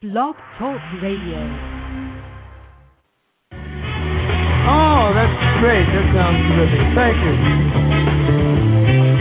Blog Talk Radio. Oh, that's great. That sounds terrific. Thank you.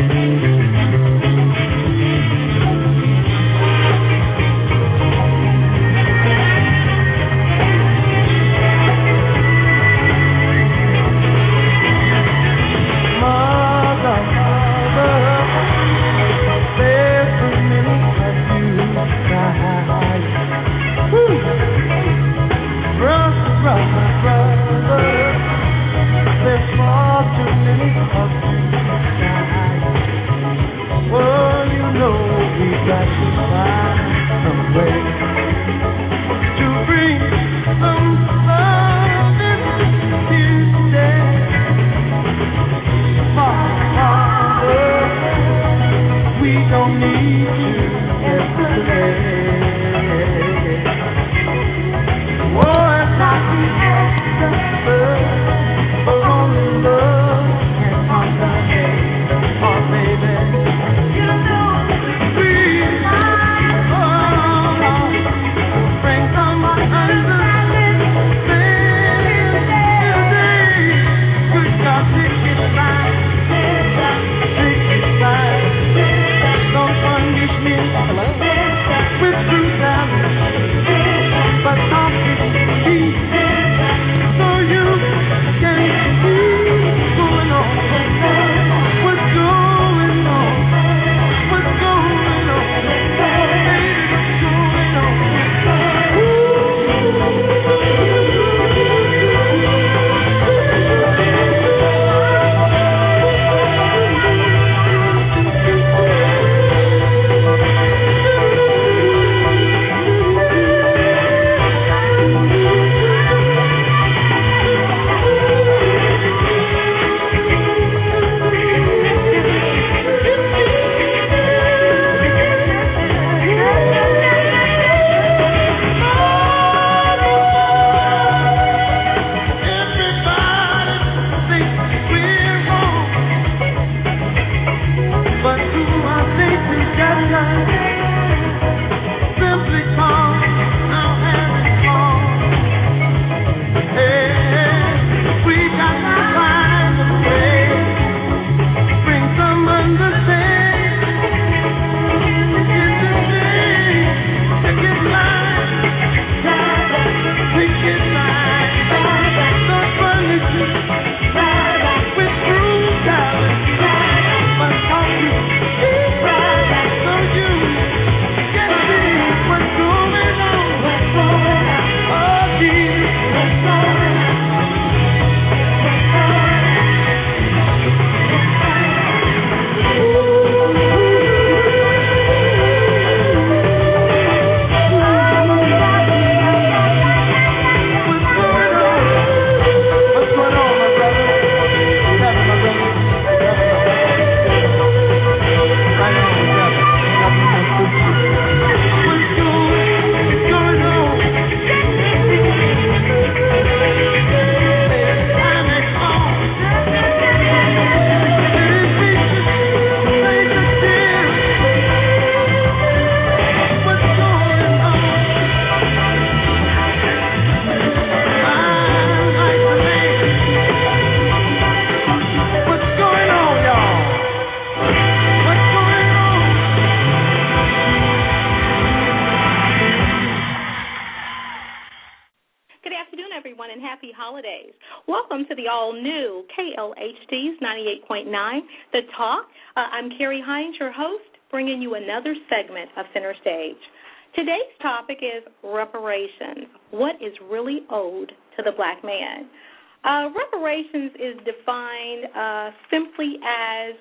The Talk. I'm Carrie Hines, your host, bringing you another segment of Center Stage. Today's topic is reparations. What is really owed to the black man? Reparations is defined simply as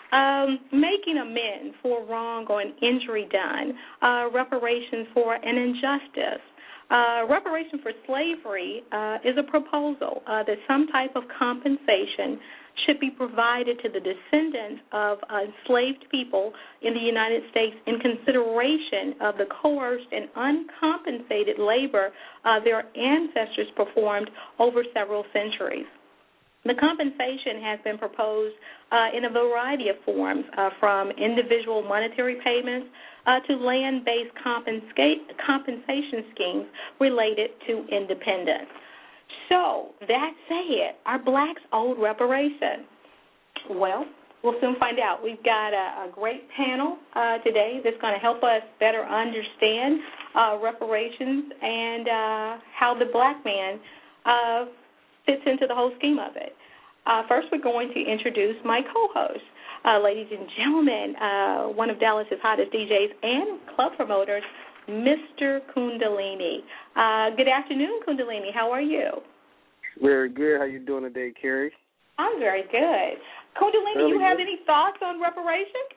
making amends for wrong or an injury done, reparations for an injustice. Reparation for slavery is a proposal that some type of compensation should be provided to the descendants of enslaved people in the United States in consideration of the coerced and uncompensated labor their ancestors performed over several centuries. The compensation has been proposed in a variety of forms, from individual monetary payments to land-based compensation schemes related to independence. So, that said, are blacks owed reparations? Well, we'll soon find out. We've got a great panel today that's going to help us better understand reparations and how the black man fits into the whole scheme of it. First, we're going to introduce my co-host. Ladies and gentlemen, one of Dallas's hottest DJs and club promoters, Mr. Kundalini. Good afternoon, Kundalini. How are you? Very good. How you doing today, Carrie? I'm very good. Kundalini, you have any thoughts on reparations?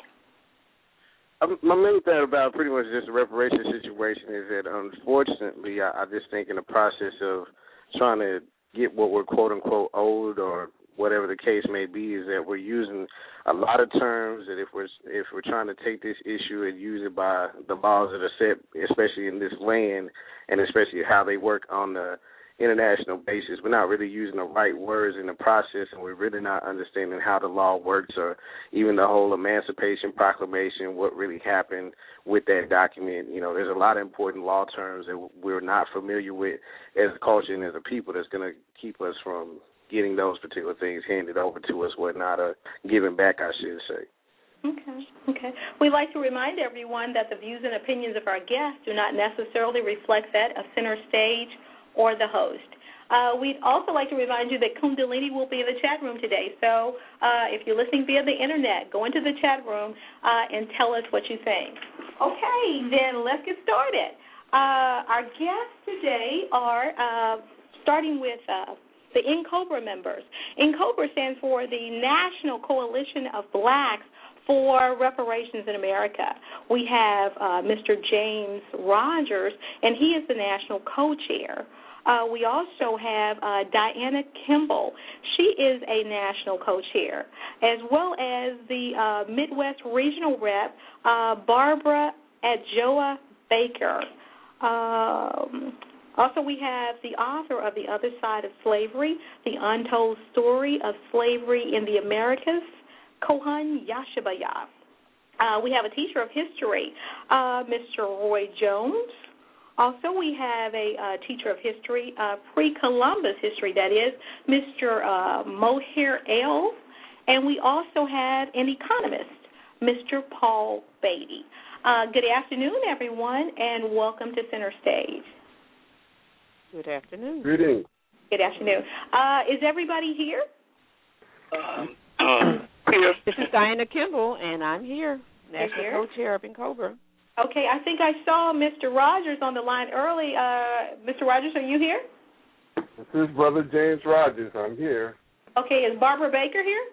My main thing about pretty much just the reparation situation is that, unfortunately, I just think in the process of trying to get what we're quote-unquote owed or whatever the case may be, is that we're using a lot of terms that if we're trying to take this issue and use it by the laws that are set, especially in this land, and especially how they work on the international basis, we're not really using the right words in the process, and we're really not understanding how the law works, or even the whole Emancipation Proclamation, what really happened with that document. You know, there's a lot of important law terms that we're not familiar with as a culture and as a people that's going to keep us from getting those particular things handed over to us, whatnot, or given back, I should say. Okay. We'd like to remind everyone that the views and opinions of our guests do not necessarily reflect that of Center Stage or the host. We'd also like to remind you that Kundalini will be in the chat room today. So if you're listening via the Internet, go into the chat room and tell us what you think. Okay, then let's get started. Our guests today are starting with the NCOBRA members. NCOBRA stands for the National Coalition of Blacks for Reparations in America. We have Mr. James Rogers, and he is the national co-chair. We also have Diana Kimball. She is a national co-chair, as well as the Midwest Regional Rep, Barbara Adjoa Baker. Also, we have the author of The Other Side of Slavery, The Untold Story of Slavery in the Americas, Kohan Yashabaya. We have a teacher of history, Mr. Roy Jones. Also, we have a teacher of history, pre-Columbus history, that is, Mr. Mohair L. And we also have an economist, Mr. Paul Beatty. Good afternoon, everyone, and welcome to Center Stage. Good afternoon. Greetings. Good afternoon. Is everybody here? Here. This is Diana Kimball, and I'm here, national co-chair up in Cobra. Okay, I think I saw Mr. Rogers on the line early. Mr. Rogers, are you here? This is Brother James Rogers. I'm here. Okay, is Barbara Baker here?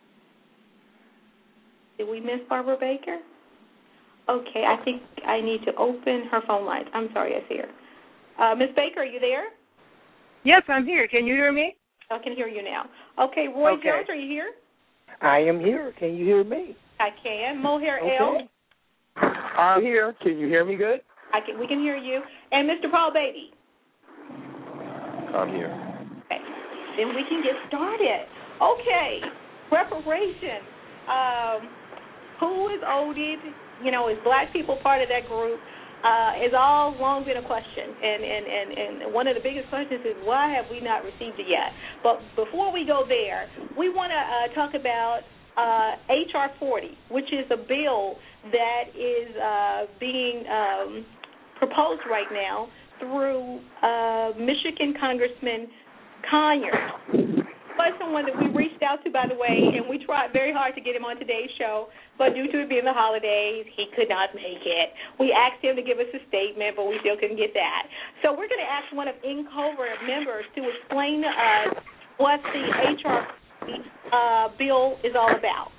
Did we miss Barbara Baker? Okay, I think I need to open her phone line. I'm sorry, I see her. Ms. Baker, are you there? Yes, I'm here. Can you hear me? I can hear you now. Okay, Roy Jones, are you here? I am here. Can you hear me? I can. Mohair L. I'm here. Can you hear me good? We can hear you. And Mr. Paul Beatty. I'm here. Okay. Then we can get started. Okay. Reparations. Who is owed it? You know, is black people part of that group? It's all long been a question. And one of the biggest questions is, why have we not received it yet? But before we go there, we want to talk about H.R. 40, which is a bill that is being proposed right now through Michigan Congressman Conyers. Was someone that we reached out to, by the way, and we tried very hard to get him on today's show, but due to it being the holidays, he could not make it. We asked him to give us a statement, but we still couldn't get that. So we're going to ask one of NCOBRA members to explain to us what the H.R. bill is all about.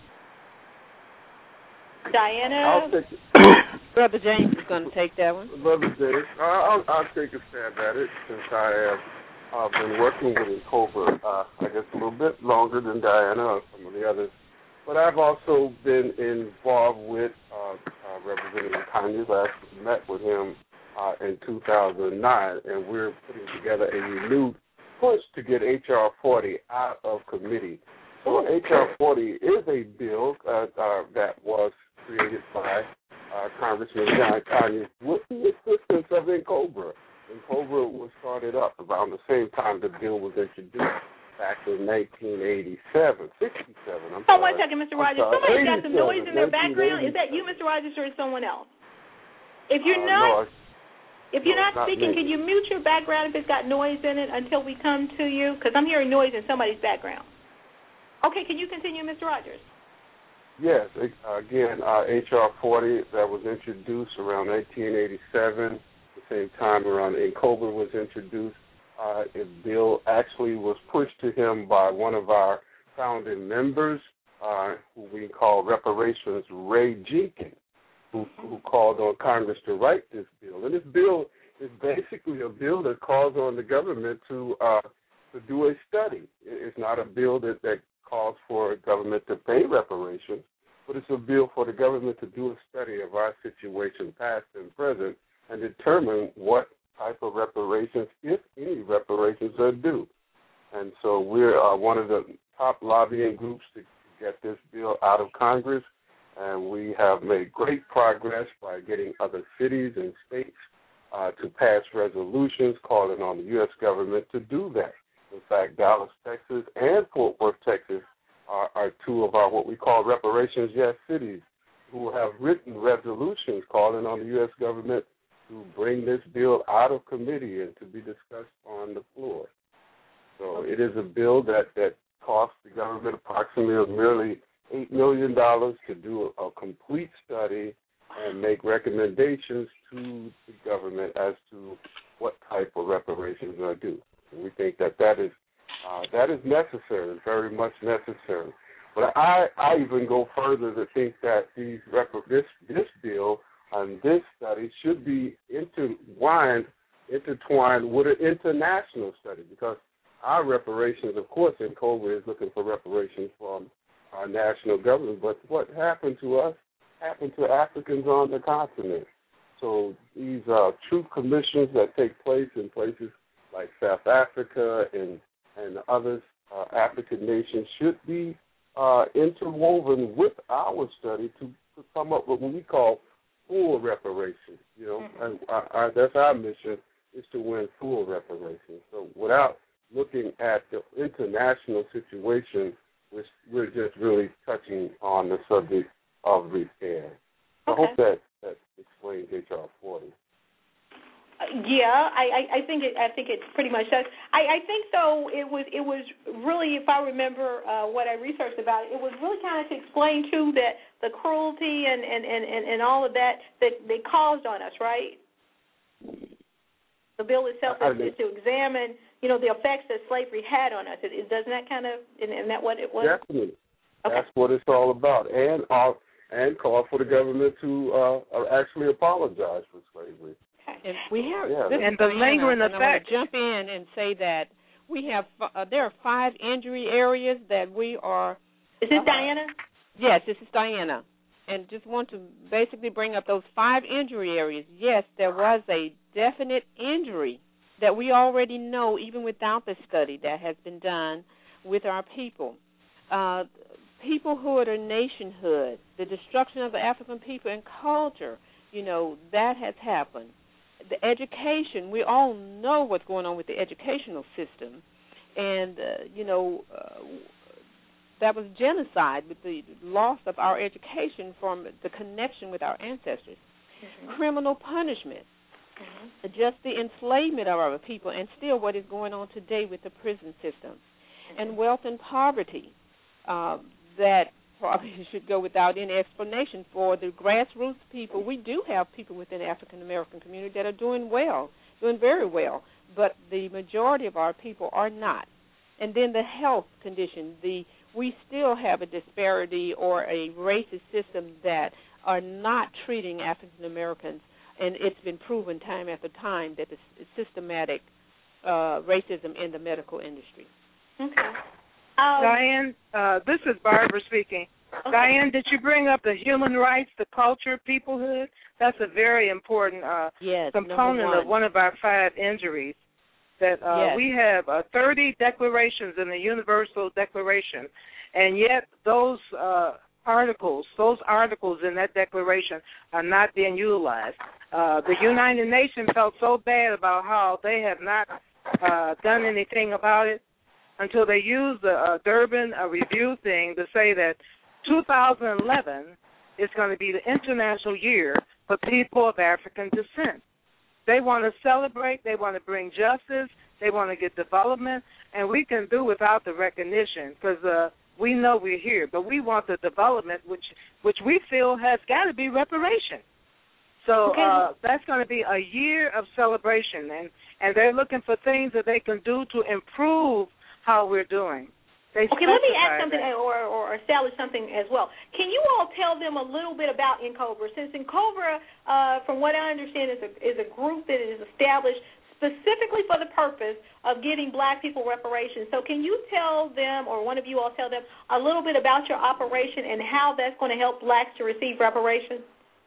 Diana? Brother James is going to take that one. Brother James, I'll take a stab at it since I have been working with NCOBRA, I guess, a little bit longer than Diana or some of the others. But I've also been involved with Representative Conyers. I met with him in 2009, and we're putting together a renewed pushed to get H.R. 40 out of committee. So H.R. 40 is a bill that was created by Congressman John Conyers with the assistance of NCOBRA. NCOBRA was started up around the same time the bill was introduced back in 1967, 67. One second, Mr. Rogers. Somebody's got some noise in their background. Is that you, Mr. Rogers, or is someone else? If you're not speaking, can you mute your background if it's got noise in it until we come to you? Because I'm hearing noise in somebody's background. Okay, can you continue, Mr. Rogers? Yes. Again, H.R. 40 that was introduced around 1987, the same time around NCOBRA was introduced. A bill actually was pushed to him by one of our founding members, who we call Reparations, Ray Jenkins, who called on Congress to write this bill. And this bill is basically a bill that calls on the government to do a study. It's not a bill that calls for government to pay reparations, but it's a bill for the government to do a study of our situation, past and present, and determine what type of reparations, if any reparations, are due. And so we're one of the top lobbying groups to get this bill out of Congress, and we have made great progress by getting other cities and states to pass resolutions calling on the U.S. government to do that. In fact, Dallas, Texas, and Fort Worth, Texas are two of our what we call reparations yes cities who have written resolutions calling on the U.S. government to bring this bill out of committee and to be discussed on the floor. So it is a bill that costs the government approximately nearly $8 million to do a complete study and make recommendations to the government as to what type of reparations are due. And we think that is necessary, very much necessary. But I even go further to think that this bill and this study should be intertwined with an international study, because our reparations, of course, NCOBRA is looking for reparations from our national government, but what happened to us happened to Africans on the continent. So these truth commissions that take place in places like South Africa and other African nations should be interwoven with our study to come up with what we call full reparations. And that's our mission, is to win full reparations. So without looking at the international situation, we're just really touching on the subject of repair. I hope that explains H.R. 40. Yeah, I think it pretty much does. I think though it was really, if I remember what I researched about it, it was really kind of to explain too that the cruelty and all of that they caused on us, right? The bill itself is to examine, the effects that slavery had on us. Doesn't that kind of, isn't that what it was? Definitely. Okay. That's what it's all about, and call for the government to actually apologize for slavery. And we have and the lingering effects. I want to jump in and say that we have there are 5 injury areas that we are. Is this Diana? Yes, this is Diana, and just want to basically bring up those 5 injury areas. Yes, there was a definite injury that we already know, even without the study that has been done with our people. Peoplehood or nationhood, the destruction of the African people and culture, that has happened. The education, we all know what's going on with the educational system. And, that was genocide with the loss of our education from the connection with our ancestors. Mm-hmm. Criminal punishment, just the enslavement of our people, and still what is going on today with the prison system. And wealth and poverty, that probably should go without any explanation for the grassroots people. We do have people within the African-American community that are doing very well, but the majority of our people are not. And then the health condition, we still have a disparity or a racist system that are not treating African-Americans, and it's been proven time after time that it's systematic racism in the medical industry. Okay. Diane, this is Barbara speaking. Okay. Diane, did you bring up the human rights, the culture, peoplehood? That's a very important component of one of our 5 injuries. that yes. we have 30 declarations in the Universal Declaration, and yet those articles in that declaration are not being utilized. The United Nations felt so bad about how they have not done anything about it until they used the Durban review thing to say that 2011 is going to be the international year for people of African descent. They want to celebrate, they want to bring justice, they want to get development, and we can do without the recognition because we know we're here, but we want the development, which we feel has got to be reparation. So that's going to be a year of celebration, and they're looking for things that they can do to improve how we're doing. Okay, let me ask something or establish something as well. Can you all tell them a little bit about N'COBRA? Since N'COBRA, from what I understand, is a group that is established specifically for the purpose of getting black people reparations. So can you tell them, or one of you all tell them, a little bit about your operation and how that's going to help blacks to receive reparations?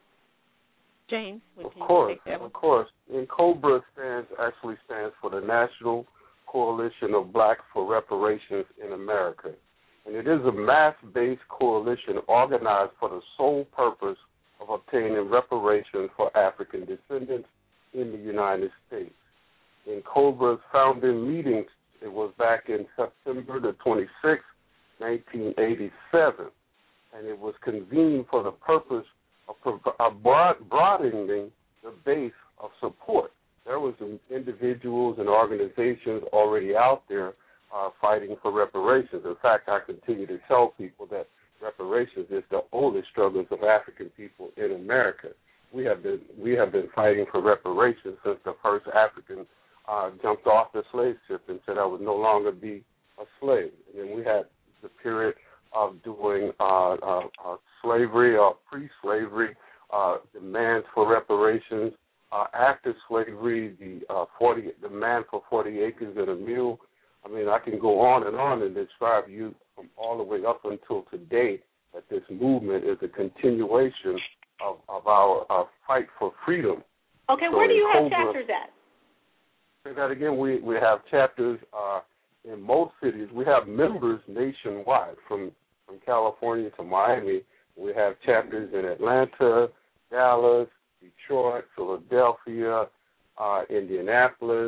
James, of course. N'COBRA stands for the National Coalition of Black for Reparations in America. And it is a mass-based coalition organized for the sole purpose of obtaining reparations for African descendants in the United States. N'COBRA's founding meeting, it was back in September the 26th, 1987, and it was convened for the purpose of broadening the base of support. There was some individuals and organizations already out there fighting for reparations. In fact, I continue to tell people that reparations is the oldest struggles of African people in America. We have been fighting for reparations since the first African jumped off the slave ship and said I would no longer be a slave. And then we had the period of doing slavery or pre-slavery demands for reparations. After slavery, the demand for 40 acres and a mule. I mean, I can go on and describe you from all the way up until today that this movement is a continuation of our fight for freedom. Okay, so where do you have chapters at? Say that again. We have chapters in most cities. We have members nationwide from California to Miami. We have chapters in Atlanta, Dallas, Detroit, Philadelphia, Indianapolis.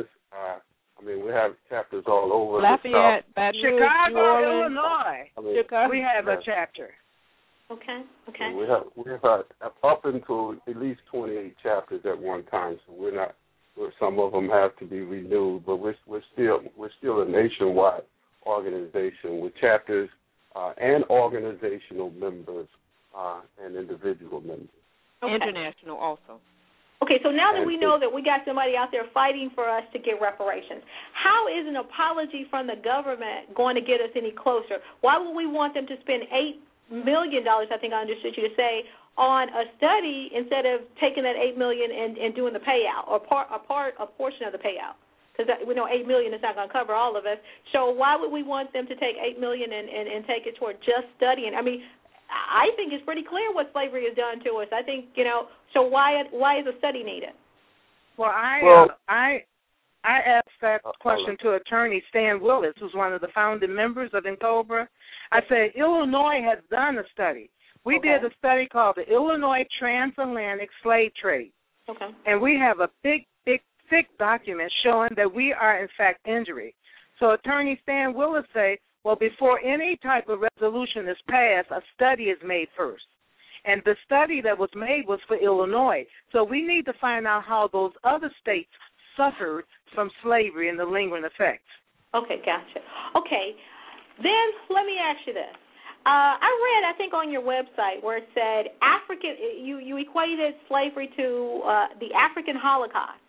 We have chapters all over. Lafayette, Chicago, Illinois. We have a chapter. Okay. We have up until at least 28 chapters at one time. So we're not. Some of them have to be renewed, but we're still a nationwide organization with chapters and organizational members and individual members. Okay. International also. Okay, so now that we know that we got somebody out there fighting for us to get reparations, how is an apology from the government going to get us any closer? Why would we want them to spend $8 million, I think I understood you to say, on a study instead of taking that $8 million and doing the payout or a portion of the payout? Because we know $8 million is not going to cover all of us. So why would we want them to take $8 million and take it toward just studying? I mean, I think it's pretty clear what slavery has done to us. I think, so why is a study needed? Well, I asked that question to Attorney Stan Willis, who's one of the founding members of N'COBRA. I said, Illinois has done a study. We did a study called the Illinois Transatlantic Slave Trade. Okay. And we have a big, thick document showing that we are, in fact, injured. So Attorney Stan Willis say, well, before any type of resolution is passed, a study is made first. And the study that was made was for Illinois. So we need to find out how those other states suffered from slavery and the lingering effects. Okay, gotcha. Okay, then let me ask you this. I read, I think, on your website where it said you equated slavery to the African Holocaust.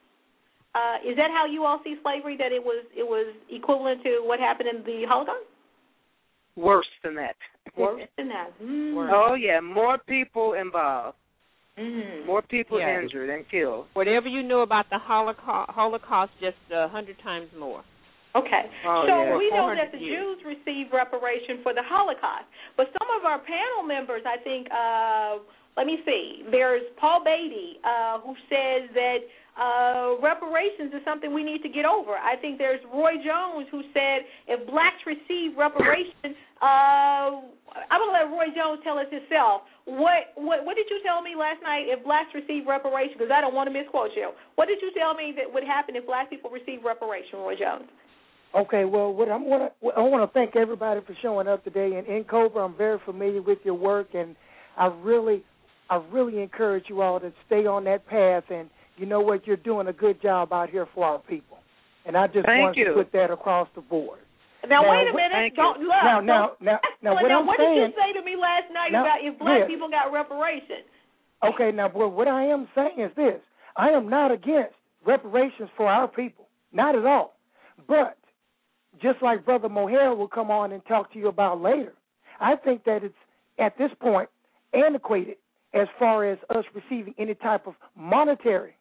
Is that how you all see slavery, that it was equivalent to what happened in the Holocaust? Worse than that. Worse than that. Oh, yeah, more people involved. More people Yeah. injured and killed. Whatever you know about the Holocaust, just 100 times more. Okay. Oh, so yeah. we know that the years. Jews received reparation for the Holocaust. But some of our panel members, I think, let me see, there's Paul Beatty, who says that reparations is something we need to get over. I think there's Roy Jones, who said if blacks receive reparations, I'm going to let Roy Jones tell us himself. What did you tell me last night if blacks receive reparations? Because I don't want to misquote you. What did you tell me that would happen if black people receive reparations, Roy Jones? Okay, well, I want to thank everybody for showing up today. And in Cobra, I'm very familiar with your work, and I really encourage you all to stay on that path. And you know what, you're doing a good job out here for our people. And I just want to put that across the board. Now wait a minute. Don't look. Now, what did you say to me last night about if black people got reparations? Okay, now, well, what I am saying is this: I am not against reparations for our people, not at all. But just like Brother Mohair will come on and talk to you about later, I think that it's, at this point, antiquated as far as us receiving any type of monetary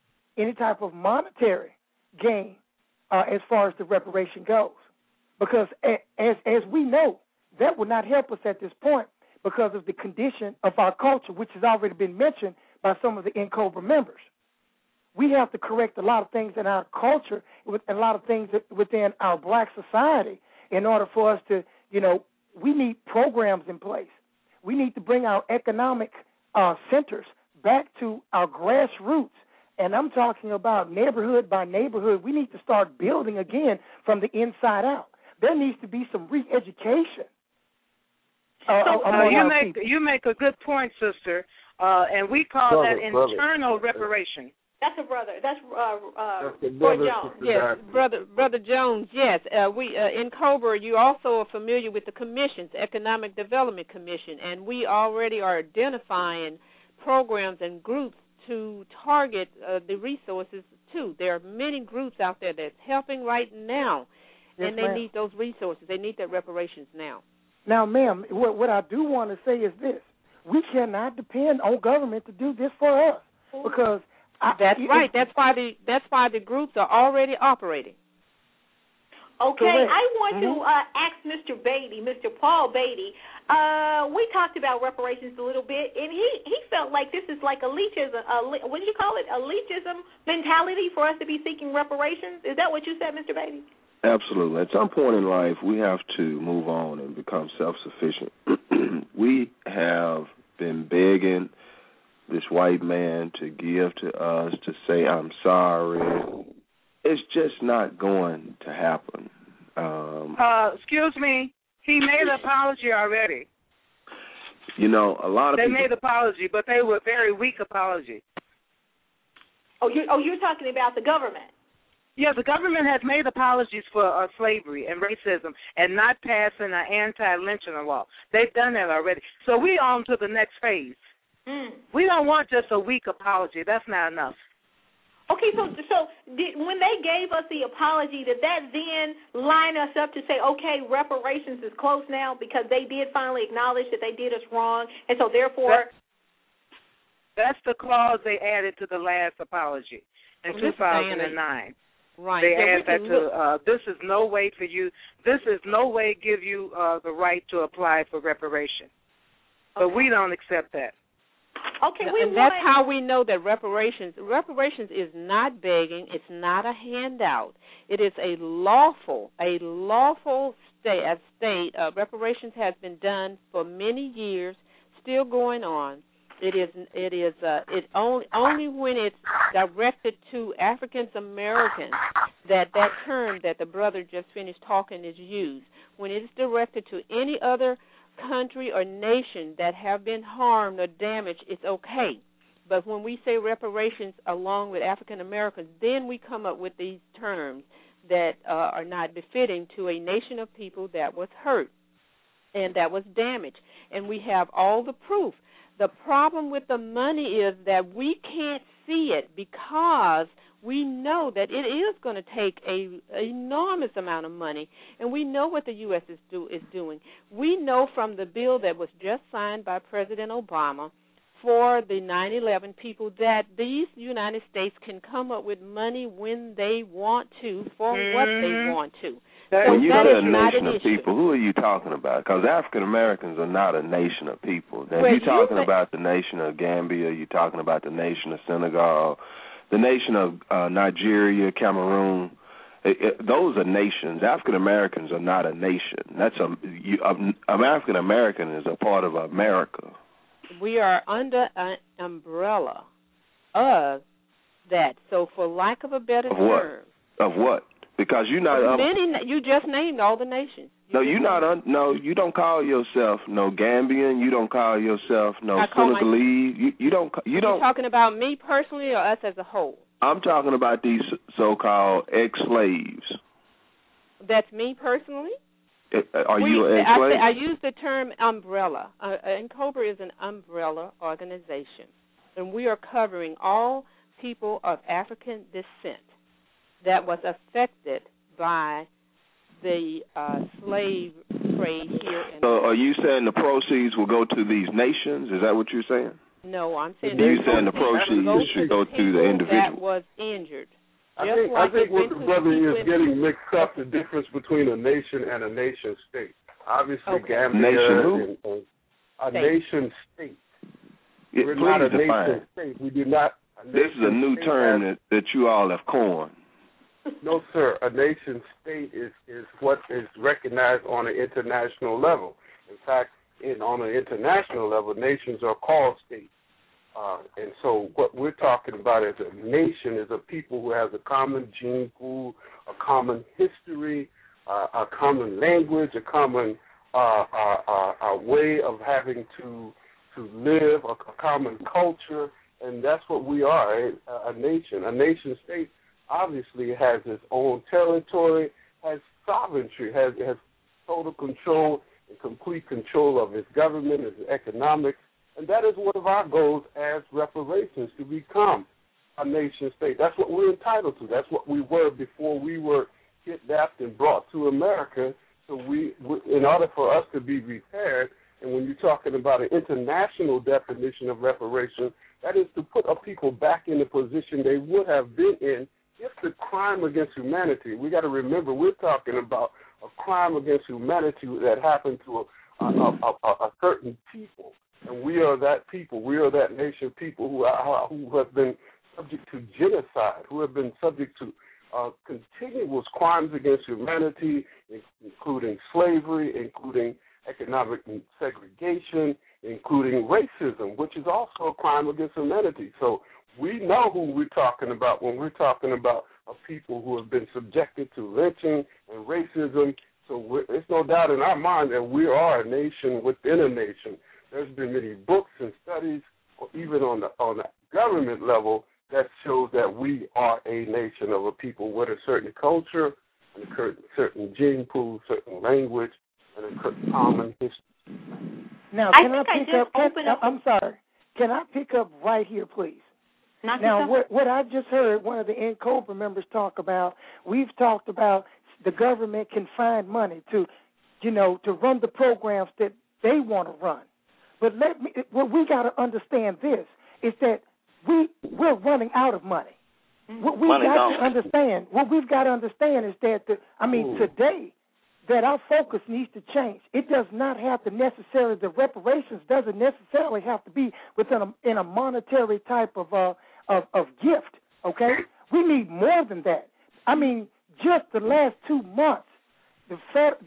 gain as far as the reparation goes. Because as we know, that will not help us at this point because of the condition of our culture, which has already been mentioned by some of the NCOBRA members. We have to correct a lot of things in our culture, with a lot of things within our black society in order for us to, we need programs in place. We need to bring our economic centers back to our grassroots. And I'm talking about neighborhood by neighborhood. We need to start building again from the inside out. There needs to be some re-education. You make a good point, sister, and we call that internal reparation. That's a brother. That's Roy Jones. Yes, Brother Jones. Yes, we in Cobra. You also are familiar with the commissions, Economic Development Commission, and we already are identifying programs and groups to target the resources too. There are many groups out there that's helping right now, and they need those resources. They need their reparations now. Now, ma'am, what I do want to say is this: we cannot depend on government to do this for us because. That's right. That's why the groups are already operating. Okay, I want to ask Mr. Beatty, Mr. Paul Beatty. We talked about reparations a little bit, and he felt like this is like elitism. What did you call it? Elitism mentality for us to be seeking reparations. Is that what you said, Mr. Beatty? Absolutely. At some point in life, we have to move on and become self-sufficient. We have been begging this white man to give to us, to say, I'm sorry. It's just not going to happen. Excuse me. He made an apology already. A lot of people... They made an apology, but they were very weak apology. You're talking about the government. Yeah, the government has made apologies for slavery and racism and not passing an anti-lynching law. They've done that already. So we're on to the next phase. We don't want just a weak apology. That's not enough. Okay, so when they gave us the apology, did that then line us up to say, okay, reparations is close now because they did finally acknowledge that they did us wrong, and so therefore... That's the clause they added to the last apology in 2009. Right. They added that to, this is no way for you, this is no way give you the right to apply for reparation. But we don't accept that. Okay, and that's how we know that reparations is not begging. It's not a handout. It is a lawful state. Reparations has been done for many years, still going on. It only when it's directed to African Americans that term that the brother just finished talking is used. When it is directed to any other country or nation that have been harmed or damaged, it's okay. But when we say reparations along with African Americans, then we come up with these terms that are not befitting to a nation of people that was hurt and that was damaged. And we have all the proof. The problem with the money is that we can't see it because we know that it is going to take an enormous amount of money, and we know what the U.S. is doing. We know from the bill that was just signed by President Obama, for the 9/11 people that these United States can come up with money when they want to for what they want to. When you say a nation of people, who are you talking about? Because African Americans are not a nation of people. If you're talking about the nation of Gambia, you're talking about the nation of Senegal, the nation of Nigeria, Cameroon. Those are nations. African Americans are not a nation. African American is a part of America. We are under an umbrella of that. So, for lack of a better term, of what? Because you're not. You just named all the nations. You're not. You don't call yourself no Gambian. You don't call yourself no Senegalese. You don't. You're talking about me personally, or us as a whole? I'm talking about these so-called ex-slaves. That's me personally? Are you an ex-slave? I use the term umbrella. NCOBRA is an umbrella organization, and we are covering all people of African descent that was affected by the slave trade here. So are you saying the proceeds will go to these nations? Is that what you're saying? No, I'm saying the proceeds should go to the individual that was injured. I think what the brother is getting mixed up the difference between a nation and a nation state. Obviously, Gambia nation and a nation state. We're not a nation state. We do not. This is a new term that you all have coined. No, sir. A nation state is what is recognized on an international level. In fact, on an international level, nations are called states. And so what we're talking about as a nation is a people who has a common gene pool, a common history, a common language, a common a way of having to live, a common culture, and that's what we are, a nation. A nation state obviously has its own territory, has sovereignty, has total control and complete control of its government, its economics, and that is one of our goals as reparations, to become a nation state. That's what we're entitled to. That's what we were before we were kidnapped and brought to America. So in order for us to be repaired, and when you're talking about an international definition of reparation, that is to put a people back in the position they would have been in if the crime against humanity, we got to remember we're talking about a crime against humanity that happened to a certain people. And we are that people. We are that nation of people who have been subject to genocide, who have been subject to continuous crimes against humanity, including slavery, including economic segregation, including racism, which is also a crime against humanity. So we know who we're talking about when we're talking about people who have been subjected to lynching and racism. So there's no doubt in our mind that we are a nation within a nation. There's been many books and studies, or even on the government level, that shows that we are a nation of a people with a certain culture, and a certain gene pool, certain language, and a common history. Now, I'm sorry. Can I pick up right here, please? Now, what I just heard one of the NCOBRA members talk about, we've talked about the government can find money to run the programs that they want to run. But what we got to understand this is that we're running out of money. What we've got to understand is that today that our focus needs to change. It does not have to necessarily, the reparations doesn't necessarily have to be in a monetary type of gift. Okay, we need more than that. I mean, just the last 2 months, the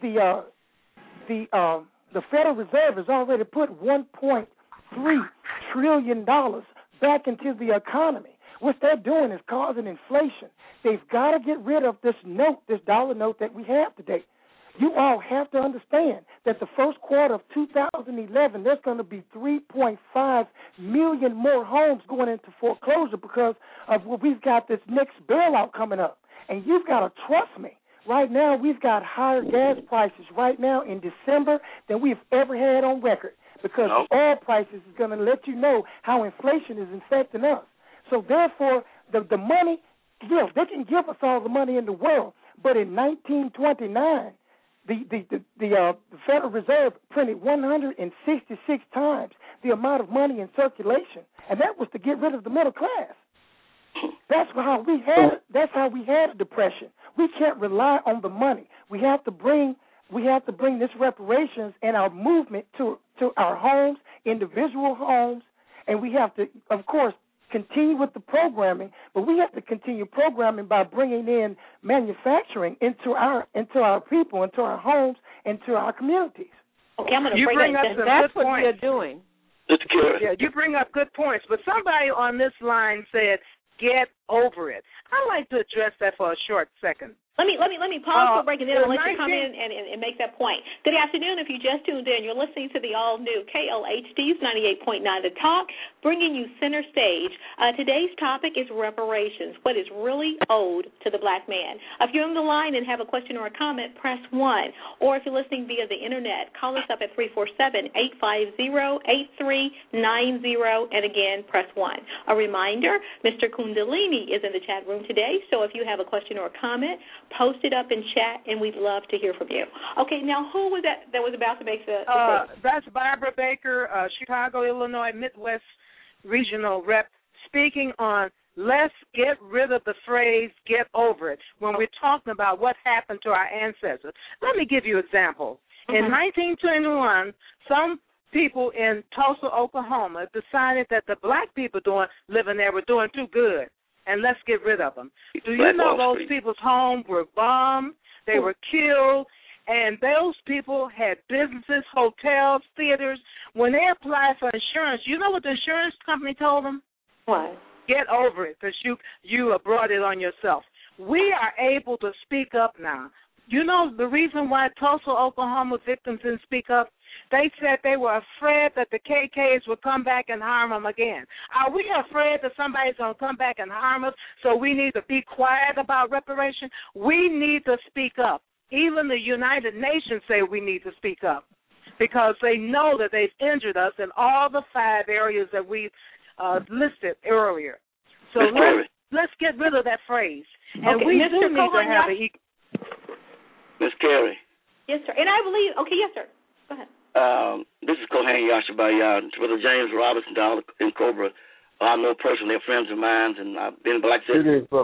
Federal Reserve has already put $1.3 trillion back into the economy. What they're doing is causing inflation. They've got to get rid of this dollar note that we have today. You all have to understand that the first quarter of 2011, there's going to be 3.5 million more homes going into foreclosure because of we've got this next bailout coming up. And you've got to trust me. Right now, we've got higher gas prices right now in December than we've ever had on record because the oil prices is going to let you know how inflation is affecting us. So, therefore, the money, they can give us all the money in the world, but in 1929, the Federal Reserve printed 166 times the amount of money in circulation, and that was to get rid of the middle class. That's how we had a depression. We can't rely on the money. We have to bring this reparations and our movement to our homes, individual homes, and we have to, of course, continue with the programming, but we have to continue programming by bringing in manufacturing into our people, into our homes, into our communities. Okay, I'm going to bring up some that's good what points. we are doing. Yeah, you bring up good points, but somebody on this line said, "Get over it." I'd like to address that for a short second. Let me pause for a break, and then I'll let you come in and make that point. Good afternoon. If you just tuned in, you're listening to the all-new KLHD's 98.9 The Talk, bringing you center stage. Today's topic is reparations, what is really owed to the black man. If you're on the line and have a question or a comment, press 1. Or if you're listening via the Internet, call us up at 347-850-8390, and again, press 1. A reminder, Mr. Kundalini is in the chat room today, so if you have a question or a comment, post it up in chat, and we'd love to hear from you. Okay, now who was that was about to make the that's Barbara Baker, Chicago, Illinois, Midwest Regional Rep, speaking on let's get rid of the phrase "get over it" when we're talking about what happened to our ancestors. Let me give you an example. In 1921, some people in Tulsa, Oklahoma, decided that the black people living there were doing too good, and let's get rid of them. Do you know those people's homes were bombed, they were killed, and those people had businesses, hotels, theaters. When they applied for insurance, you know what the insurance company told them? What? Get over it, because you brought it on yourself. We are able to speak up now. You know the reason why Tulsa, Oklahoma victims didn't speak up? They said they were afraid that the KKs would come back and harm them again. Are we afraid that somebody's going to come back and harm us, so we need to be quiet about reparation? We need to speak up. Even the United Nations say we need to speak up because they know that they've injured us in all the 5 areas that we listed earlier. So let's get rid of that phrase. And we do need to have a... Miss Carey. Yes, sir. And I believe... Okay, yes, sir. Go ahead. This is Kohen Yashabayad, Brother James Robinson down in Cobra. I know personally, they're friends of mine, and I've been, like I said,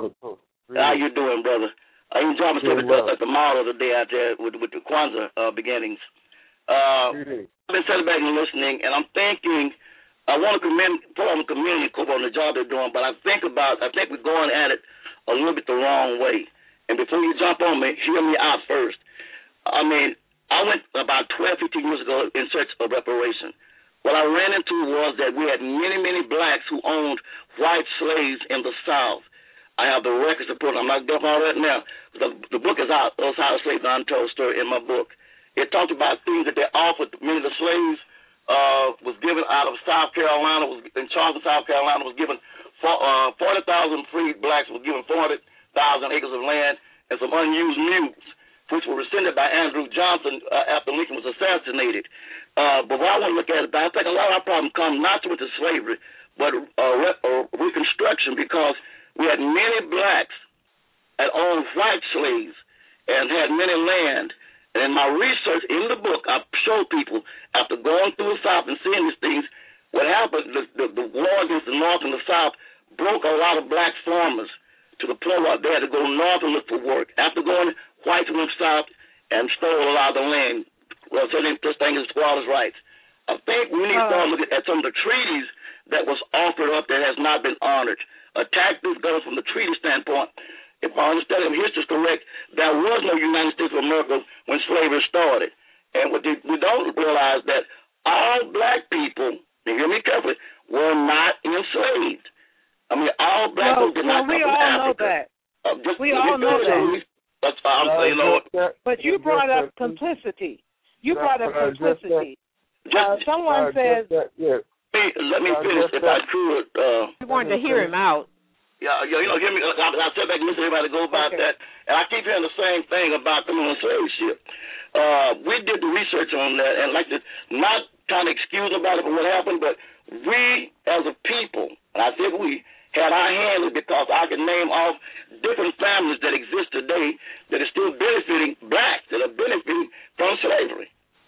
how you doing, brother? I even dropped at the mall the other day out there with the Kwanzaa beginnings. I've been celebrating and listening, and I'm thinking, I want to put on the community on the job they're doing, but I think we're going at it a little bit the wrong way. And before you jump on me, hear me out first. I mean, I went about 12, 15 years ago in search of reparation. What I ran into was that we had many, many blacks who owned white slaves in the South. I have the records to put. I'm not going to all that now. The book is out, Those How Slaves Untold Story, in my book. It talked about things that they offered. Many of the slaves was given out of South Carolina, in Charleston, South Carolina, was given 40,000 free blacks was given 400,000 acres of land and some unused mules, which were rescinded by Andrew Johnson after Lincoln was assassinated. But what I want to look at is, I think a lot of our problem comes not with the slavery, but Reconstruction, because we had many blacks that owned white slaves and had many land. And in my research in the book, I showed people, after going through the South and seeing these things, what happened, the war against the North and the South broke a lot of black farmers to the point where they had to go north and look for work. After going, whites went south and stole a lot of the land. Well, so this thing is squatters' rights. I think we need to start looking at some of the treaties that was offered up that has not been honored. Attack this goes from the treaty standpoint. If I understand history is correct, there was no United States of America when slavery started. And what we don't realize that all black people, and hear me carefully, were not enslaved. I mean, all black people did not come from Africa. We all know that. That's why I'm saying, but you brought up complicity. Someone says... Let me finish, if I could. We wanted to hear him out. Yeah, hear me. I sit back and listen to everybody go about that. And I keep hearing the same thing about them on slave ship. We did the research on that, and like to not trying to excuse about it for what happened, but we as a people, and I said we, had our hand in, because I can name off different families that exist today that are still benefiting, blacks that are benefiting from slavery.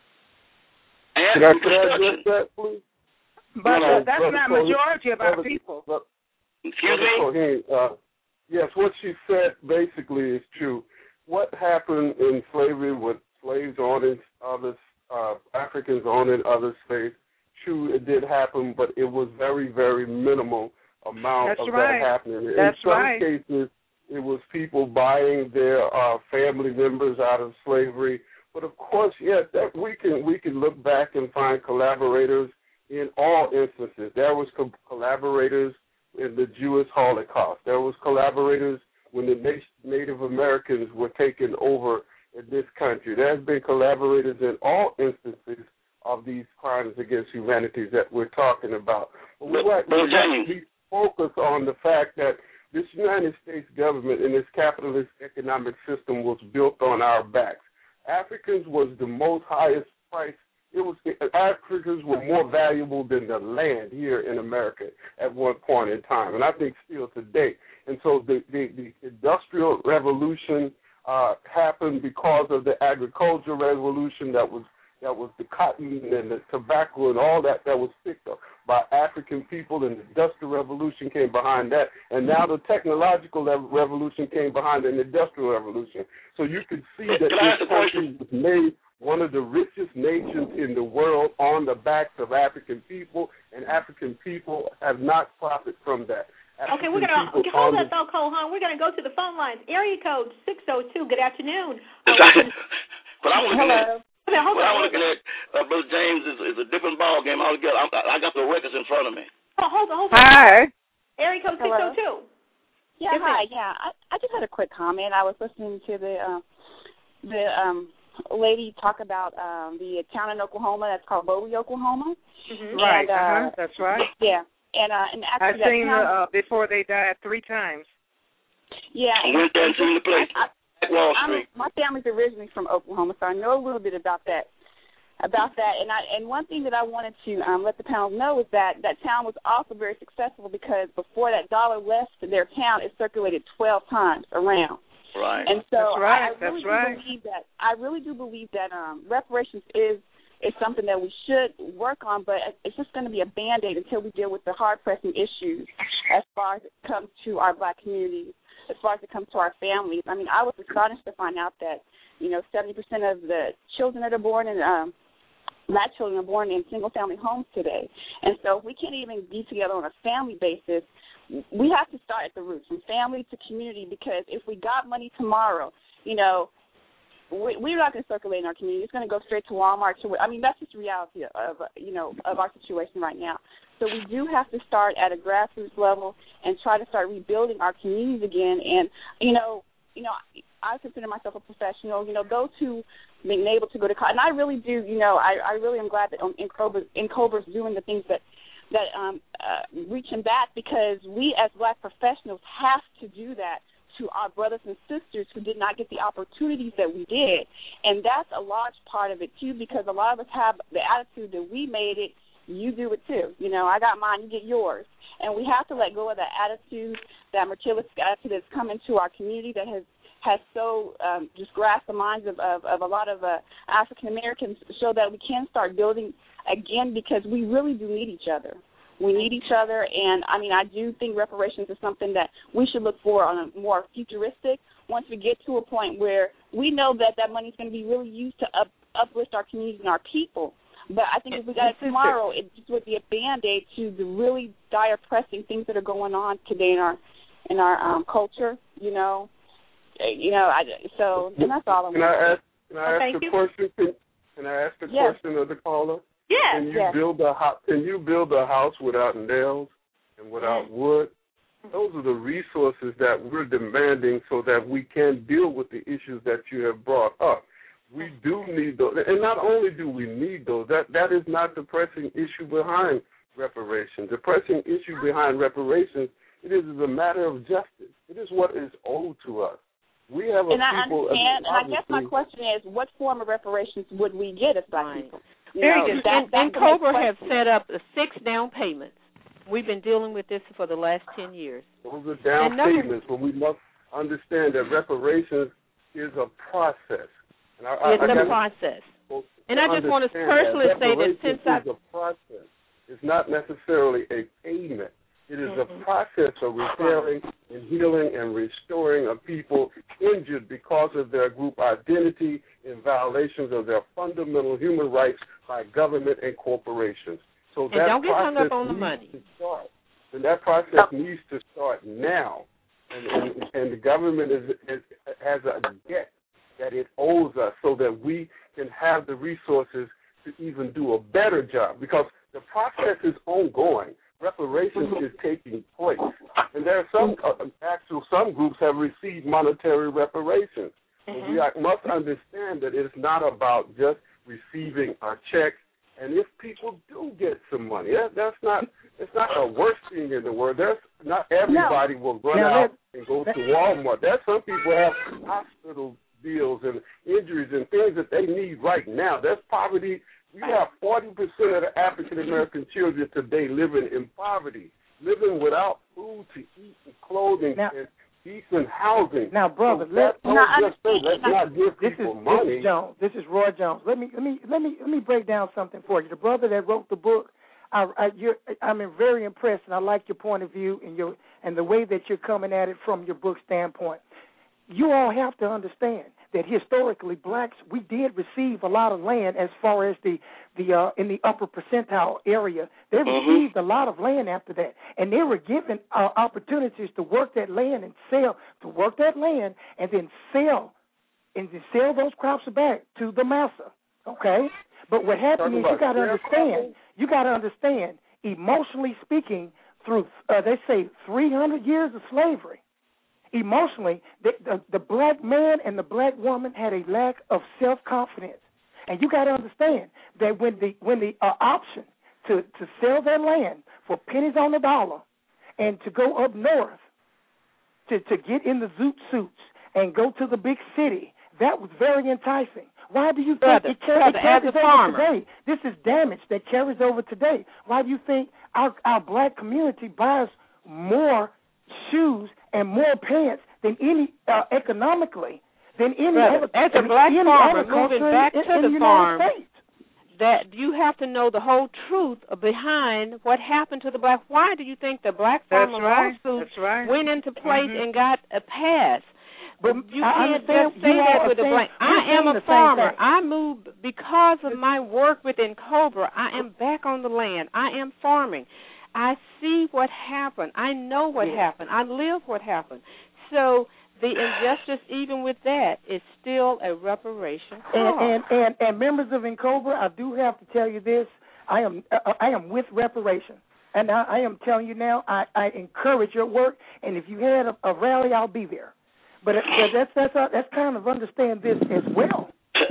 And can I address that, please? But that's not majority of our people. Excuse me? Yes, what she said basically is true. What happened in slavery with slaves owning others, Africans owning other slaves, true, it did happen, but it was very, very minimal amount that happening. In some cases, it was people buying their family members out of slavery. But of course, yes, that we can look back and find collaborators in all instances. There was collaborators in the Jewish Holocaust. There was collaborators when the Native Americans were taken over in this country. There's been collaborators in all instances of these crimes against humanity that we're talking about. But we have to focus on the fact that this United States government and this capitalist economic system was built on our backs. Africans was the most highest price. Africans were more valuable than the land here in America at one point in time, and I think still today. And so the Industrial Revolution happened because of the Agricultural Revolution that was the cotton and the tobacco and all that was picked up by African people, and the Industrial Revolution came behind that, and now the Technological Revolution came behind the Industrial Revolution. So you can see that this country was made one of the richest nations in the world on the backs of African people, and African people have not profited from that. Okay, we're going to hold that though, Cohan. We're going to go to the phone lines. Area code 602. Good afternoon. But I want to connect. Brother James is a different ball game altogether. I got the records in front of me. Oh, hold on. Hi. Area code 602. Yeah, hi. Yeah, I just had a quick comment. I was listening to the lady talk about the town in Oklahoma that's called Bowie, Oklahoma. Mm-hmm. Right. That's right. Yeah. And actually, I've seen Before They Died 3 times. Yeah. I went there and seen the place. Wall Street. My family's originally from Oklahoma, so I know a little bit about that. And one thing that I wanted to let the panel know is that town was also very successful because before that dollar left their town, it circulated 12 times around. Right. And so That's right. I really do believe that reparations is something that we should work on, but it's just going to be a Band-Aid until we deal with the hard-pressing issues as far as it comes to our black communities, as far as it comes to our families. I mean, I was astonished to find out that, 70% of the children that are born in black children are born in single-family homes today. And so if we can't even be together on a family basis, we have to start at the roots, from family to community, because if we got money tomorrow, we're not going to circulate in our community. It's going to go straight to Walmart. That's just the reality of our situation right now. So we do have to start at a grassroots level and try to start rebuilding our communities again. And, I consider myself a professional. Those who have been able to go to college, and I really do, I really am glad that Incobra's doing the things that reaching back, because we as black professionals have to do that to our brothers and sisters who did not get the opportunities that we did. And that's a large part of it, too, because a lot of us have the attitude that we made it, you do it, too. I got mine, you get yours. And we have to let go of that attitude, that materialistic attitude that's come into our community that has so just grasped the minds of a lot of African Americans, so that we can start building again, because we really do need each other. We need each other, and, I do think reparations is something that we should look for on a more futuristic, once we get to a point where we know that money is going to be really used to uplift our communities and our people. But I think if we got it tomorrow, it just would be a Band-Aid to the really dire, pressing things that are going on today in our culture, So, and that's all I'm Can I ask the question? Can I ask the question of the caller? Yes. Can you build a house without nails and without wood? Those are the resources that we're demanding so that we can deal with the issues that you have brought up. We do need those. And not only do we need those, that is not the pressing issue behind reparations. The pressing issue behind reparations, it is a matter of justice. It is what is owed to us. We have I understand, and I guess my question is, what form of reparations would we get as black people? And Cobra has set up 6 down payments We've been dealing with this for the last 10 years. Those are down statements, but we must understand that reparations is a process. And it's a process. And I just want to personally say that since it's a process. It's not necessarily a payment. It is a process of repairing and healing and restoring a people injured because of their group identity in violations of their fundamental human rights by government and corporations. So that don't get hung up on the money. And that process needs to start now. And the government has a debt that it owes us so that we can have the resources to even do a better job, because the process is ongoing. Reparations is taking place. And there are some groups have received monetary reparations. And we must understand that it's not about just receiving a check. And if people do get some money, it's not the worst thing in the world. Not everybody will run out and go to Walmart. There's some people have hospital bills and injuries and things that they need right now. There's poverty. We have 40% of the African-American children today living in poverty, living without food to eat and clothing and decent housing. Now, brother, so let's not give people money. This is Roy Jones. Let me break down something for you. The brother that wrote the book, I'm very impressed, and I like your point of view and the way that you're coming at it from your book standpoint. You all have to understand that historically, blacks, we did receive a lot of land as far as the in the upper percentile area. They received a lot of land after that, and they were given opportunities to work that land and then sell those crops back to the massa. Okay, but what happened is you got to understand, emotionally speaking, through they say 300 years of slavery. Emotionally, the black man and the black woman had a lack of self-confidence. And you got to understand that when the option to sell their land for pennies on the dollar and to go up north to get in the zoot suits and go to the big city, that was very enticing. Why do you think it carries over today? This is damage that carries over today. Why do you think our black community buys more shoes and more pants than any economically than any other? As a black farmer moving back to the farm, that you have to know the whole truth behind what happened to the black. Why do you think the black farmer lawsuit went into place and got a pass? But you can't just say that with a blank. I am a farmer. I moved because of my work within COBRA. I am back on the land. I am farming. I see what happened. I know what happened. I live what happened. So the injustice, even with that, is still a reparation cause. And members of NCOBRA, I do have to tell you this. I am with reparations. And I am telling you now, I encourage your work. And if you had a rally, I'll be there. But that's kind of understand this as well.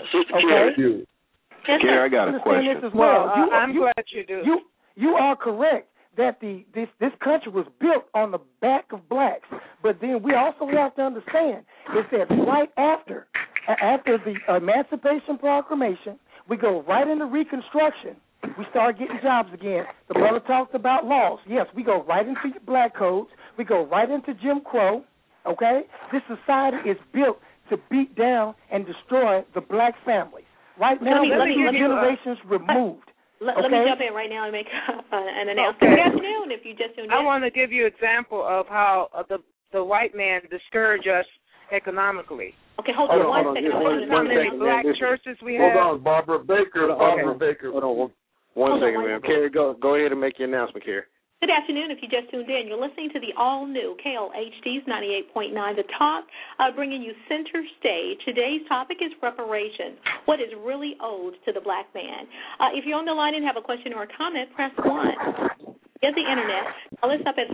Okay? Kerry, I got a question. This as well. I'm glad you do. You are correct that this country was built on the back of blacks. But then we also have to understand is that right after the Emancipation Proclamation, we go right into Reconstruction. We start getting jobs again. The brother talked about laws. Yes, we go right into your black codes. We go right into Jim Crow. Okay? This society is built to beat down and destroy the black families. Right now, generations removed. Let me jump in right now and make an announcement. Good afternoon, if you just tuned in. I want to give you an example of how the white man discouraged us economically. Okay, hold on one second. How many black churches we have? Hold on, Barbara Baker. Hold on one second, ma'am. Kerry, go ahead and make your announcement, Kerry. Good afternoon. If you just tuned in, you're listening to the all-new KLHD's 98.9 The Talk, bringing you center stage. Today's topic is reparations, what is really owed to the black man. If you're on the line and have a question or a comment, press 1. Get the Internet. Call us up at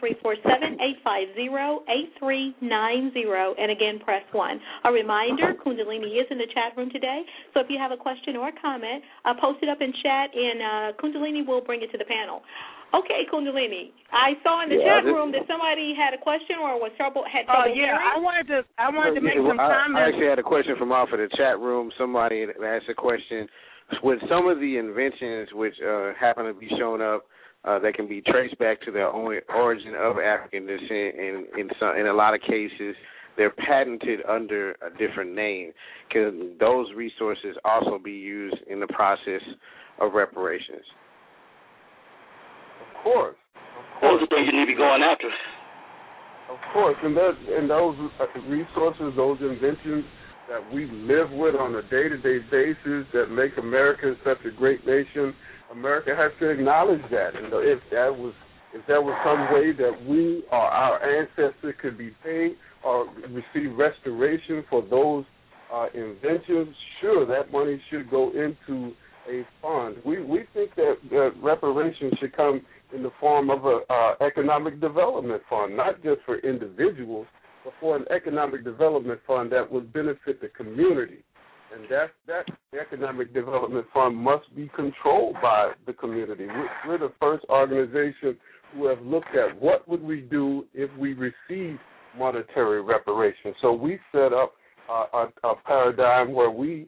347-850-8390, and again, press 1. A reminder, Kundalini is in the chat room today, so if you have a question or a comment, post it up in chat, and Kundalini will bring it to the panel. Okay, Kundalini, I saw in the chat room that somebody had a question or had trouble hearing. I wanted to make some comments. I actually had a question from off of the chat room. Somebody asked a question. With some of the inventions which happen to be shown up that can be traced back to their origin of African descent, and in a lot of cases, they're patented under a different name. Can those resources also be used in the process of reparations? Of course. Those are things you need to be going after. Of course, and those resources, those inventions that we live with on a day-to-day basis that make America such a great nation, America has to acknowledge that. And if there was some way that we or our ancestors could be paid or receive restoration for those inventions, sure, that money should go into a fund. We think that reparations should come in the form of an economic development fund, not just for individuals, but for an economic development fund that would benefit the community. And that economic development fund must be controlled by the community. We're the first organization who have looked at what would we do if we received monetary reparations. So we set up a paradigm where we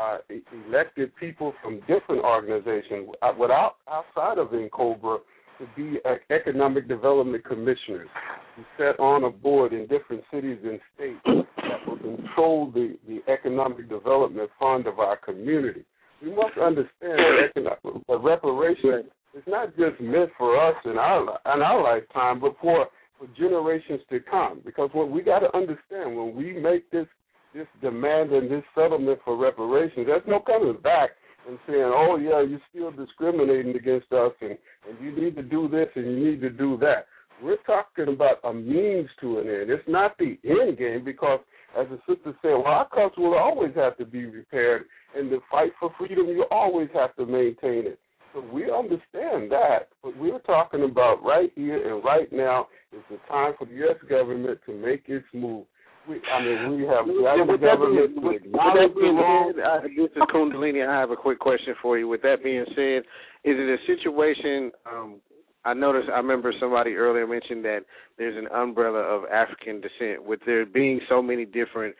elected people from different organizations outside of NCOBRA to be economic development commissioners. We set on a board in different cities and states that will control the economic development fund of our community. We must understand that reparation is not just meant for us in our lifetime, but for generations to come. Because what we got to understand, when we make this demand and this settlement for reparations, there's no coming back and saying, oh, yeah, you're still discriminating against us, and you need to do this and you need to do that. We're talking about a means to an end. It's not the end game, because, as the sister said, well, our culture will always have to be repaired, and the fight for freedom, you always have to maintain it. So we understand that, but we're talking about right here and right now is the time for the U.S. government to make its move. We have the government to acknowledge the wrong. This is Kundalini. I have a quick question for you. With that being said, is it a situation, I remember somebody earlier mentioned that there's an umbrella of African descent. With there being so many different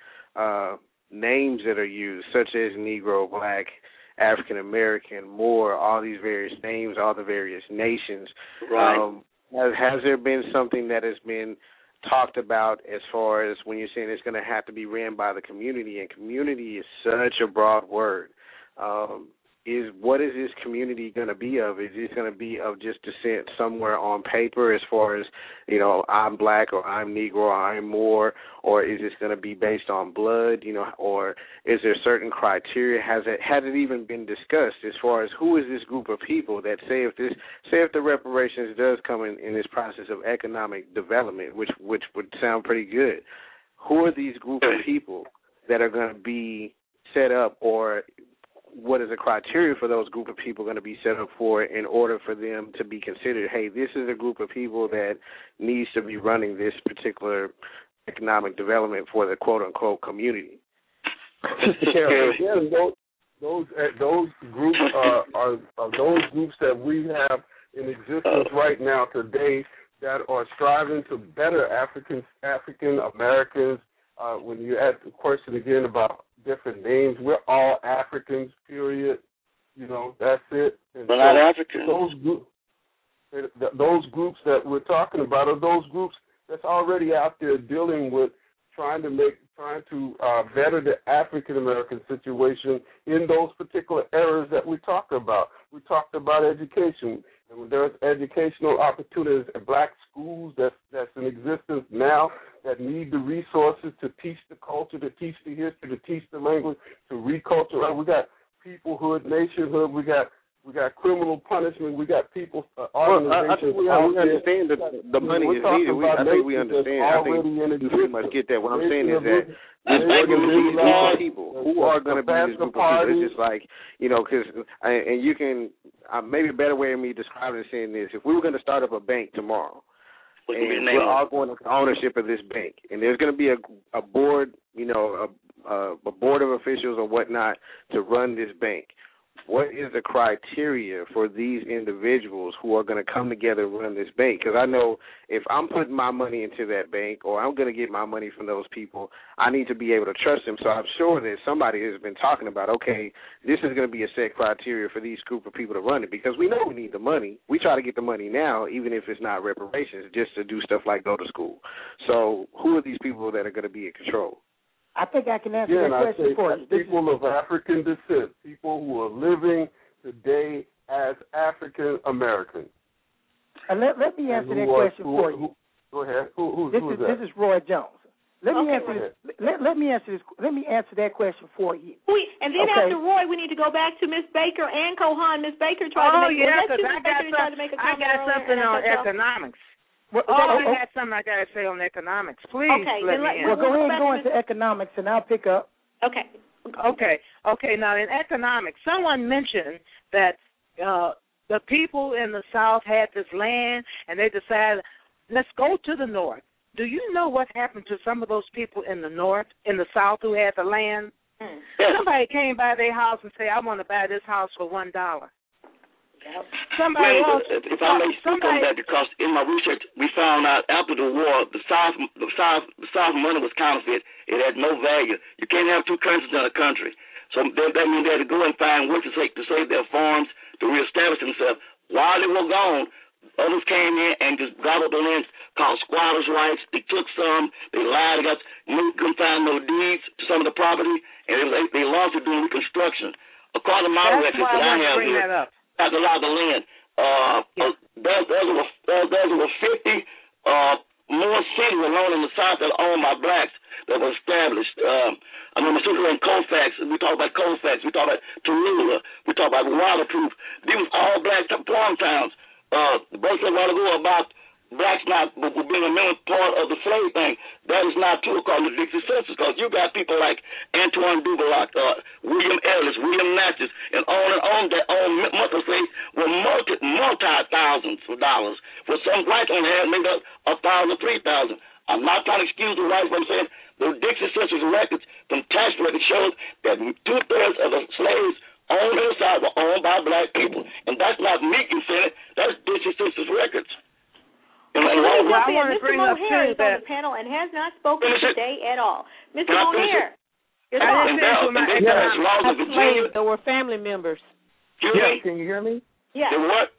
names that are used, such as Negro, Black, African American, Moor, all these various names, all the various nations. Right. Has there been something that has been talked about as far as when you're saying it's going to have to be ran by the community, and community is such a broad word. What is this community going to be of? Is this going to be of just descent somewhere on paper as far as, I'm Black or I'm Negro or I'm Moor, or is this going to be based on blood, or is there certain criteria? Has it even been discussed as far as who is this group of people that say if the reparations does come in this process of economic development, which would sound pretty good, who are these group of people that are going to be set up, or what is the criteria for those group of people going to be set up for in order for them to be considered, hey, this is a group of people that needs to be running this particular economic development for the quote-unquote community? Those groups are those groups that we have in existence right now today that are striving to better African Americans. When you ask the question again about different names, we're all Africans, period. That's it. And we're not Africans. Those groups that we're talking about are those groups that's already out there dealing with trying to better the African American situation in those particular areas that we talked about. We talked about education, and there's educational opportunities at Black schools that's in existence now that need the resources to teach the culture, to teach the history, to teach the language, to reculture. We got peoplehood, nationhood. We got criminal punishment. We got people organizations. We understand that the money is needed. I think we understand. I think we pretty much get that. What I'm saying is that this organization, these people who are going to be this group of people, it's just like, and you can, maybe a better way of me describing it is saying this: if we were going to start up a bank tomorrow, and we're all going to ownership of this bank, and there's going to be a board, a board of officials or whatnot to run this bank. what is the criteria for these individuals who are going to come together and run this bank? Because I know if I'm putting my money into that bank or I'm going to get my money from those people, I need to be able to trust them. So I'm sure that somebody has been talking about, okay, this is going to be a set criteria for these group of people to run it, because we know we need the money. We try to get the money now, even if it's not reparations, just to do stuff like go to school. So who are these people that are going to be in control? I think I can answer that question for you. People of African descent, people who are living today as African Americans. Let me answer that question for you. Go ahead. Who's this is Roy Jones. Let me answer that question for you. And then after Roy, we need to go back to Miss Baker and Kohan. Miss Baker tried to make I got something on economics. I got something I got to say on economics. Please let me in. Well, go ahead and go into economics, and I'll pick up. Okay. Now, in economics, someone mentioned that the people in the South had this land, and they decided, let's go to the North. Do you know what happened to some of those people in the North, in the South, who had the land? Somebody came by their house and said, I want to buy this house for $1. Somebody else. If I may speak on that, because in my research we found out after the war, the South money was counterfeit. It had no value. You can't have two currencies in a country. So that means they had to go and find ways to save their farms, to reestablish themselves. While they were gone, others came in and just gobbled the land, called squatters' rights. They took some, they lied, couldn't find no deeds to some of the property, and they lost it doing reconstruction. According to my records that I have here, that's a lot of land. There were 50 more cities alone in the South that are owned by blacks that were established. I remember sitting in Colfax. We talk about Colfax. We talk about Tallulah. We talk about Waterproof. These were all black farm towns. The brother said a while ago about blacks not being a main part of the slave thing. That is not true according to Dixie Census, because you got people like Antoine Dubalac, William Ellis, William Natchez, and on that own monthly slaves were multi-thousands of dollars. For some whites only had maybe 1,000, 3,000. I'm not trying to excuse the whites, but I'm saying the Dixie Census records, from tax records, shows that 2/3 of the slaves owned in the South were owned by black people. And that's not me saying it. That's Dixie Census records. Mr. Mohair is on the panel and has not spoken today at all. Mr. Mohair. There were family members. Yes, can you hear me? Yes. What?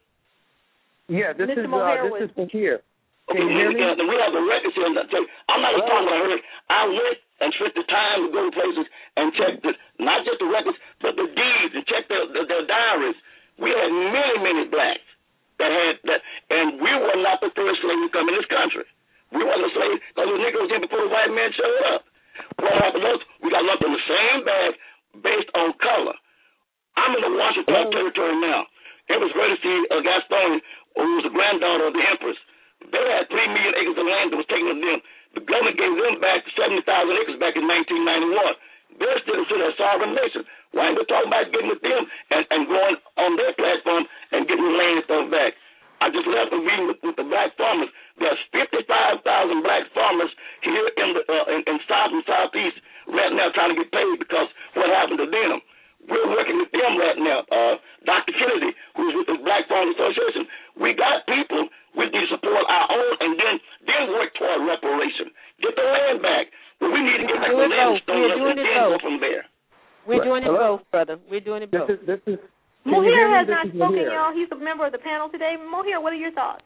Yeah, this is Mohair. Can you hear me? We have the records here. I'm not talking about her. I went and spent the time to go to places and check not just the records, but the deeds, and check their diaries. We had many blacks that had that, and we were not the first slave to come in this country. We wasn't a slave because the Negroes in before the white man showed up. What happened was we got lumped in the same bag based on color. I'm in the Washington territory now. It was great to see Gaston, who was the granddaughter of the Empress. They had 3 million acres of land that was taken from them. The government gave them back 70,000 acres back in 1991. They're still considered a sovereign nation. Why ain't we talking about getting with them and going on their platform and getting the land stuff back? I just left a meeting with the black farmers. There's 55,000 black farmers here in South and Southeast right now trying to get paid because what happened to them. We're working with them right now. Dr. Kennedy, who's with the Black Farmers Association, we got people. We need to support our own and then work toward reparation. Get the land back. But we need to get back the land and then go from there. We're doing it both, brother. We're doing it both. Mohair has not spoken, y'all. He's a member of the panel today. Mohair, what are your thoughts?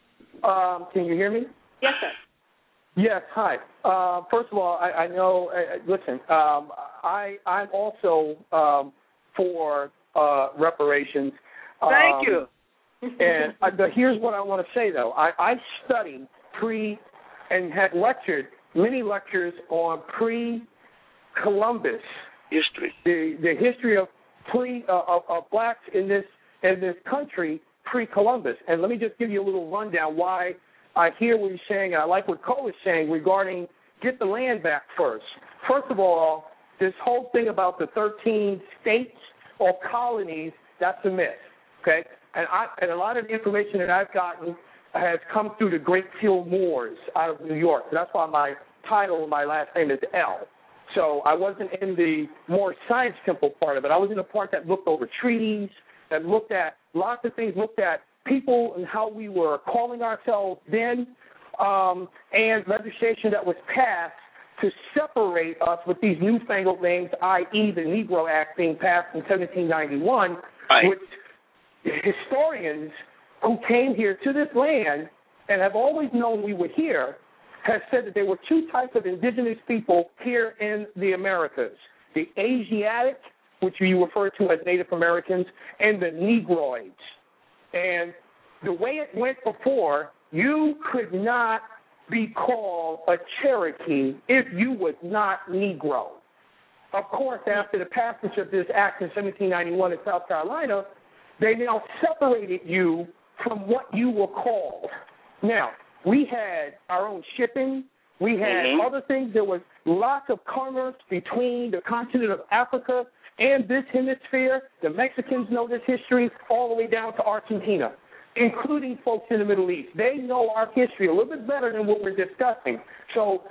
Can you hear me? Yes, sir. Yes, hi. First of all, I know, listen, I'm also for reparations. Thank you. And here's what I want to say, though. I studied and had lectured many lectures on pre-Columbus history, the history of blacks in this country pre-Columbus. And let me just give you a little rundown why I hear what you're saying, and I like what Cole is saying regarding get the land back first. First of all, this whole thing about the 13 states or colonies, that's a myth, okay? And a lot of the information that I've gotten has come through the Great Field Moors out of New York. So that's why my title and my last name is L. So I wasn't in the more science temple part of it. I was in the part that looked over treaties, that looked at lots of things, looked at people and how we were calling ourselves then, and legislation that was passed to separate us with these newfangled names, i.e. the Negro Act being passed in 1791, right. which historians who came here to this land and have always known we were here have said that there were two types of indigenous people here in the Americas, the Asiatic, which you refer to as Native Americans, and the Negroids. And the way it went before, you could not be called a Cherokee if you was not Negro. Of course, after the passage of this act in 1791 in South Carolina, they now separated you from what you were called. Now, we had our own shipping. We had other things. There was lots of commerce between the continent of Africa and this hemisphere. The Mexicans know this history all the way down to Argentina, including folks in the Middle East. They know our history a little bit better than what we're discussing. So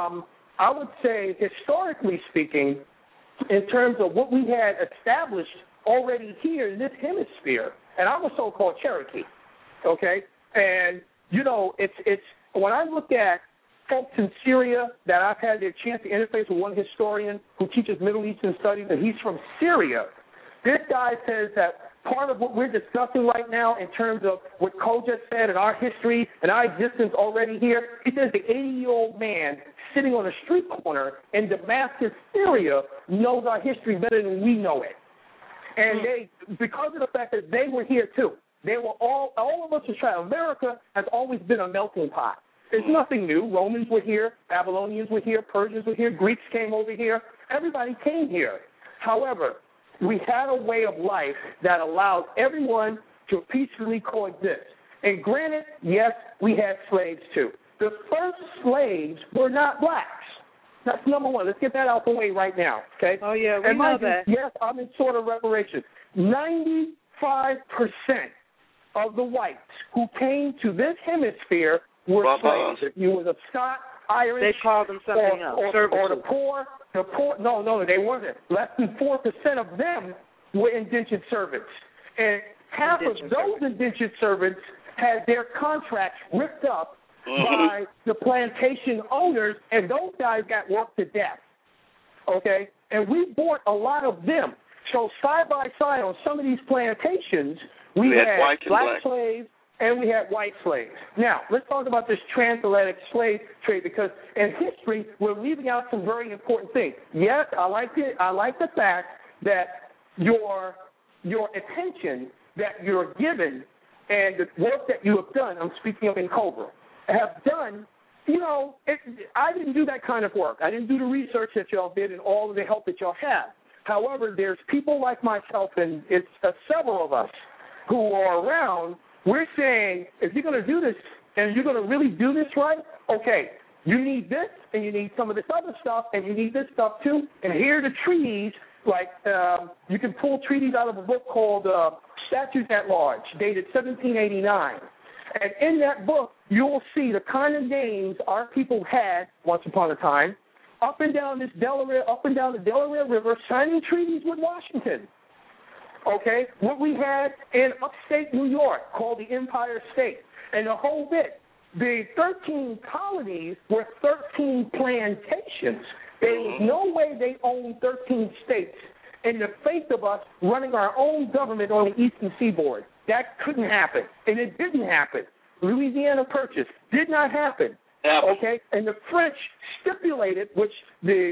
I would say, historically speaking, in terms of what we had established already here in this hemisphere, and I'm a so-called Cherokee, okay? And, you know, it's when I look at folks in Syria that I've had the chance to interface with, one historian who teaches Middle Eastern studies, and he's from Syria. This guy says that part of what we're discussing right now in terms of what Cole just said and our history and our existence already here, he says the 80-year-old man sitting on a street corner in Damascus, Syria, knows our history better than we know it. And they, because of the fact that they were here too, they were all of us are trying. America has always been a melting pot. There's nothing new. Romans were here, Babylonians were here, Persians were here, Greeks came over here. Everybody came here. However, we had a way of life that allowed everyone to peacefully coexist. And granted, yes, we had slaves too. The first slaves were not blacks. That's number one. Let's get that out the way right now, okay? Oh, yeah, we know that. Yes, I'm in sort of reparations. 95% of the whites who came to this hemisphere were slaves. If you was a Scot, Irish, they called them something else. Or the poor. No, they wasn't. Less than 4% of them were indentured servants. And half of those indentured servants had their contracts ripped up by the plantation owners, and those guys got worked to death. Okay? And we bought a lot of them. So side by side on some of these plantations, we had black slaves and we had white slaves. Now, let's talk about this transatlantic slave trade, because in history, we're leaving out some very important things. Yes, I like the fact that your attention that you're given and the work that you have done, I'm speaking of NCOBRA, have done, you know, I didn't do that kind of work. I didn't do the research that y'all did and all of the help that y'all have. However, there's people like myself, and it's several of us who are around. We're saying, if you're going to do this and you're going to really do this right, okay, you need this and you need some of this other stuff and you need this stuff too. And here are the treaties, like you can pull treaties out of a book called Statutes at Large, dated 1789. And in that book, you'll see the kind of names our people had once upon a time, up and down the Delaware River, signing treaties with Washington. Okay, what we had in upstate New York called the Empire State, and the whole bit. The 13 colonies were 13 plantations. There was no way they owned 13 states in the face of us running our own government on the eastern seaboard. That couldn't happen, and it didn't happen. Louisiana Purchase did not happen. Okay, and the French stipulated, which the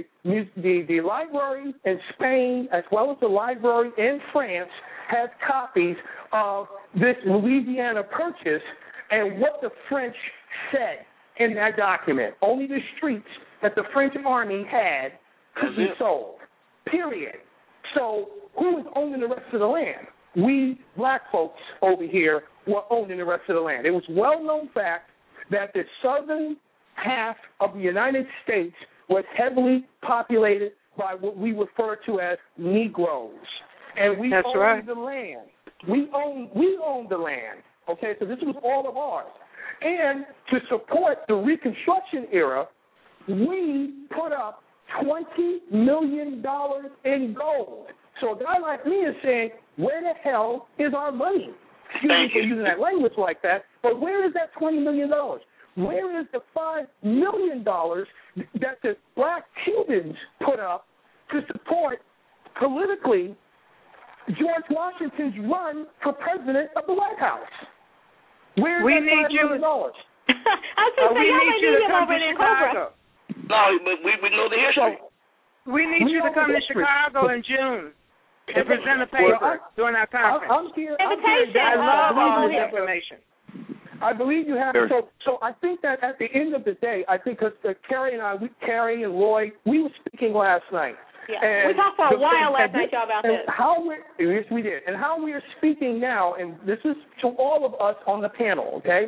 library in Spain as well as the library in France has copies of this Louisiana Purchase and what the French said in that document. Only the streets that the French army had could be sold, period. So who was owning the rest of the land? We black folks over here were owning the rest of the land. It was well-known fact that the southern half of the United States was heavily populated by what we refer to as Negroes. And we owned the land. We owned the land. Okay, so this was all of ours. And to support the Reconstruction era, we put up $20 million in gold. So a guy like me is saying, where the hell is our money? Excuse me for using that language like that, but where is that $20 million? Where is the $5 million that the black Cubans put up to support politically George Washington's run for president of the White House? Where is that $5 million? I was going to say, y'all may need him over there in Cobra. No, but we know the history. We need you to come to Chicago in June and present a paper during our conference. I'm here. I love all this information. I believe you have. So I think that at the end of the day, I think because Carrie and I, Carrie and Roy, we were speaking last night. Yeah, we talked for a while last night, y'all, about this. Yes, we did. And how we are speaking now, and this is to all of us on the panel, okay?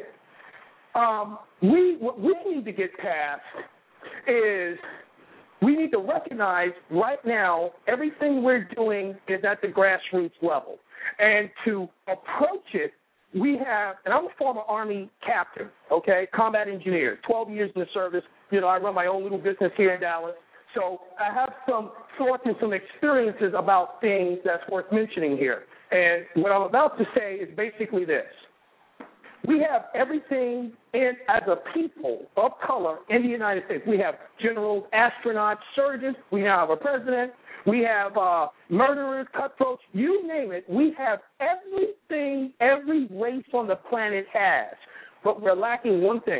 What we need to get past is we need to recognize right now everything we're doing is at the grassroots level. And to approach it, we have, and I'm a former Army captain, okay, combat engineer, 12 years in the service. You know, I run my own little business here in Dallas. So I have some thoughts and some experiences about things that's worth mentioning here. And what I'm about to say is basically this. We have everything as a people of color in the United States. We have generals, astronauts, surgeons. We have a president. We have murderers, cutthroats, you name it. We have everything every race on the planet has. But we're lacking one thing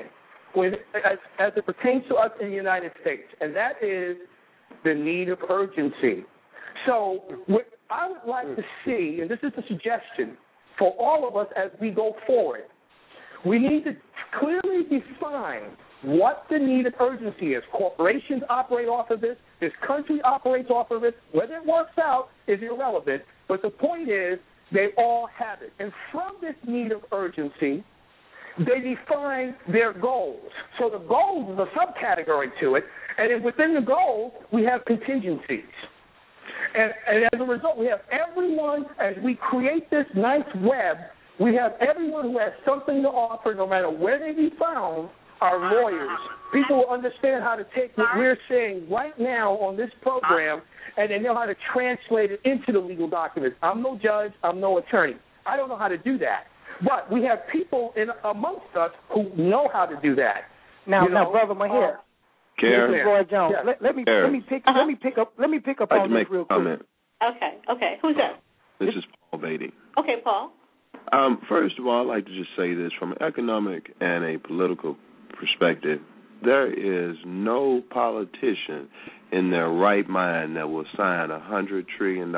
as it pertains to us in the United States, and that is the need of urgency. So what I would like to see, and this is a suggestion for all of us as we go forward, we need to clearly define what the need of urgency is. Corporations operate off of this. This country operates off of it. Whether it works out is irrelevant, but the point is they all have it. And from this need of urgency, they define their goals. So the goals is a subcategory to it, and then within the goals, we have contingencies. And as a result, we have everyone, as we create this nice web, we have everyone who has something to offer, no matter where they be found, are lawyers. People will understand how to take what we're saying right now on this program, and they know how to translate it into the legal documents. I'm no judge. I'm no attorney. I don't know how to do that. But we have people amongst us who know how to do that. Now, Brother Maher, this is Roy Jones. Yeah. Let me pick up on this real quick. Okay. Who's that? This is Paul Beatty. Okay, Paul. First of all, I'd like to just say this from an economic and a political perspective. There is no politician in their right mind that will sign $100 trillion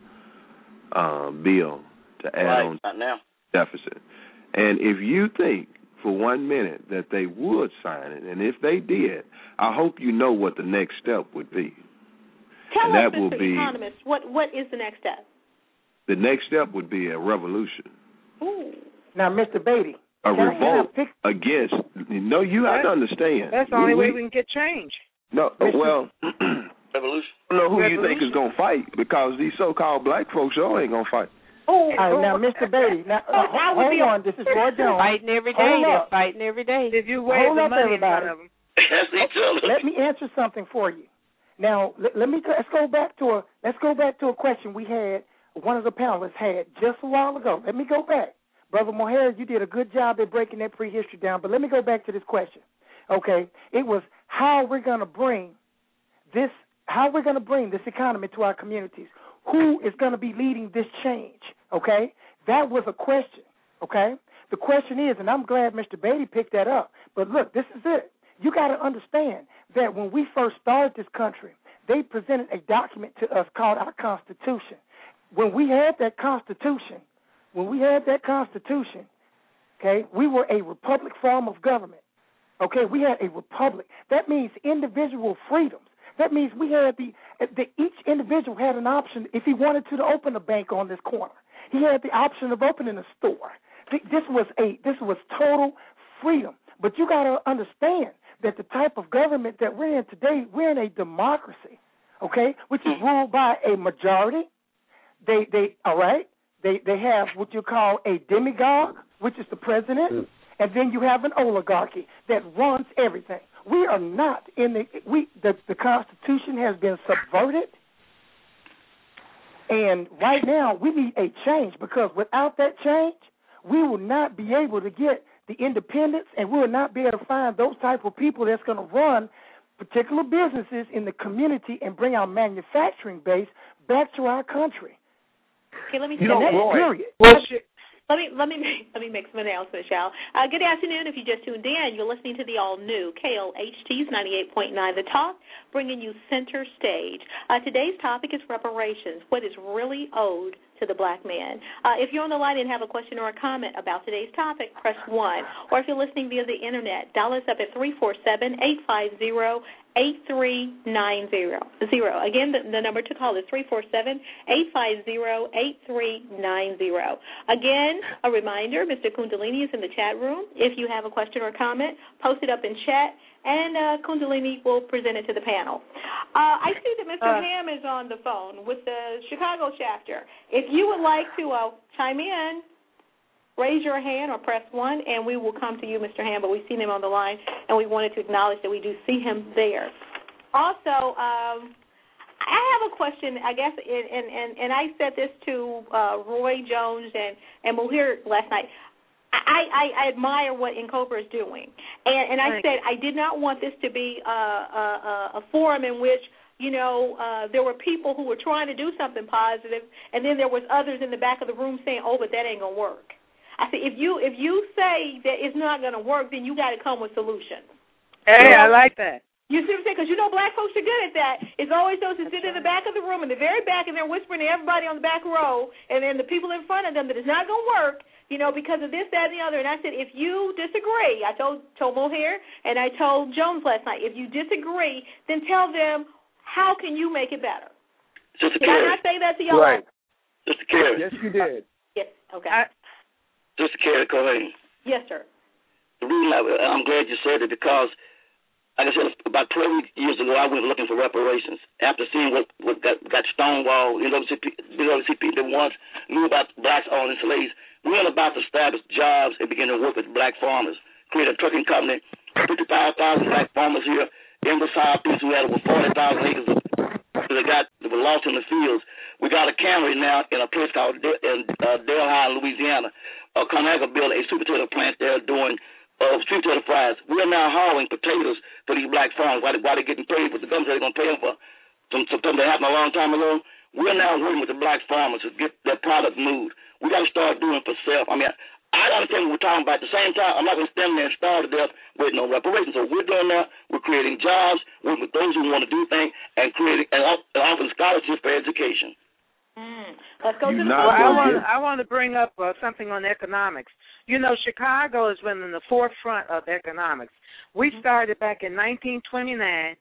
bill to add on deficit. And if you think for 1 minute that they would sign it, and if they did, I hope you know what the next step would be. Tell us, Mr. Economist, what is the next step? The next step would be a revolution. Ooh. Now, Mr. Beatty. A revolt against, you have to understand. That's the only way we can get change. No, well, revolution. I don't know who you think is going to fight, because these so-called black folks sure ain't going to fight. Now, Mr. Beatty, hold on. This is Roy Jones. Fighting every day. They're fighting every day. If you weigh the money in front of them. Let me answer something for you. Now, let's go back to a question we had. One of the panelists had just a while ago. Let me go back. Brother Mohair, you did a good job at breaking that prehistory down, but let me go back to this question. Okay, it was how we're going to bring this economy to our communities. Who is going to be leading this change? Okay, that was a question. Okay, the question is, and I'm glad Mr. Beatty picked that up. But look, this is it. You got to understand that when we first started this country, they presented a document to us called our Constitution. When we had that Constitution, okay, we were a republic form of government. Okay, we had a republic. That means individual freedoms. That means we had each individual had an option if he wanted to open a bank on this corner. He had the option of opening a store. This was total freedom. But you got to understand that the type of government that we're in today, we're in a democracy, okay, which is ruled by a majority. They have what you call a demagogue, which is the president, and then you have an oligarchy that runs everything. We are not in the Constitution has been subverted, and right now we need a change, because without that change, we will not be able to get the independence, and we will not be able to find those type of people that's going to run particular businesses in the community and bring our manufacturing base back to our country. Okay, let me say that. Period. Well, Let me make some announcements, y'all. Good afternoon. If you just tuned in, you're listening to the all-new KLHT's 98.9 The Talk, bringing you center stage. Today's topic is reparations, what is really owed to the black man. If you're on the line and have a question or a comment about today's topic, press 1. Or if you're listening via the Internet, dial us up at 347-850-8390. Again, the number to call is 347-850-8390. Again, a reminder, Mr. Kundalini is in the chat room. If you have a question or comment, post it up in chat, and Kundalini will present it to the panel. I see that Mr. Ham is on the phone with the Chicago chapter. If you would like to chime in, raise your hand or press 1, and we will come to you, Mr. Ham, but we've seen him on the line, and we wanted to acknowledge that we do see him there. Also, I have a question, I guess, and I said this to Roy Jones and Mohir last night. I admire what N'COBRA is doing, and I said I did not want this to be a forum in which, there were people who were trying to do something positive, and then there was others in the back of the room saying, "Oh, but that ain't gonna work." I said, if you say that it's not gonna work, then you got to come with solutions. Hey, I like that. You see what I'm saying? Because black folks are good at that. It's always those who sit in the back of the room, in the very back, and they're whispering to everybody on the back row, and then the people in front of them that it's not going to work, because of this, that, and the other. And I said, if you disagree, I told Mohair and I told Jones last night, if you disagree, then tell them how can you make it better. Did I not say that to y'all? Right. Mr. Carey. Yes, you did. Yes, okay. Mr. Carey, go ahead. Yes, sir. The reason I'm glad you said it, because like I said, about 12 years ago, I went looking for reparations. After seeing what got Stonewall, NAACP, the ones knew about blacks owning slaves, we went about to establish jobs and begin to work with black farmers, create a trucking company, 55,000 black farmers here in the Southeast who had over 40,000 acres that were lost in the fields. We got a cannery now in a place called Delhi, Louisiana. Conagra built a sweet potato plant there doing sweet potato fries. We are now hauling potatoes for these black farmers while they're getting paid with the government they're going to pay them for. Something that happened a long time ago. We're now working with the black farmers to get their product moved. We got to start doing it for self. I mean, I understand what we're talking about. At the same time, I'm not going to stand there and starve to death with no reparations. So we're doing that. We're creating jobs, working with those who want to do things, and creating and offering scholarships for education. Let's go to the I want to bring up something on economics. Chicago has been in the forefront of economics. We started back in 1929,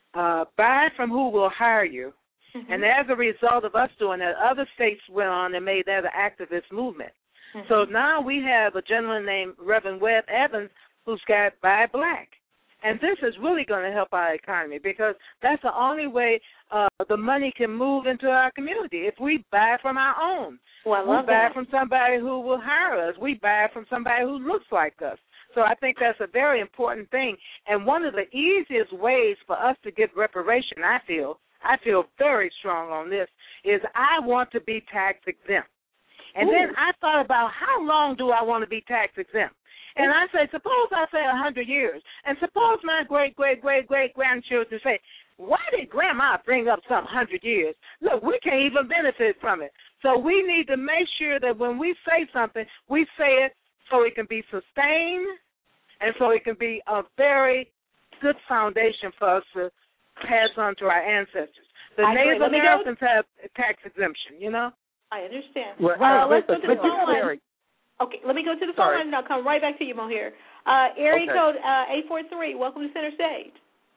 buy from who will hire you. Mm-hmm. And as a result of us doing that, other states went on and made that an activist movement. Mm-hmm. So now we have a gentleman named Reverend Webb Evans who's got Buy Black. And this is really going to help our economy, because that's the only way the money can move into our community. If we buy from our own, we buy from somebody who will hire us. We buy from somebody who looks like us. So I think that's a very important thing. And one of the easiest ways for us to get reparation, I feel very strong on this, is I want to be tax exempt. And then I thought about how long do I want to be tax exempt? And I say, suppose I say 100 years, and suppose my great-great-great-great-grandchildren say, why did Grandma bring up some 100 years? Look, we can't even benefit from it. So we need to make sure that when we say something, we say it so it can be sustained and so it can be a very good foundation for us to pass on to our ancestors. The Native Americans have tax exemption, I understand. Well, let's go to the phone line. Okay, let me go to the phone line, and I'll come right back to you, Mohair. Area code 843, welcome to Center Stage.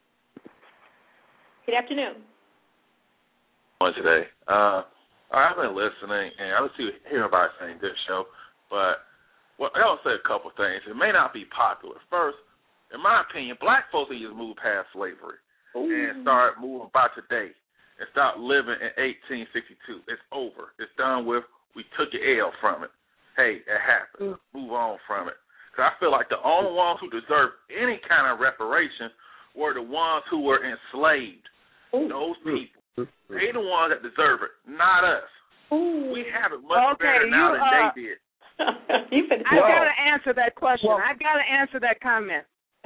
Good afternoon. Today. I've been listening, and I hear everybody saying good show, but I want to say a couple things. It may not be popular. First, in my opinion, black folks need to move past slavery and start moving by today and start living in 1862. It's over. It's done with. We took your L from it. Hey, it happened. Move on from it. Because I feel like the only ones who deserve any kind of reparations were the ones who were enslaved. Those people. They the ones that deserve it, not us. We have it much better now than they did. I got to answer that question. I got to answer that comment.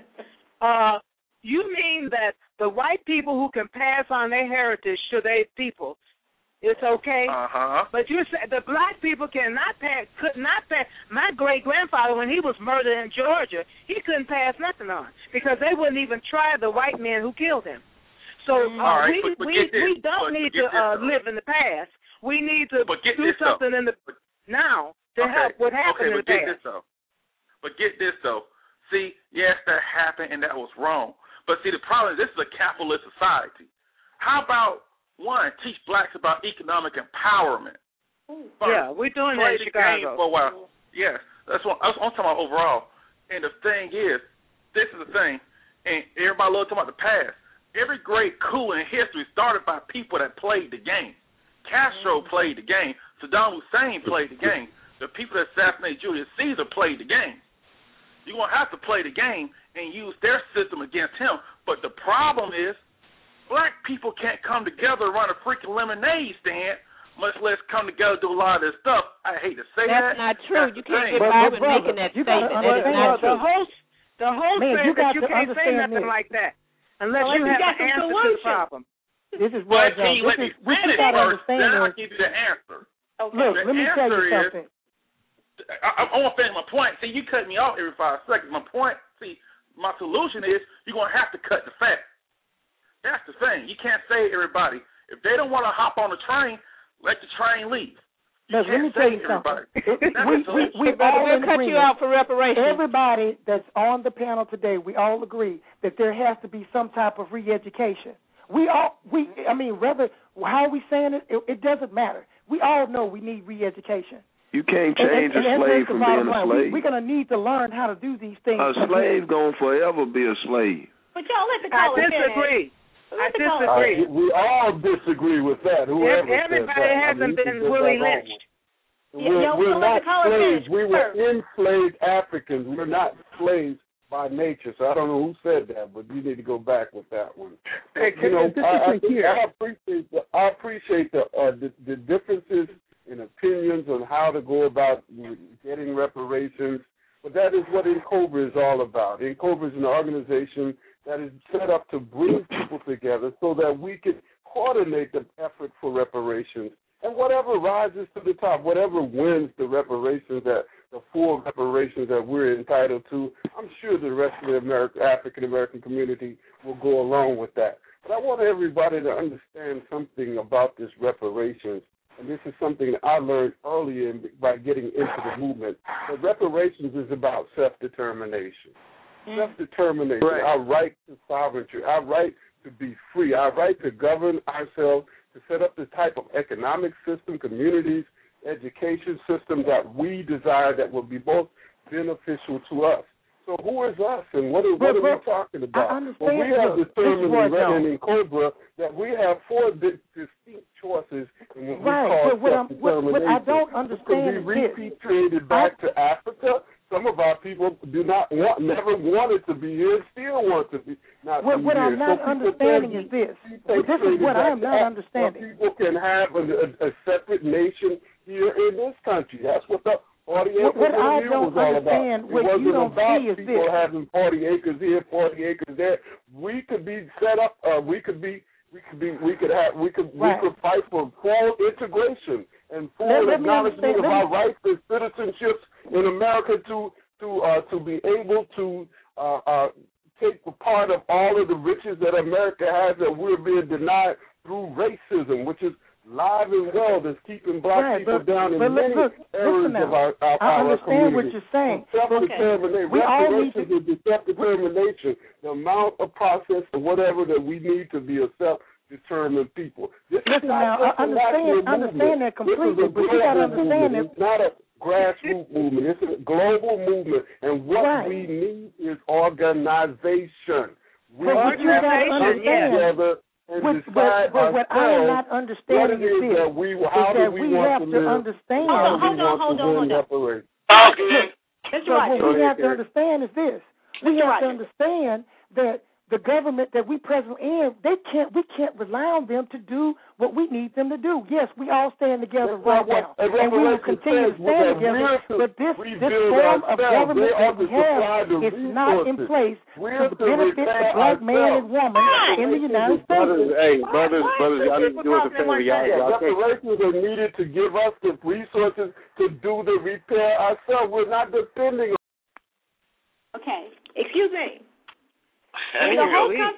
You mean that the white people who can pass on their heritage to their people, it's okay? But you said the black people could not pass. My great-grandfather, when he was murdered in Georgia, he couldn't pass nothing on because they wouldn't even try the white men who killed him. So we don't need to live in the past. We need to do something in the now to help what happened in the past. But get this, though. See, yes, that happened, and that was wrong. But, see, the problem is this is a capitalist society. How about, one, teach blacks about economic empowerment? Yeah, we're doing that in Chicago. For a while. Yes, that's what I'm talking about overall. And the thing is, this is the thing, and everybody loves talking about the past. Every great coup in history started by people that played the game. Castro played the game. Saddam Hussein played the game. The people that assassinated Julius Caesar played the game. You're going to have to play the game and use their system against him. But the problem is black people can't come together and run a freaking lemonade stand, much less come together and do a lot of this stuff. I hate to say that. That's not true. You can't get by with making that statement. That is not true. The whole thing that you can't say nothing like that unless you have an answer to the problem. This is what you got to understand. Then I'll give you the answer. Okay. Look, let me tell you something. I want to finish my point. See, you cut me off every 5 seconds. My point, my solution is you're going to have to cut the fat. That's the thing. You can't say everybody. If they don't want to hop on the train, let the train leave. Let me tell you something. We'll cut you out for reparations. Everybody that's on the panel today, we all agree that there has to be some type of re-education. Whether how are we saying it, it doesn't matter. We all know we need re-education. You can't change a slave from being a slave. We're going to need to learn how to do these things. A slave going to forever be a slave. But y'all let the caller finish. I disagree. We all disagree with that. Everybody hasn't been Willie lynched. We're not slaves. We were enslaved Africans. We're not slaves by nature. So I don't know who said that, but you need to go back with that one. I appreciate the differences in opinions on how to go about getting reparations, but that is what NCOBRA is all about. NCOBRA is an organization that is set up to bring people together so that we can coordinate the effort for reparations. And whatever rises to the top, whatever wins the reparations, the full reparations that we're entitled to, I'm sure the rest of the African-American community will go along with that. But I want everybody to understand something about this reparations, and this is something that I learned early by getting into the movement. That reparations is about self-determination. Self-determination, our right to sovereignty, our right to be free, our right to govern ourselves, to set up the type of economic system, communities, education system that we desire that will be most beneficial to us. So who is us and what are we talking about? Well, we have determined in NCOBRA that we have 4 distinct choices in what we call self-determination. What I don't understand is repatriated back to Africa. Some of our people never wanted to be here, still want to be not be here. What I'm not understanding is this. This is what I am not understanding. People can have a separate nation here in this country. That's what the 40 acres what I don't understand, what you don't see is this. People having 40 acres here, 40 acres there. We could be set up. We could fight for full integration and full acknowledgement of our rights and citizenships in America to be able to take part of all of the riches that America has that we're being denied through racism, which is live and well that's keeping black people down in many areas of our I understand what you're saying. Self-determination, self-determination, the amount of process or whatever that we need to be a self-determined people. Listen now, I understand that completely, but you got to understand that. It's not a grassroots movement. It's a global movement, and what we need is organization. We have to come together and decide what I am not understanding is this, that we have to understand. Hold on. What we have to understand is this. We have to understand that the government that we presently in, we can't rely on them to do what we need them to do. Yes, we all stand together right now, and we will continue to stand together. But this form of government that we have is not in place to benefit the black man and woman in the United States. Brothers, y'all need to do us a favor. Reparations are needed to give us the resources to do the repair ourselves. We're not depending on. Okay, excuse me. When the host comes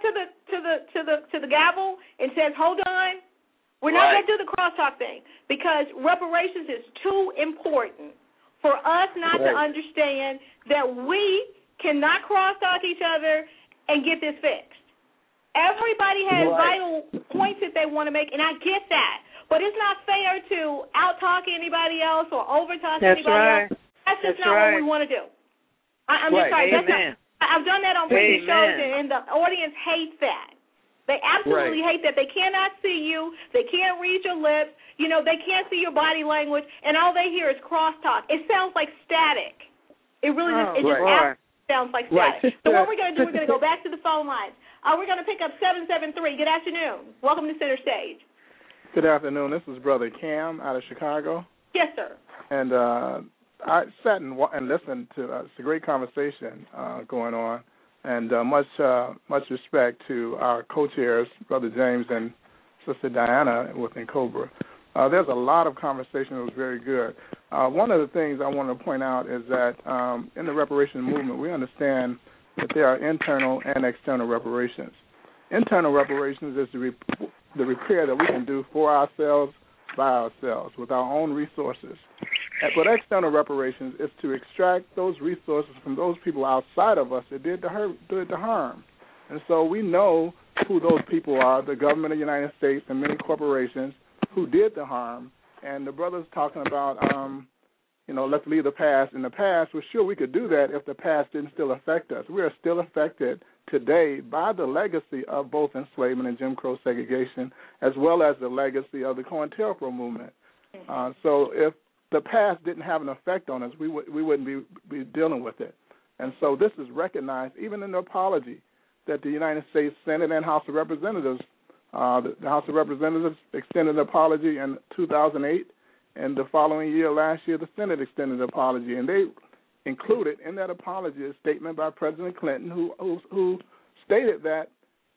to the gavel and says, "Hold on," we're not going to do the crosstalk thing because reparations is too important for us not to understand that we cannot crosstalk each other and get this fixed. Everybody has vital points that they want to make, and I get that, but it's not fair to out-talk anybody else or over-talk anybody else. That's just not what we want to do. I'm just sorry. That's not. I've done that on previous shows, and the audience hates that. They absolutely hate that. They cannot see you. They can't read your lips. You know, they can't see your body language, and all they hear is crosstalk. It sounds like static. It really sounds like static. So what we're going to do, we're going to go back to the phone lines. We're going to pick up 773. Good afternoon. Welcome to Center Stage. Good afternoon. This is Brother Cam out of Chicago. Yes, sir. And I sat and listened to it's a great conversation going on, and much respect to our co-chairs, Brother James and Sister Diana within Cobra. There's a lot of conversation that was very good. One of the things I want to point out is that in the reparation movement, we understand that there are internal and external reparations. Internal reparations is the repair that we can do for ourselves, by ourselves, with our own resources. But external reparations is to extract those resources from those people outside of us that did the harm. And so we know who those people are, the government of the United States and many corporations who did the harm. And the brother's talking about, let's leave the past in the past. Well, sure, we could do that if the past didn't still affect us. We are still affected today by the legacy of both enslavement and Jim Crow segregation, as well as the legacy of the COINTELPRO movement. So if the past didn't have an effect on us, we wouldn't be dealing with it. And so this is recognized even in the apology that the United States Senate and House of Representatives, the House of Representatives extended an apology in 2008, and the following year, last year, the Senate extended an apology. And they included in that apology a statement by President Clinton who stated that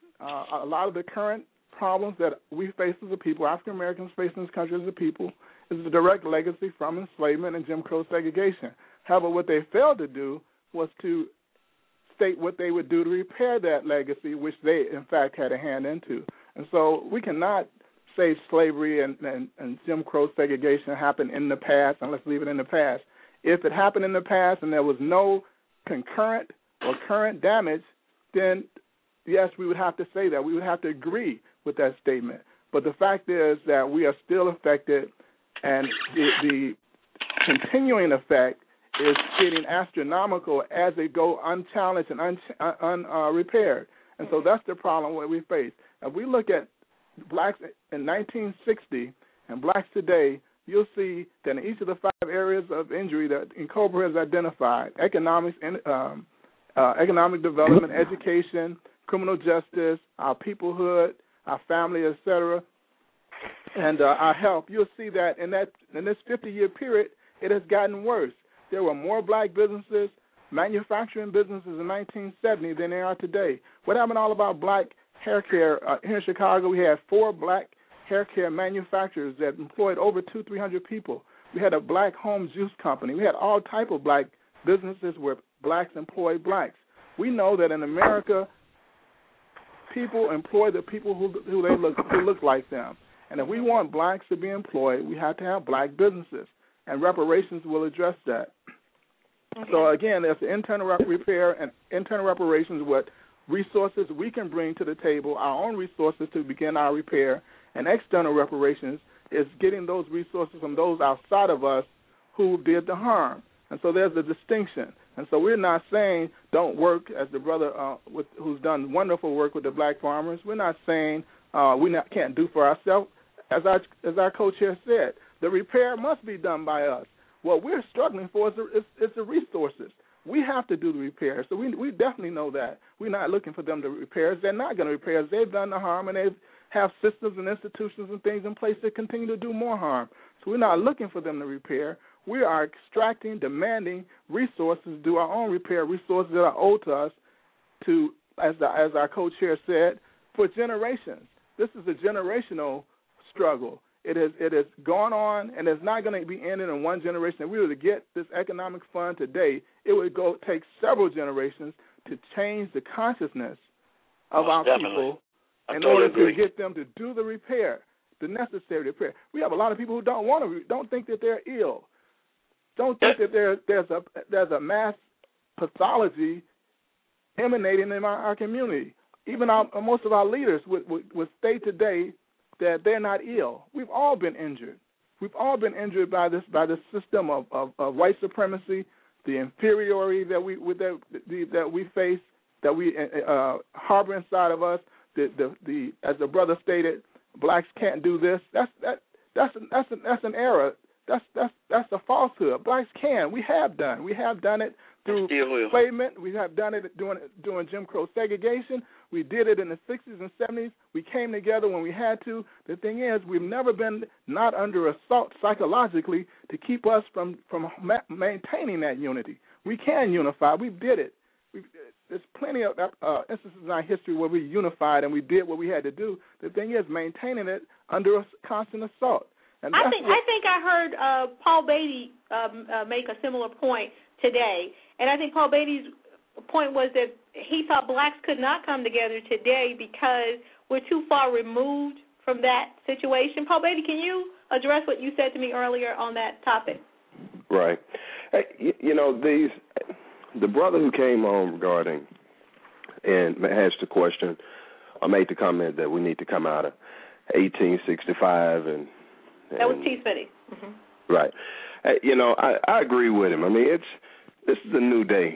a lot of the current problems that we face as a people, African Americans face in this country as a people, is a direct legacy from enslavement and Jim Crow segregation. However, what they failed to do was to state what they would do to repair that legacy, which they, in fact, had a hand into. And so we cannot say slavery and Jim Crow segregation happened in the past, and let's leave it in the past. If it happened in the past and there was no concurrent or current damage, then, yes, we would have to say that. We would have to agree with that statement. But the fact is that we are still affected, and the continuing effect is getting astronomical as they go unchallenged and unrepaired. And so that's the problem that we face. If we look at blacks in 1960 and blacks today, you'll see that in each of the 5 areas of injury that Cobra has identified, economic development, education, criminal justice, our peoplehood, our family, etc., and our health, you'll see that in this 50-year period, it has gotten worse. There were more black businesses, manufacturing businesses in 1970 than there are today. What happened all about black hair care? Here in Chicago, we had 4 black hair care manufacturers that employed over 200-300 people. We had a black home juice company. We had all type of black businesses where blacks employed blacks. We know that in America, people employ the people who look like them. And if we want blacks to be employed, we have to have black businesses, and reparations will address that. Okay. So, again, there's the internal repair and internal reparations, what resources we can bring to the table, our own resources to begin our repair, and external reparations is getting those resources from those outside of us who did the harm. And so there's a distinction. And so we're not saying don't work, as the brother who's done wonderful work with the black farmers. We're not saying can't do for ourselves. As our co-chair said, the repair must be done by us. What we're struggling for is the resources. We have to do the repairs. So we definitely know that. We're not looking for them to repair us. They're not going to repair us. They've done the harm, and they have systems and institutions and things in place that continue to do more harm. So we're not looking for them to repair. We are extracting, demanding resources to do our own repair, resources that are owed to us to, as our co-chair said, for generations. This is a generational struggle. It has gone on, and it's not going to be ended in one generation. If we were to get this economic fund today, it would take several generations to change the consciousness of our people in order to get them to do the repair, the necessary repair. We have a lot of people who don't think that they're ill, don't think that there's a mass pathology emanating in our community. Even most of our leaders would state today that they're not ill. We've all been injured. We've all been injured by this system of white supremacy, the inferiority that we face, that we harbor inside of us. The as the brother stated, blacks can't do this. That's an error. That's a falsehood. Blacks can. We have done. We have done it through enslavement. We have done it during Jim Crow segregation. We did it in the 60s and 70s. We came together when we had to. The thing is, we've never been not under assault psychologically to keep us from maintaining that unity. We can unify. We did it. There's plenty of instances in our history where we unified and we did what we had to do. The thing is, maintaining it under a constant assault. And I think I heard Paul Beatty make a similar point today, and I think Paul Beatty's point was that he thought blacks could not come together today because we're too far removed from that situation. Paul Beatty, can you address what you said to me earlier on that topic? Right. Hey, the brother who came on regarding and asked the question or made the comment that we need to come out of 1865 and that was T. Smitty. Mm-hmm. Right. I agree with him. I mean, this is a new day.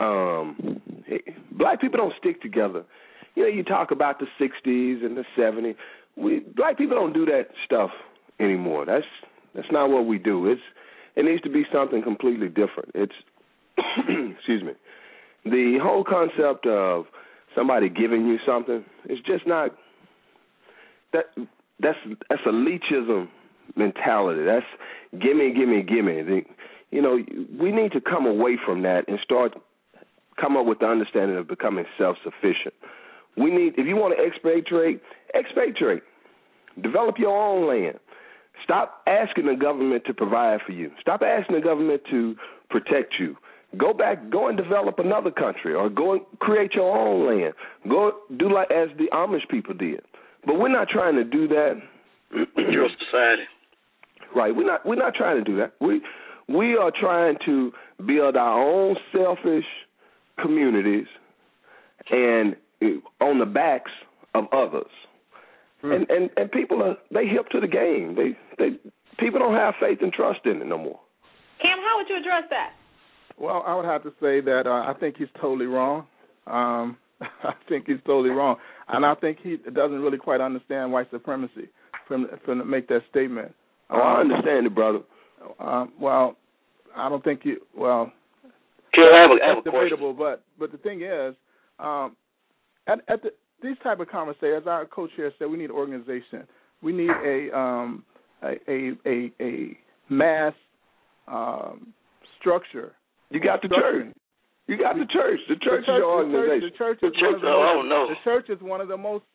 Black people don't stick together. You talk about the 60s and the 70s. Black people don't do that stuff anymore. That's not what we do. It needs to be something completely different. It's excuse me. The whole concept of somebody giving you something is just not that's a leechism mentality. That's gimme. We need to come away from that and come up with the understanding of becoming self-sufficient. If you want to expatriate. Develop your own land. Stop asking the government to provide for you. Stop asking the government to protect you. Go and develop another country, or go and create your own land. Go do like as the Amish people did. But we're not trying to do that. Your society. Right. We're not trying to do that. We are trying to build our own selfish communities and on the backs of others. And people they hip to the game. People don't have faith and trust in it no more. Cam, how would you address that? Well, I would have to say that I think he's totally wrong. I think he's totally wrong, and I think he doesn't really quite understand white supremacy from to make that statement. I understand it, brother. Well, I don't think you. Well, that's debatable. But the thing is, these type of conversations, as our co-chair said, we need organization. We need a mass structure. You got the church. You got the church. The church is your organization. The church is one of the most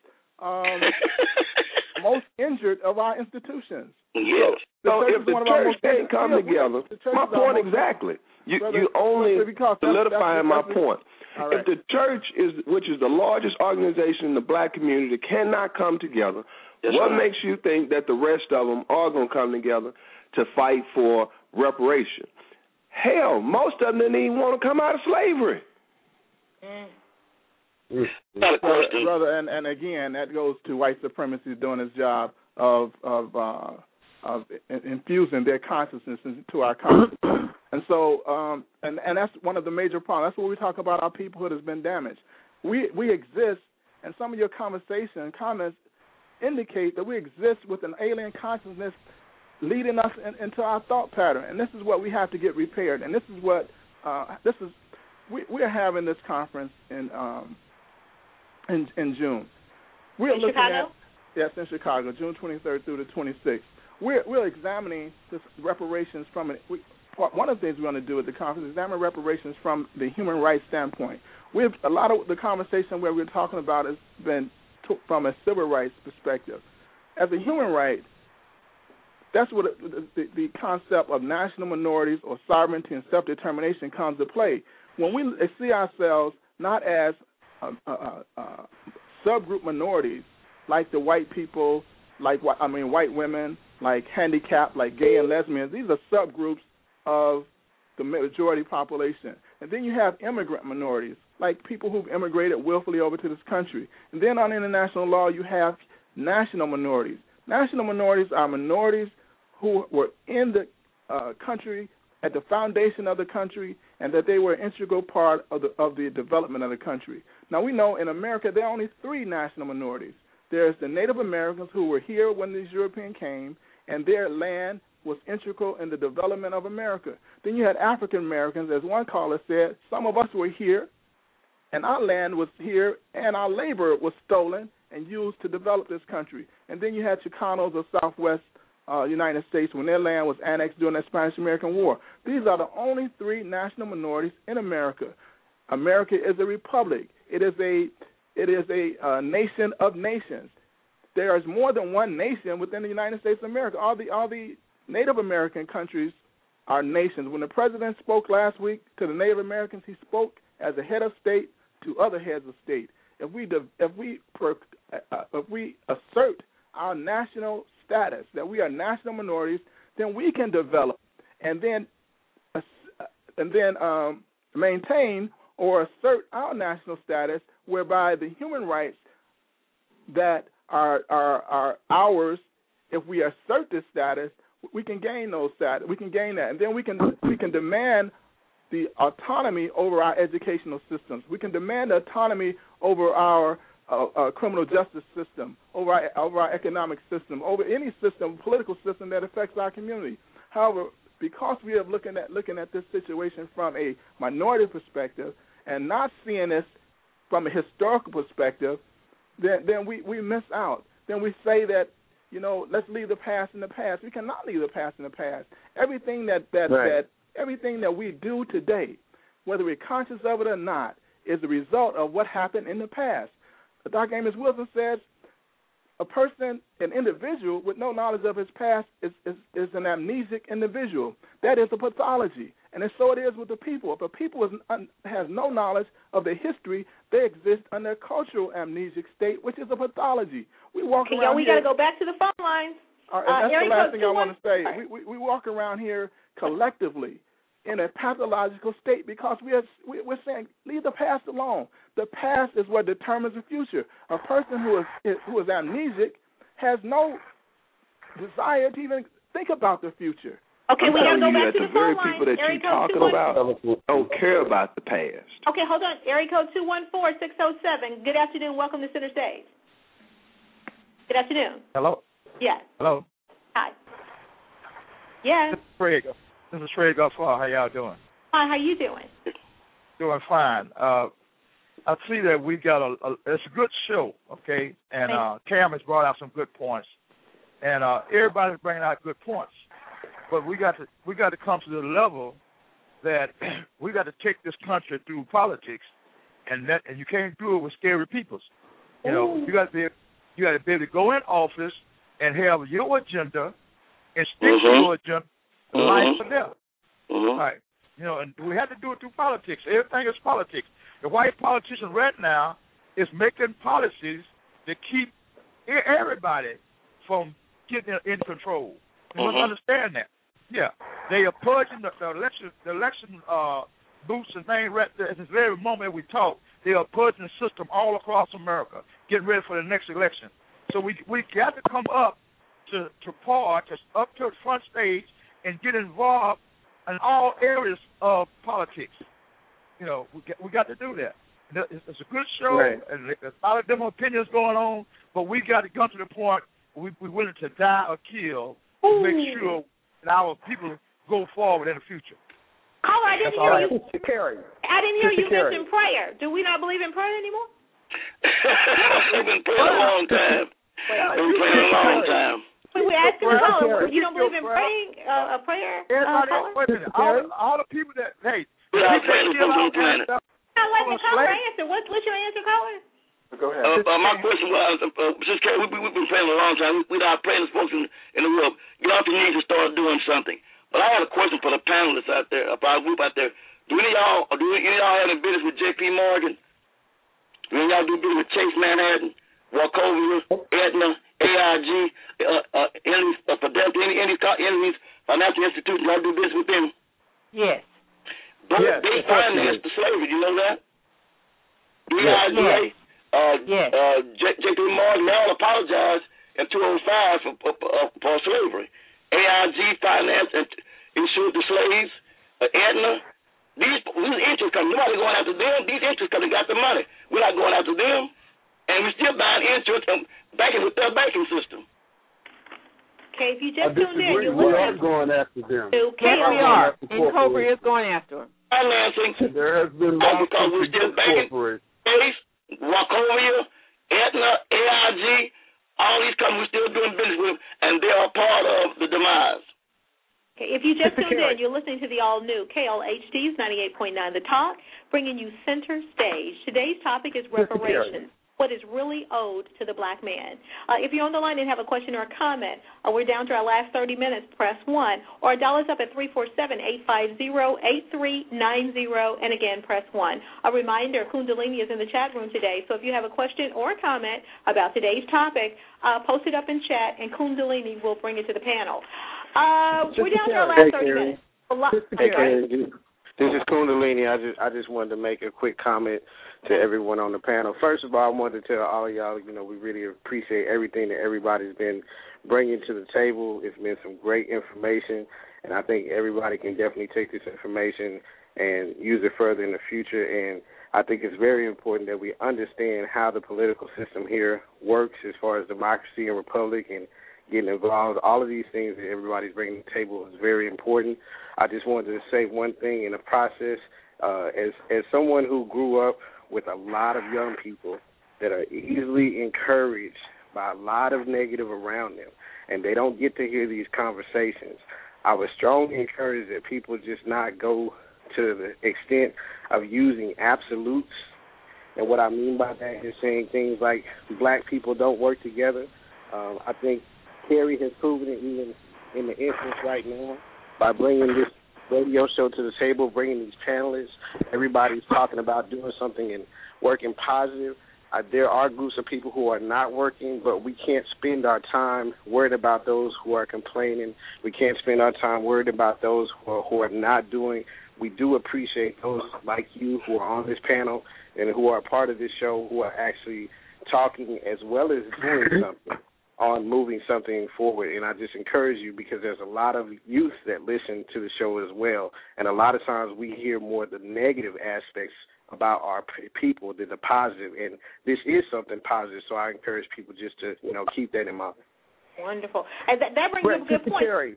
most injured of our institutions. Yes. So if the church can't come together, my point exactly. You only solidifying my point. Right. If the church which is the largest organization in the black community, cannot come together, what makes you think that the rest of them are going to come together to fight for reparation? Hell, most of them didn't even want to come out of slavery. Brother, and again, that goes to white supremacy doing its job of infusing their consciousness into our consciousness. And so, and that's one of the major problems. That's what we talk about. Our peoplehood has been damaged. We exist, and some of your comments indicate that we exist with an alien consciousness leading us into our thought pattern. And this is what we have to get repaired. And this is what we're having this conference in June. We're in looking Chicago? Yes, in Chicago, June 23rd through the 26th. We're examining this reparations from one of the things we want to do at the conference is examine reparations from the human rights standpoint. A lot of the conversation where we're talking about has been from a civil rights perspective. As a human right, that's what the concept of national minorities or sovereignty and self-determination comes to play. When we see ourselves not as subgroup minorities like the white people, white women, like handicapped, like gay and lesbians, these are subgroups of the majority population. And then you have immigrant minorities, like people who've immigrated willfully over to this country. And then on international law, you have national minorities. National minorities are minorities who were in the country at the foundation of the country and that they were an integral part of the development of the country. Now, we know in America there are only three national minorities. There's the Native Americans who were here when these Europeans came, and their land was integral in the development of America. Then you had African Americans, as one caller said, some of us were here, and our land was here, and our labor was stolen and used to develop this country. And then you had Chicanos of Southwest United States when their land was annexed during the Spanish-American War. These are the only three national minorities in America. America is a republic. It is a nation of nations. There is more than one nation within the United States of America. All the Native American countries are nations. When the president spoke last week to the Native Americans, he spoke as a head of state to other heads of state. If we assert our national status, that we are national minorities, then we can develop and then maintain or assert our national status, whereby the human rights that are ours, if we assert this status, we can gain those status. We can gain that, and then we can demand the autonomy over our educational systems. We can demand the autonomy over our criminal justice system, over our economic system, over any system, political system that affects our community. However, because we are looking at this situation from a minority perspective and not seeing this from a historical perspective, then we miss out. Then we say that, let's leave the past in the past. We cannot leave the past in the past. Everything everything that we do today, whether we're conscious of it or not, is the result of what happened in the past. Dr. Amos Wilson says a person, an individual with no knowledge of his past is an amnesic individual. That is a pathology. And so it is with the people. If a people has no knowledge of their history, they exist under a cultural amnesic state, which is a pathology. We walk around we got to go back to the phone lines. And that's the last thing I want to say. We walk around here collectively in a pathological state because we're saying leave the past alone. The past is what determines the future. A person who is amnesic has no desire to even think about the future. Okay, we got to go back to the phone line. People that you're talking about don't care about the past. Okay, hold on. Area code 214-607. Good afternoon. Welcome to Center Stage. Good afternoon. Hello. Yes. Hello. Hi. Yes. This is Fred Goswell. How y'all doing? Hi. How you doing? Doing fine. I see that we got it's a good show, okay? And Cam has brought out some good points, and everybody's bringing out good points. But we got to come to the level that we got to take this country through politics, and you can't do it with scary people. You got to be able to go in office and have your agenda and stick to your agenda, life or death. Right? And we have to do it through politics. Everything is politics. The white politician right now is making policies that keep everybody from getting in control. You must understand that. Yeah, they are purging the election booths and things right there at this very moment we talk. They are purging the system all across America, getting ready for the next election. So we got to come up to up to the front stage and get involved in all areas of politics. We got to do that. It's a good show, and there's a lot of different opinions going on, but we got to come to the point where we're willing to die or kill to make sure that our people go forward in the future. Caller, I didn't hear you. Sister Carrie. I didn't hear you mention prayer. Do we not believe in prayer anymore? We've been praying a long time. We've been praying a long time. We're asking the caller, you don't believe in praying a prayer? Wait a minute. All the people that, hey. We're not praying to the planet. I'll let the caller answer. What's your answer, caller? Go ahead. My question was, Sister Carrie, we've been praying a long time. We're not praying as folks in the world. Get off your knees and start doing something. But I had a question for the panelists out there, for our group out there. Do any of y'all have any business with J.P. Morgan? Do any of y'all do business with Chase Manhattan, Wachovia, Aetna, AIG, Fidelity, any these financial institutions? Y'all do business with them? Yes. They financed the slavery. You know that? AIG, J.P. Morgan, they all apologized in 2005 for slavery. AIG financed and insured the slaves. Aetna, these interest companies, nobody going after them. These interest companies got the money. We're not going after them, and we're still buying insurance and banking with their banking system. Okay, if you just tuned in, we are going after them. Yes, we are. And Cobra is going after them. Financing. There has been lots because we're still banking. Chase, Wachovia, Aetna, AIG, all these companies we're still doing business with, and they are part of the demise. Okay, if you just tuned in, you're listening to the all-new KLHD's 98.9 The Talk, bringing you Center Stage. Today's topic is reparations. What is really owed to the black man. If you're on the line and have a question or a comment, we're down to our last 30 minutes, press 1, or dial us up at 347-850-8390, and again, press 1. A reminder, Kundalini is in the chat room today, so if you have a question or a comment about today's topic, post it up in chat, and Kundalini will bring it to the panel. We're down to our last 30 minutes. This is Kundalini. I just wanted to make a quick comment to everyone on the panel. First of all, I wanted to tell all of y'all, we really appreciate everything that everybody's been bringing to the table. It's been some great information, and I think everybody can definitely take this information and use it further in the future. And I think it's very important that we understand how the political system here works as far as democracy and republic and getting involved. All of these things that everybody's bringing to the table is very important. I just wanted to say one thing in the process. As someone who grew up with a lot of young people that are easily encouraged by a lot of negative around them, and they don't get to hear these conversations, I would strongly encourage that people just not go to the extent of using absolutes. And what I mean by that is saying things like black people don't work together. I think Carrie has proven it even in the instance right now by bringing this radio show to the table, bringing these panelists. Everybody's talking about doing something and working positive. There are groups of people who are not working, but we can't spend our time worried about those who are complaining. We can't spend our time worried about those who are not doing. We do appreciate those like you who are on this panel and who are part of this show who are actually talking as well as doing something on moving something forward. And I just encourage you because there's a lot of youth that listen to the show as well, and a lot of times we hear more the negative aspects about our people than the positive, and this is something positive, so I encourage people just to, keep that in mind. Wonderful. And that brings up a good point. Carrie.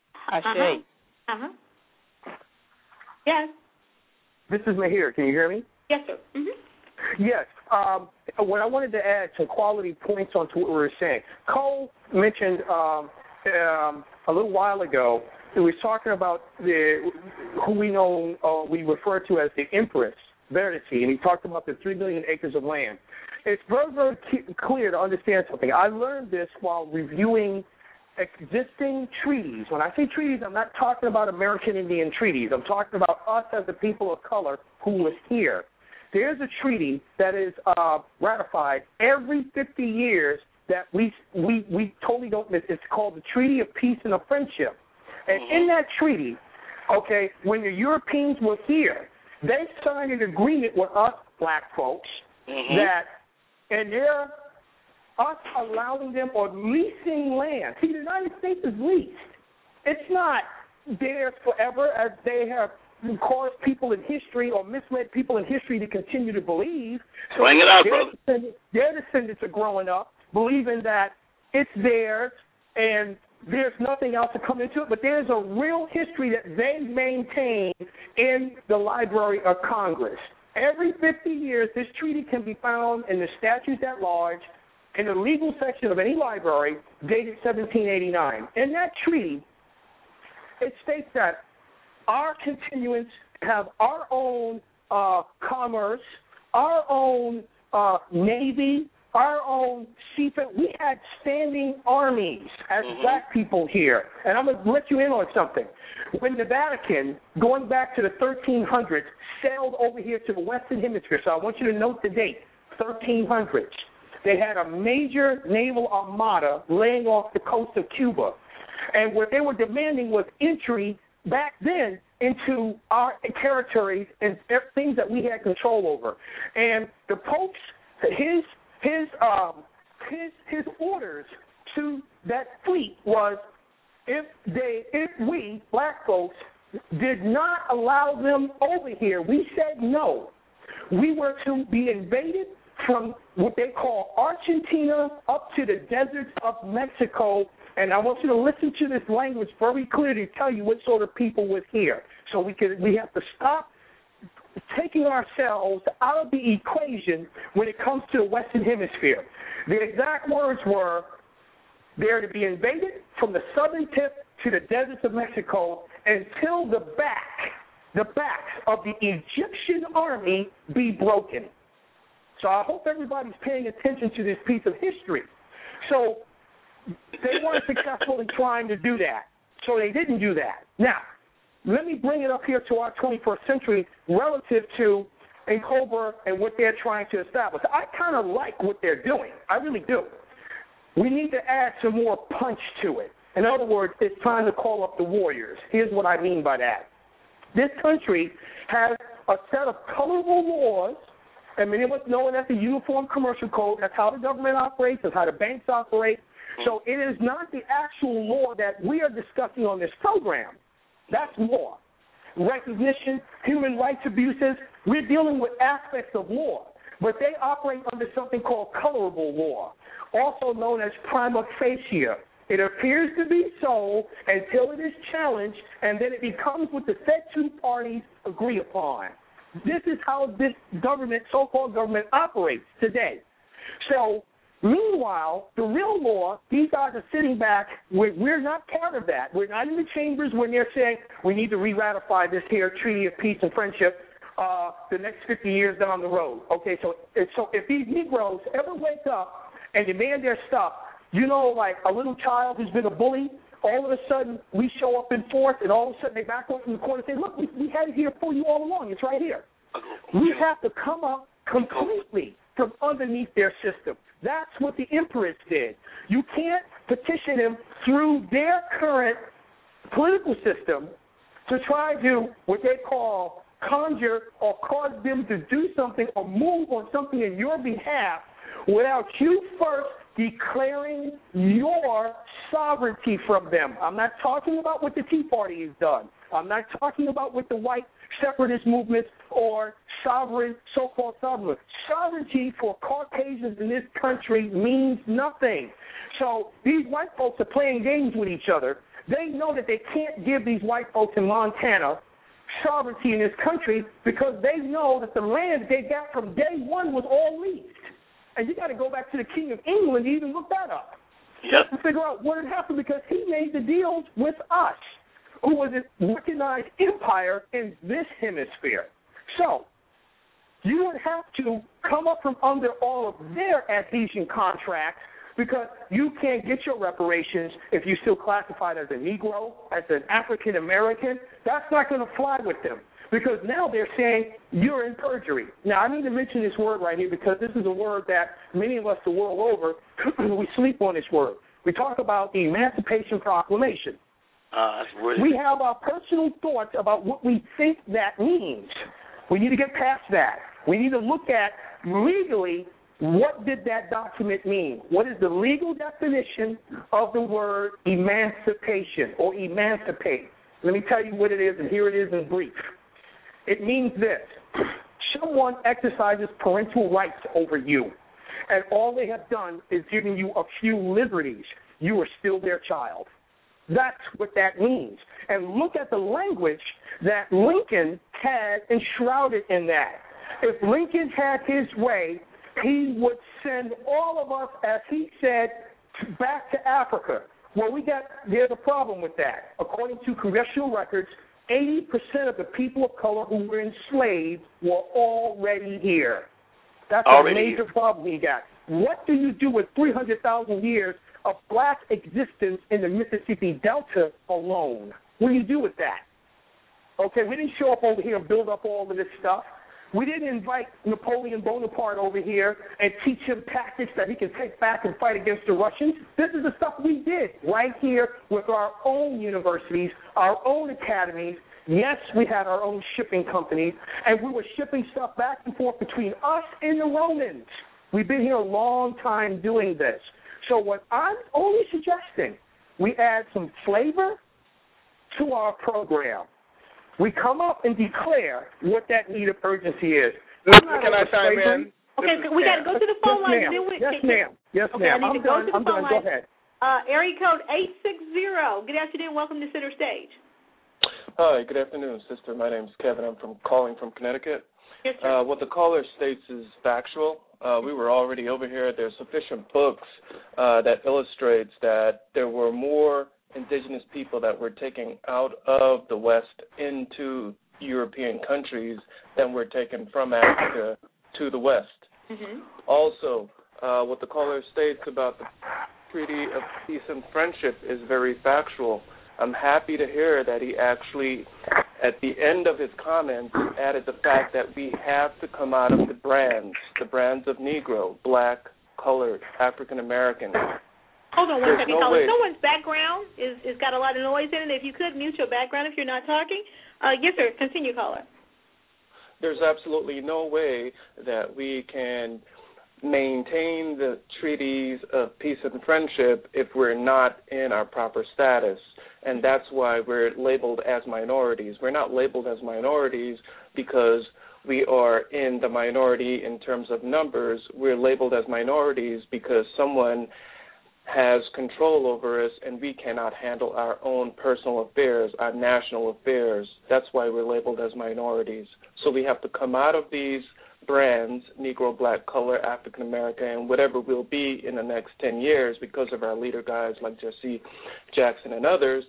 Yes. This is Mahir. Can you hear me? Yes, sir. Mm-hmm. Yes. What I wanted to add some quality points onto what we were saying. Cole mentioned a little while ago, he was talking about who we know we refer to as the Empress Verity, and he talked about the 3 million acres of land. It's very, very clear to understand something. I learned this while reviewing existing treaties. When I say treaties, I'm not talking about American Indian treaties. I'm talking about us as a people of color who was here. There's a treaty that is ratified every 50 years that we totally don't miss. It's called the Treaty of Peace and of Friendship. And in that treaty, okay, when the Europeans were here, they signed an agreement with us black folks that, and they're us allowing them or leasing land. See, the United States is leased. It's not theirs forever as they have caused people in history or misled people in history to continue to believe. So bring it out, brother. Their descendants are growing up believing that it's theirs and there's nothing else to come into it, but there's a real history that they maintain in the Library of Congress. Every 50 years, this treaty can be found in the statutes at large in the legal section of any library dated 1789. In that treaty, it states that our continuance have our own commerce, our own navy, our own seafaring. We had standing armies as black people here. And I'm going to let you in on something. When the Vatican, going back to the 1300s, sailed over here to the Western Hemisphere, so I want you to note the date, 1300s, they had a major naval armada laying off the coast of Cuba. And what they were demanding was entry back then into our territories and things that we had control over. And the Pope's, his orders to that fleet was if we, black folks, did not allow them over here, we said no. We were to be invaded from what they call Argentina up to the deserts of Mexico. And I want you to listen to this language very clearly to tell you what sort of people was here. So we have to stop taking ourselves out of the equation when it comes to the Western Hemisphere. The exact words were, they're to be invaded from the southern tip to the deserts of Mexico until the backs of the Egyptian army be broken. So I hope everybody's paying attention to this piece of history. So they weren't successful in trying to do that. So they didn't do that. Now, let me bring it up here to our 21st century relative to NCOBRA and what they're trying to establish. I kind of like what they're doing. I really do. We need to add some more punch to it. In other words, it's time to call up the warriors. Here's what I mean by that. This country has a set of colorful laws, and many of us know it as the Uniform Commercial Code. That's how the government operates. That's how the banks operate. So it is not the actual law that we are discussing on this program. That's law. Recognition, human rights abuses, we're dealing with aspects of law. But they operate under something called colorable law, also known as prima facie. It appears to be so until it is challenged, and then it becomes what the said two parties agree upon. This is how this government, so-called government, operates today. So, meanwhile, the real law, these guys are sitting back. We're not part of that. We're not in the chambers when they're saying we need to re-ratify this here Treaty of Peace and Friendship the next 50 years down the road. Okay, so if these Negroes ever wake up and demand their stuff, you know, like a little child who's been a bully, all of a sudden we show up in force, and all of a sudden they back up from the corner and say, look, we had it here for you all along. It's right here. We have to come up completely from underneath their system. That's what the Empress did. You can't petition them through their current political system to try to, what they call, conjure or cause them to do something or move on something in your behalf without you first declaring your sovereignty from them. I'm not talking about what the Tea Party has done. I'm not talking about what the white separatist movements or sovereign, so-called sovereign. Sovereignty for Caucasians in this country means nothing. So these white folks are playing games with each other. They know that they can't give these white folks in Montana sovereignty in this country because they know that the land they got from day one was all leased. And you got to go back to the King of England to even look that up. Yep. To figure out what had happened because he made the deals with us, who was a recognized empire in this hemisphere. So you would have to come up from under all of their adhesion contracts because you can't get your reparations if you're still classified as a Negro, as an African American. That's not going to fly with them because now they're saying you're in perjury. Now, I need to mention this word right here because this is a word that many of us the world over, we sleep on this word. We talk about the Emancipation Proclamation. We have our personal thoughts about what we think that means. We need to get past that. We need to look at legally what did that document mean? What is the legal definition of the word emancipation or emancipate? Let me tell you what it is, and here it is in brief. It means this. Someone exercises parental rights over you, and all they have done is given you a few liberties. You are still their child. That's what that means. And look at the language that Lincoln had enshrouded in that. If Lincoln had his way, he would send all of us, as he said, back to Africa. Well, there's a problem with that. According to congressional records, 80% of the people of color who were enslaved were already here. That's a major problem we got. What do you do with 300,000 years of black existence in the Mississippi Delta alone? What do you do with that? Okay, we didn't show up over here and build up all of this stuff. We didn't invite Napoleon Bonaparte over here and teach him tactics that he can take back and fight against the Russians. This is the stuff we did right here with our own universities, our own academies. Yes, we had our own shipping companies, and we were shipping stuff back and forth between us and the Romans. We've been here a long time doing this. So what I'm only suggesting, we add some flavor to our program. We come up and declare what that need of urgency is. Can I chime in? Okay, so we got to go to the phone line. Yes, ma'am. Yes, ma'am. I'm done. Go ahead. Area code 860. Good afternoon. Welcome to Center Stage. Hi, good afternoon, sister. My name's Kevin. I'm calling from Connecticut. Yes, sir. What the caller states is factual. We were already over here. There's sufficient books that illustrates that there were more indigenous people that were taken out of the West into European countries than were taken from Africa to the West. Mm-hmm. Also, what the caller states about the Treaty of Peace and Friendship is very factual. I'm happy to hear that he actually, at the end of his comments, added the fact that we have to come out of the brands of Negro, Black, Colored, African American. Hold on one second, caller. Someone's background is got a lot of noise in it. If you could mute your background if you're not talking. Yes, sir. Continue, caller. There's absolutely no way that we can maintain the treaties of peace and friendship if we're not in our proper status. And that's why we're labeled as minorities. We're not labeled as minorities because we are in the minority in terms of numbers. We're labeled as minorities because someone has control over us and we cannot handle our own personal affairs, our national affairs. That's why we're labeled as minorities. So we have to come out of these brands, Negro, Black, Color, African American, and whatever we'll be in the next 10 years because of our leader guys like Jesse Jackson and others,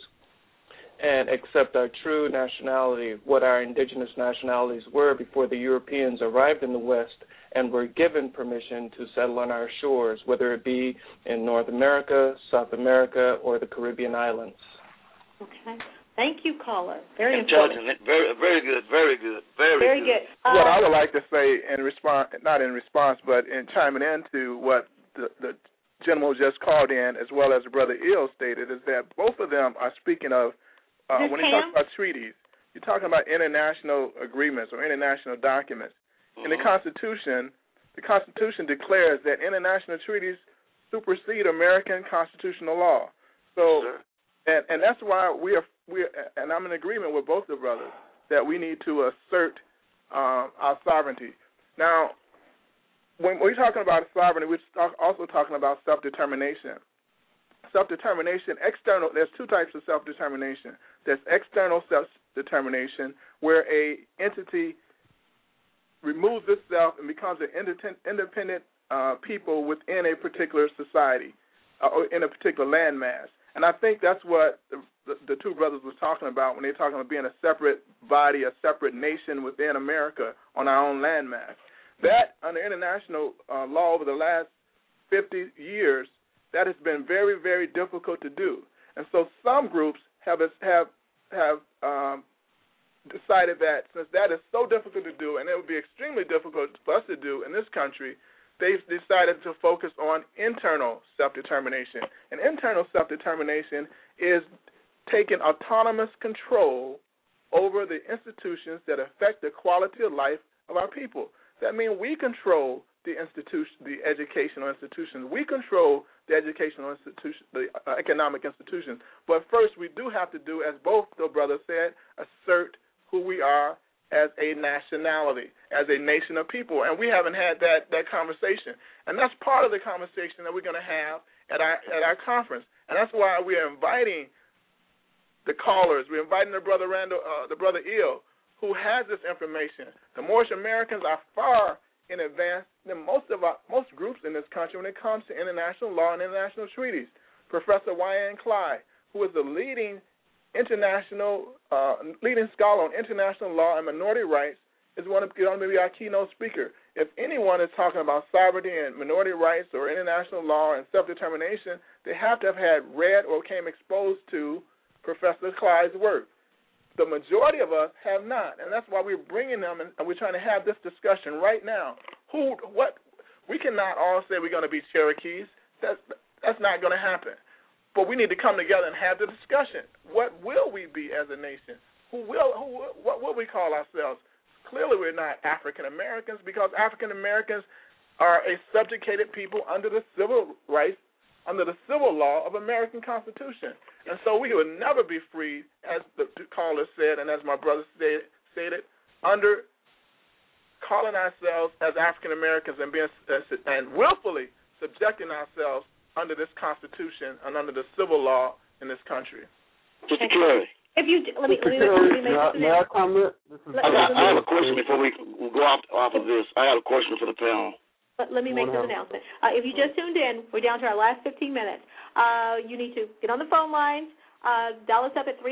and accept our true nationality, what our indigenous nationalities were before the Europeans arrived in the West and were given permission to settle on our shores, whether it be in North America, South America, or the Caribbean islands. Okay. Thank you, caller. Very important. Very good. Very good. Very good. What I would like to say in response, not in response, but in chiming into what the gentleman who just called in, as well as Brother Ill stated, is that both of them are speaking of, when he talks about treaties, you're talking about international agreements or international documents. In the Constitution declares that international treaties supersede American constitutional law. So, and that's why we're and I'm in agreement with both the brothers that we need to assert our sovereignty. Now, when we're talking about sovereignty, we're also talking about self-determination. Self-determination, external. There's two types of self-determination. There's external self-determination, where a entity removes itself and becomes an independent people within a particular society or in a particular landmass. And I think that's what the two brothers were talking about when they're talking about being a separate body, a separate nation within America on our own landmass. That, under international law over the last 50 years, that has been very, very difficult to do. And so some groups have decided that since that is so difficult to do, and it would be extremely difficult for us to do in this country, they've decided to focus on internal self-determination. And internal self-determination is taking autonomous control over the institutions that affect the quality of life of our people. That means we control the educational institutions. We control the educational institutions, the economic institutions. But first, we do have to do, as both the brothers said, assert who we are as a nationality, as a nation of people. And we haven't had that conversation. And that's part of the conversation that we're going to have at our conference. And that's why we are inviting the callers. We're inviting the brother Randall, the brother Eel, who has this information. The Moorish Americans are far in advance than most groups in this country when it comes to international law and international treaties. Professor Y.N. Clyde, who is the leading scholar on international law and minority rights, is going to be our keynote speaker. If anyone is talking about sovereignty and minority rights or international law and self-determination, they have to have had read or became exposed to Professor Clyde's work. The majority of us have not, and that's why we're bringing them, and we're trying to have this discussion right now. We cannot all say we're going to be Cherokees. That's not going to happen. But we need to come together and have the discussion. What will we be as a nation? What will we call ourselves? Clearly we're not African Americans, because African Americans are a subjugated people under the civil rights, under the civil law of American Constitution. And so we will never be free, as the caller said and as my brother stated, under calling ourselves as African Americans and willfully subjecting ourselves under this Constitution and under the civil law in this country. Mr. Kerry. If you let me may I comment? I have a question before we go off of this. I have a question for the panel. Let me make this announcement. If you just tuned in, we're down to our last 15 minutes. You need to get on the phone lines, dial us up at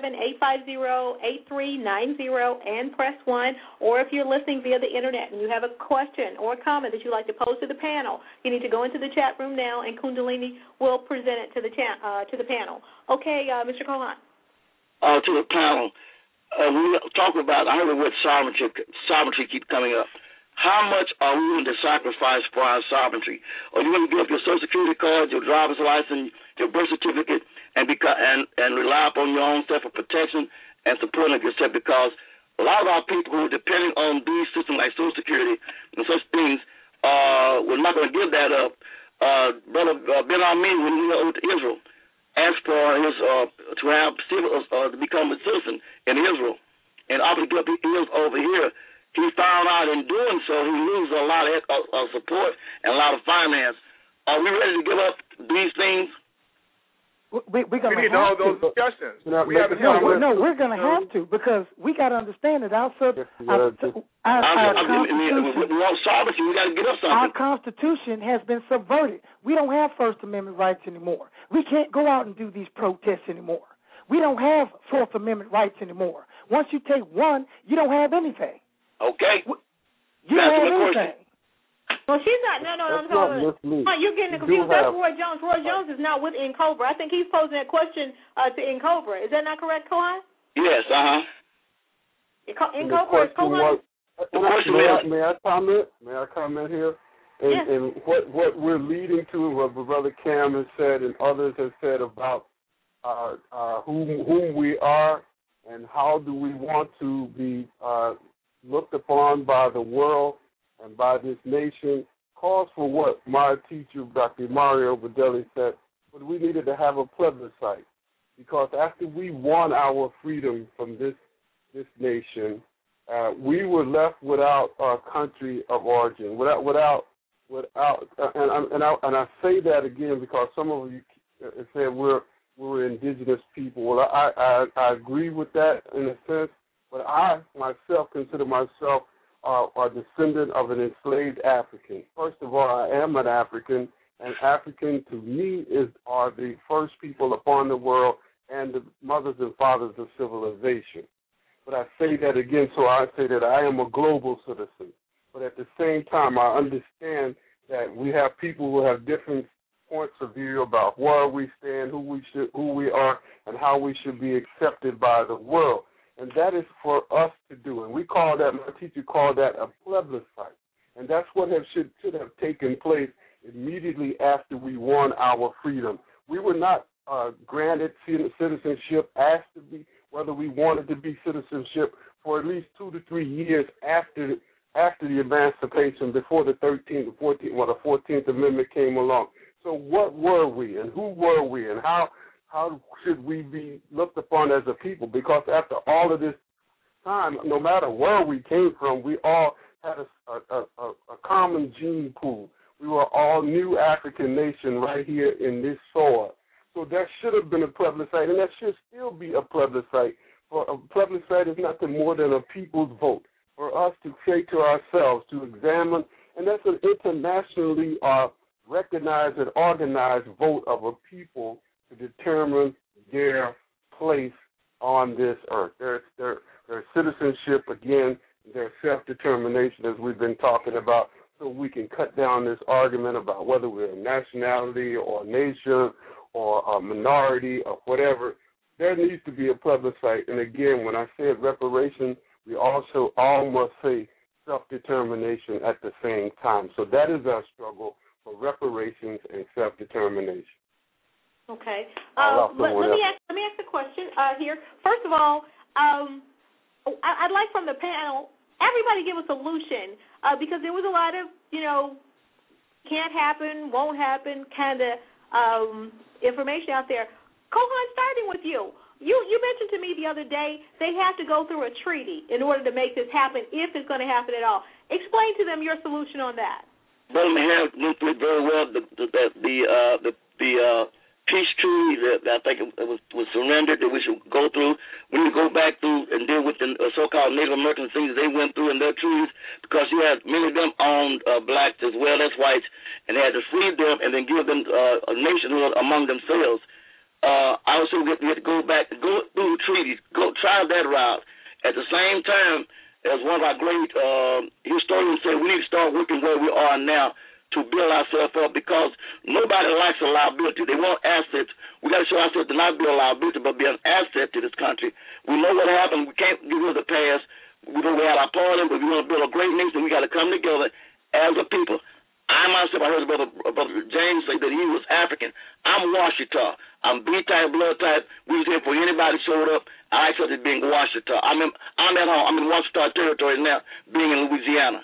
347-850-8390 and press 1. Or if you're listening via the Internet and you have a question or a comment that you'd like to pose to the panel, you need to go into the chat room now, and Kundalini will present it to the panel. Okay, Mr. Kohan. To the panel, we talk about, I heard the word sovereignty keep coming up. How much are we willing to sacrifice for our sovereignty? Are you willing to give up your Social Security card, your driver's license, your birth certificate, and rely upon your own self for protection and supporting of yourself? Because a lot of our people who are depending on these systems like Social Security and such things, we're not going to give that up. Brother Ben Armin, when he went to Israel, asked for his to become a citizen in Israel, and offered to give up his over here. He found out in doing so he loses a lot of support and a lot of finance. Are we ready to give up these things? We need to hold those discussions. We're going to have to, because we got to understand that our Constitution has been subverted. We don't have First Amendment rights anymore. We can't go out and do these protests anymore. We don't have Fourth Amendment rights anymore. Once you take one, you don't have anything. Okay. You don't have anything. Well, she's not. No. You're getting confused. That's Roy Jones. Roy Jones is not with N'Cobra. I think he's posing that question to N'Cobra. Is that not correct, Kohan? Yes. N'Cobra is Kohan. May I comment? May I comment here? And what we're leading to, what Brother Cam has said and others have said about whom we are and how do we want to be looked upon by the world and by this nation, calls for what my teacher, Dr. Mario Badeli, said, but we needed to have a plebiscite, because after we won our freedom from this nation, we were left without our country of origin, without, and I say that again because some of you said we're indigenous people. Well, I agree with that in a sense, but I myself consider myself a descendant of an enslaved African. First of all, I am an African, and African to me are the first people upon the world and the mothers and fathers of civilization. But I say that again, so I say that I am a global citizen. But at the same time, I understand that we have people who have different points of view about where we stand, who we are, and how we should be accepted by the world. And that is for us to do. And we call that, my teacher called that a plebiscite. And that's what should have taken place immediately after we won our freedom. We were not granted citizenship, asked to be, whether we wanted to be citizenship, for at least 2 to 3 years after the emancipation, before the 14th Amendment came along. So what were we, and who were we, and how should we be looked upon as a people? Because after all of this time, no matter where we came from, we all had a common gene pool. We were all new African nation right here in this soil. So that should have been a plebiscite, and that should still be a plebiscite. For a plebiscite is nothing more than a people's vote. For us to say to ourselves, to examine, and that's an internationally recognized and organized vote of a people to determine their place on this earth. Their citizenship, again, their self-determination, as we've been talking about, so we can cut down this argument about whether we're a nationality or a nation or a minority or whatever. There needs to be a plebiscite. And again, when I said reparations, we also all must say self-determination at the same time. So that is our struggle for reparations and self-determination. Okay. Let me ask the question here. First of all, I'd like from the panel, everybody give a solution because there was a lot of, can't happen, won't happen kind of information out there. Kohan, starting with you. You mentioned to me the other day they have to go through a treaty in order to make this happen, if it's going to happen at all. Explain to them your solution on that. Brother Maher went through it very well. The peace treaty that I think it was surrendered that we should go through. We need to go back through and deal with the so-called Native American things they went through in their treaties, because you had many of them owned blacks as well as whites, and they had to free them and then give them a nationhood among themselves. I also get to go back, go through treaties, try that route. At the same time, as one of our great historians said, we need to start working where we are now to build ourselves up, because nobody likes a liability. They want assets. We got to show ourselves to not be a liability, but be an asset to this country. We know what happened. We can't get rid of the past. We know we had our parliament, but we want to build a great nation. We got to come together as a people. I myself, I heard Brother James say that he was African. I'm Washita. I'm B-type, blood type. We was here for anybody showed up. I accepted being Washita. I'm at home. I'm in Washita territory now, being in Louisiana.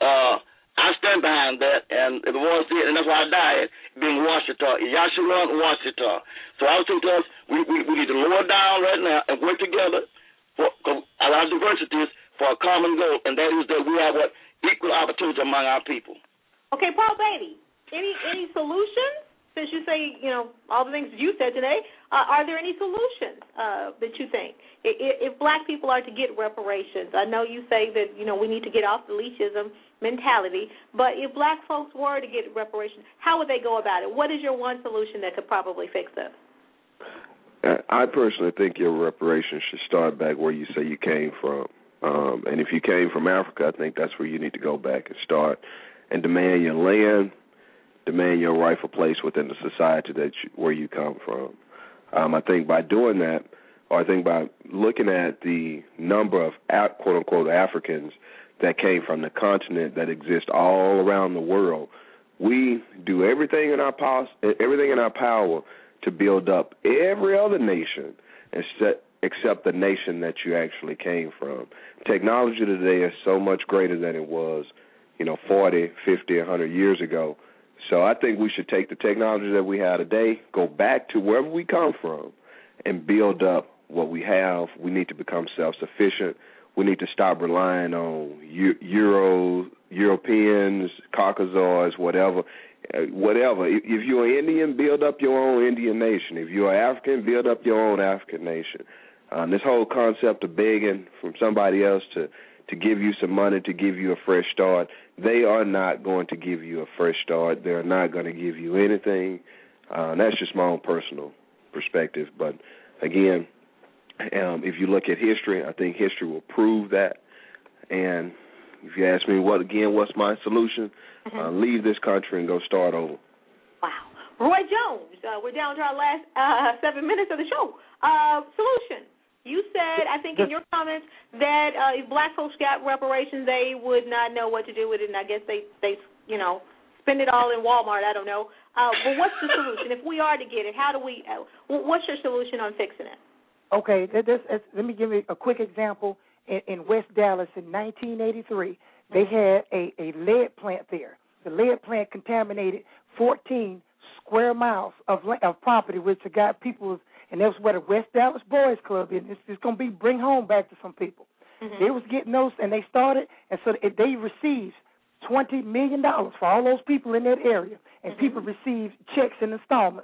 I stand behind that, and if it was it, and that's why I died, being Washita, Yahshua Washita. So I would say to us, we need to lower down right now and work together for our diversities for a common goal, and that is that we have equal opportunity among our people. Okay, Paul Beatty, any solutions? Since you say, all the things you said today, are there any solutions that you think? If black people are to get reparations, I know you say that, we need to get off the leachism mentality, but if black folks were to get reparations, how would they go about it? What is your one solution that could probably fix this? I personally think your reparations should start back where you say you came from. And if you came from Africa, I think that's where you need to go back and start and demand your land, demand your rightful place within the society where you come from. I think by doing that, or I think by looking at the number of quote-unquote Africans that came from the continent that exist all around the world, we do everything in our power to build up every other nation except the nation that you actually came from. Technology today is so much greater than it was, 40, 50, 100 years ago. So I think we should take the technology that we have today, go back to wherever we come from, and build up what we have. We need to become self-sufficient. We need to stop relying on Europeans, Caucasoids, whatever. If you're an Indian, build up your own Indian nation. If you're African, build up your own African nation. This whole concept of begging from somebody else to give you some money, to give you a fresh start, they are not going to give you a fresh start. They're not going to give you anything. That's just my own personal perspective. But, again, if you look at history, I think history will prove that. And if you ask me, what's my solution? Leave this country and go start over. Wow. Roy Jones, we're down to our last 7 minutes of the show. Solution. You said, I think in your comments, that if black folks got reparations, they would not know what to do with it, and I guess they spend it all in Walmart. I don't know. But what's the solution? If we are to get it, how do we? What's your solution on fixing it? Okay, let me give you a quick example. In West Dallas in 1983, they had a lead plant there. The lead plant contaminated 14 square miles of property, which got people. And that's where the West Dallas Boys Club is. It's going to be bring home back to some people. They was getting those, and they started, and so they received $20 million for all those people in that area, and people received checks in installments.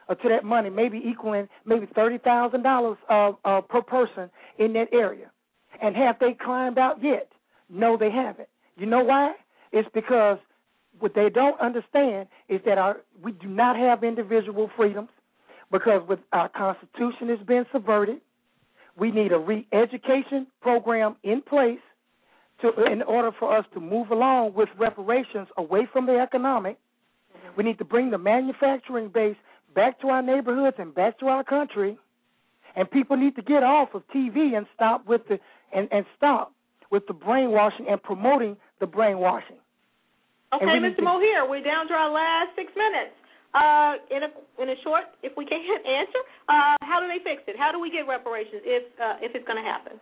to that money, maybe equaling maybe $30,000 per person in that area. And have they climbed out yet? No, they haven't. You know why? It's because what they don't understand is that we do not have individual freedoms, because with our Constitution has been subverted. We need a re-education program in place in order for us to move along with reparations away from the economic. We need to bring the manufacturing base back to our neighborhoods and back to our country. And people need to get off of TV and stop with the brainwashing and promoting the brainwashing. Okay, Mr. Mohier, we're down to our last 6 minutes. In a short, if we can't answer, how do they fix it? How do we get reparations if it's going to happen?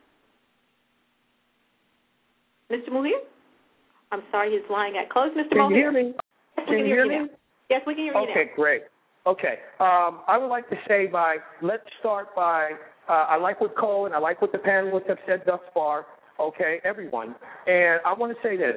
Mr. Mohier? I'm sorry, his line got closed. Mr. Mohier? Can you hear me? Yes, we can hear you now. Yes, we can hear you now. Okay, great. Okay. I would like to say let's start by, I like what Cole and I like what the panelists have said thus far, okay, everyone. And I want to say this.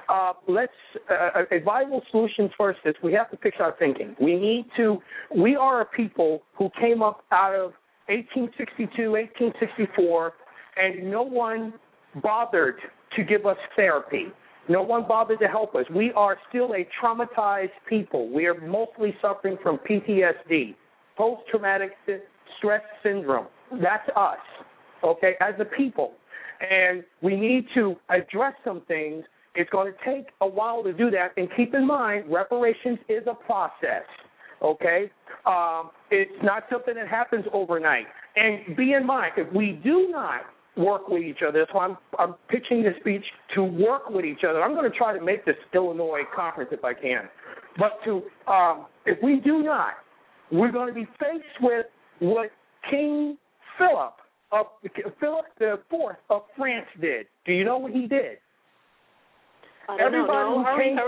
A viable solution first is we have to fix our thinking. We are a people who came up out of 1862, 1864, and no one bothered to give us therapy. No one bothered to help us. We are still a traumatized people. We are mostly suffering from PTSD, post-traumatic stress syndrome. That's us, okay, as a people. And we need to address some things. It's going to take a while to do that. And keep in mind, reparations is a process, okay? It's not something that happens overnight. And be in mind, if we do not work with each other, so I'm pitching this speech to work with each other. I'm going to try to make this Illinois conference if I can. But if we do not, we're going to be faced with what King Philip IV of France did. Do you know what he did? Anybody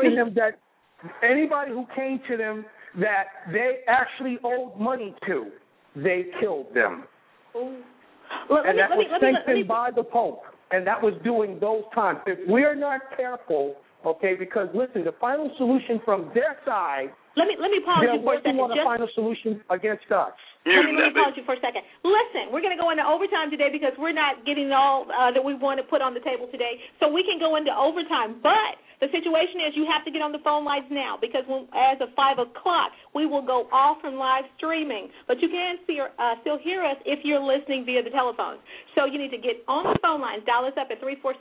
who came to them that they actually owed money to, they killed them. And that was sanctioned by the Pope, and that was during those times. If we're not careful, okay, because listen, the final solution from their side, let me pause you for a second. On a final solution against us. Let me pause you for a second. Listen, we're going to go into overtime today because we're not getting all that we want to put on the table today, so we can go into overtime. But the situation is you have to get on the phone lines now because as of 5 o'clock, we will go off from live streaming. But you can still hear us if you're listening via the telephone. So you need to get on the phone lines. Dial us up at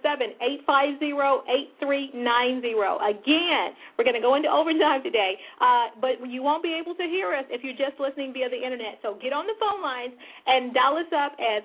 347-850-8390. Again, we're going to go into overtime today, but you won't be able to hear us if you're just listening via the Internet. So get on the phone lines and dial us up at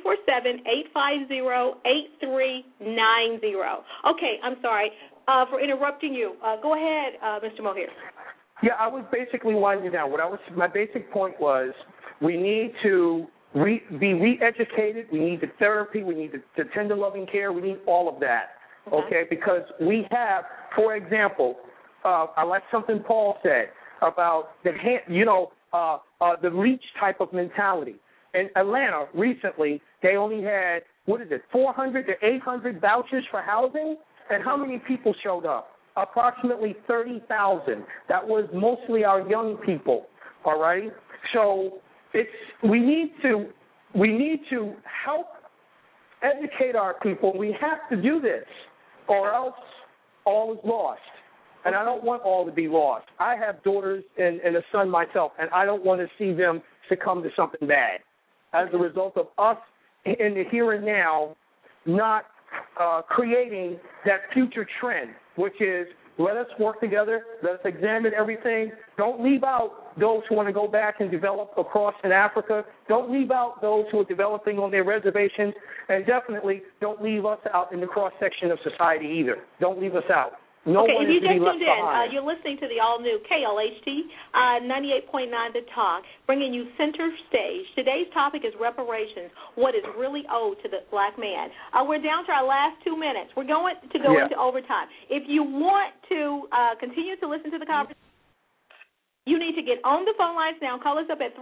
347-850-8390. Okay, I'm sorry for interrupting you. Go ahead, Mr. Mohier. Yeah, I was basically winding down. My basic point was we need to be re-educated. We need the therapy. We need the tender loving care. We need all of that, okay? Because we have, for example, I like something Paul said about the reach type of mentality. In Atlanta recently, they only had, 400 to 800 vouchers for housing? And how many people showed up? Approximately 30,000. That was mostly our young people, all right? So we need to help educate our people. We have to do this, or else all is lost. And I don't want all to be lost. I have daughters and a son myself, and I don't want to see them succumb to something bad as a result of us in the here and now not creating that future trend, which is let us work together, let us examine everything. Don't leave out those who want to go back and develop across in Africa. Don't leave out those who are developing on their reservations, and definitely don't leave us out in the cross-section of society either. Don't leave us out. Okay, if you just tuned in, you're listening to the all-new KLHT 98.9 The Talk, bringing you center stage. Today's topic is reparations, what is really owed to the black man. We're down to our last 2 minutes. We're going to go into overtime. If you want to continue to listen to the conversation, you need to get on the phone lines now. Call us up at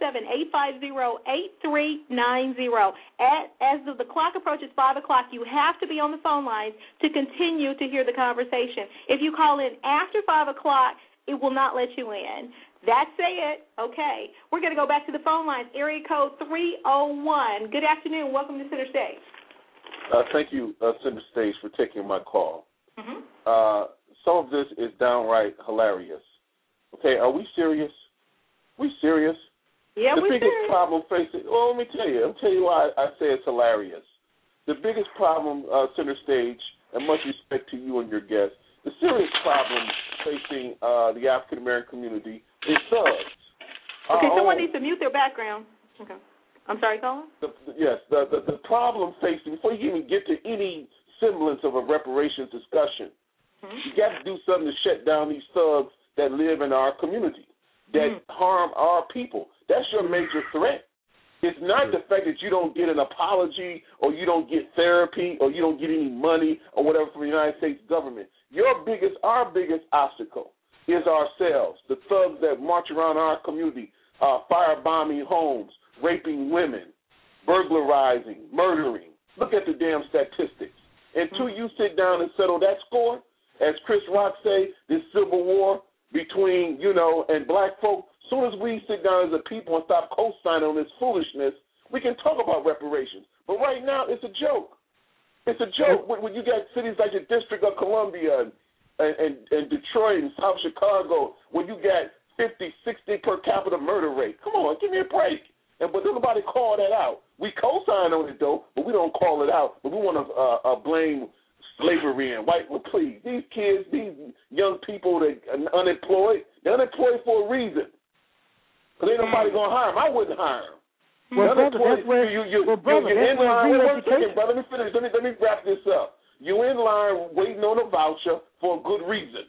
347-850-8390. As the clock approaches 5 o'clock, you have to be on the phone lines to continue to hear the conversation. If you call in after 5 o'clock, it will not let you in. That's it. Okay. We're going to go back to the phone lines. Area code 301. Good afternoon. Welcome to Center Stage. Thank you, Center Stage, for taking my call. Mm-hmm. Some of this is downright hilarious. Okay, are we serious? We serious? Yeah, the we're biggest serious. problem facing. Well, let me tell you. I'll tell you why I say it's hilarious. The biggest problem, Center Stage, and much respect to you and your guests, the serious problem facing the African American community is thugs. Okay, someone needs to mute their background. Okay. I'm sorry, Colin? Yes, the problem facing, before you even get to any semblance of a reparations discussion, you got to do something to shut down these thugs that live in our community, that harm our people. That's your major threat. It's not the fact that you don't get an apology or you don't get therapy or you don't get any money or whatever from the United States government. Our biggest obstacle is ourselves, the thugs that march around our community, firebombing homes, raping women, burglarizing, murdering. Look at the damn statistics. Until you sit down and settle that score, as Chris Rock say, this civil war between, and black folk, as soon as we sit down as a people and stop co-signing on this foolishness, we can talk about reparations. But right now, it's a joke. It's a joke when you got cities like the District of Columbia and Detroit and South Chicago, where you got 50, 60 per capita murder rate. Come on, give me a break. But nobody call that out. We co-sign on it, though, but we don't call it out. But we want to blame slavery and white. Well, please, these kids, these young people that are unemployed, they're unemployed for a reason. Because ain't nobody going to hire them. I wouldn't hire them. Well, brother, that's where you're in line. Wait 1 second, brother. Let me finish. Let me wrap this up. You're in line waiting on a voucher for a good reason.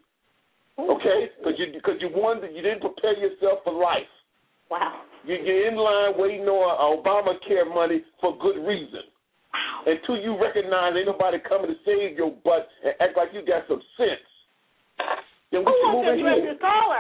Okay? Because you didn't prepare yourself for life. Wow. You're in line waiting on Obamacare money for good reason. Wow. Until you recognize ain't nobody coming to save your butt and act like you got some sense. Then we can move ahead.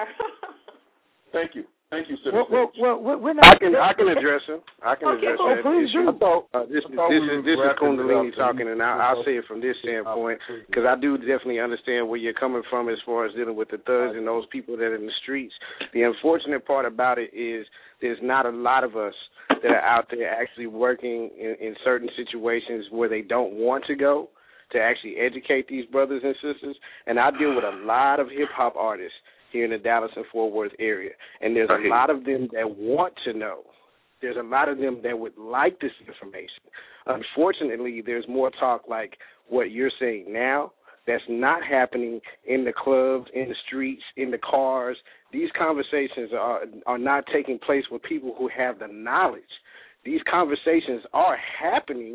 Thank you. Thank you, sir. We're not. I can address him. I can address that issue. This is Kundalini talking, and I'll say it from this standpoint, because I do definitely understand where you're coming from as far as dealing with the thugs and those people that are in the streets. The unfortunate part about it is there's not a lot of us that are out there actually working in certain situations where they don't want to go to actually educate these brothers and sisters. And I deal with a lot of hip-hop artists here in the Dallas and Fort Worth area. And there's a lot of them that want to know. There's a lot of them that would like this information. Unfortunately, there's more talk like what you're saying now that's not happening in the clubs, in the streets, in the cars. These conversations are not taking place with people who have the knowledge. These conversations are happening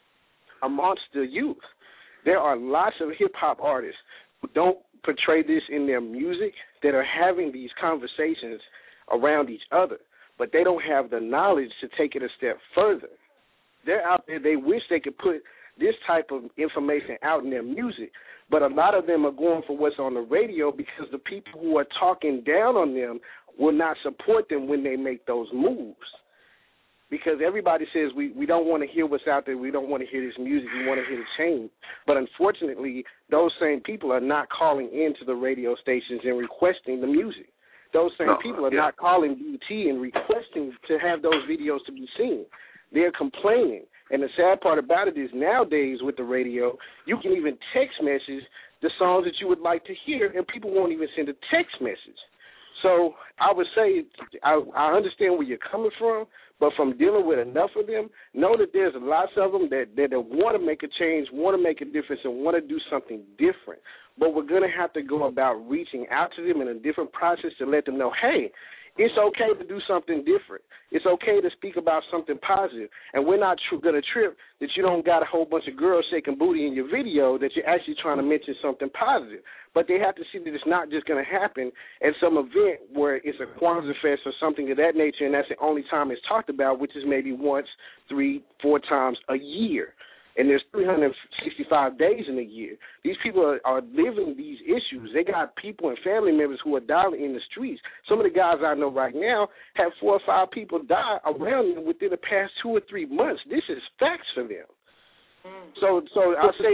amongst the youth. There are lots of hip-hop artists who don't portray this in their music that are having these conversations around each other, but they don't have the knowledge to take it a step further. They're out there, they wish they could put this type of information out in their music, but a lot of them are going for what's on the radio because the people who are talking down on them will not support them when they make those moves. Because everybody says we don't want to hear what's out there, we don't want to hear this music, we want to hear the change. But unfortunately, those same people are not calling into the radio stations and requesting the music. Those same people are not calling BT and requesting to have those videos to be seen. They're complaining. And the sad part about it is nowadays with the radio, you can even text message the songs that you would like to hear, and people won't even send a text message. So I would say I understand where you're coming from, but from dealing with enough of them, know that there's lots of them that want to make a change, want to make a difference, and want to do something different. But we're going to have to go about reaching out to them in a different process to let them know, hey, it's okay to do something different. It's okay to speak about something positive. And we're not going to trip that you don't got a whole bunch of girls shaking booty in your video, that you're actually trying to mention something positive. But they have to see that it's not just going to happen at some event where it's a Kwanzaa Fest or something of that nature, and that's the only time it's talked about, which is maybe once, 3, 4 times a year. And there's 365 days in a year. These people are living these issues. They got people and family members who are dying in the streets. Some of the guys I know right now have 4 or 5 people die around them within the past 2 or 3 months. This is facts for them. So I say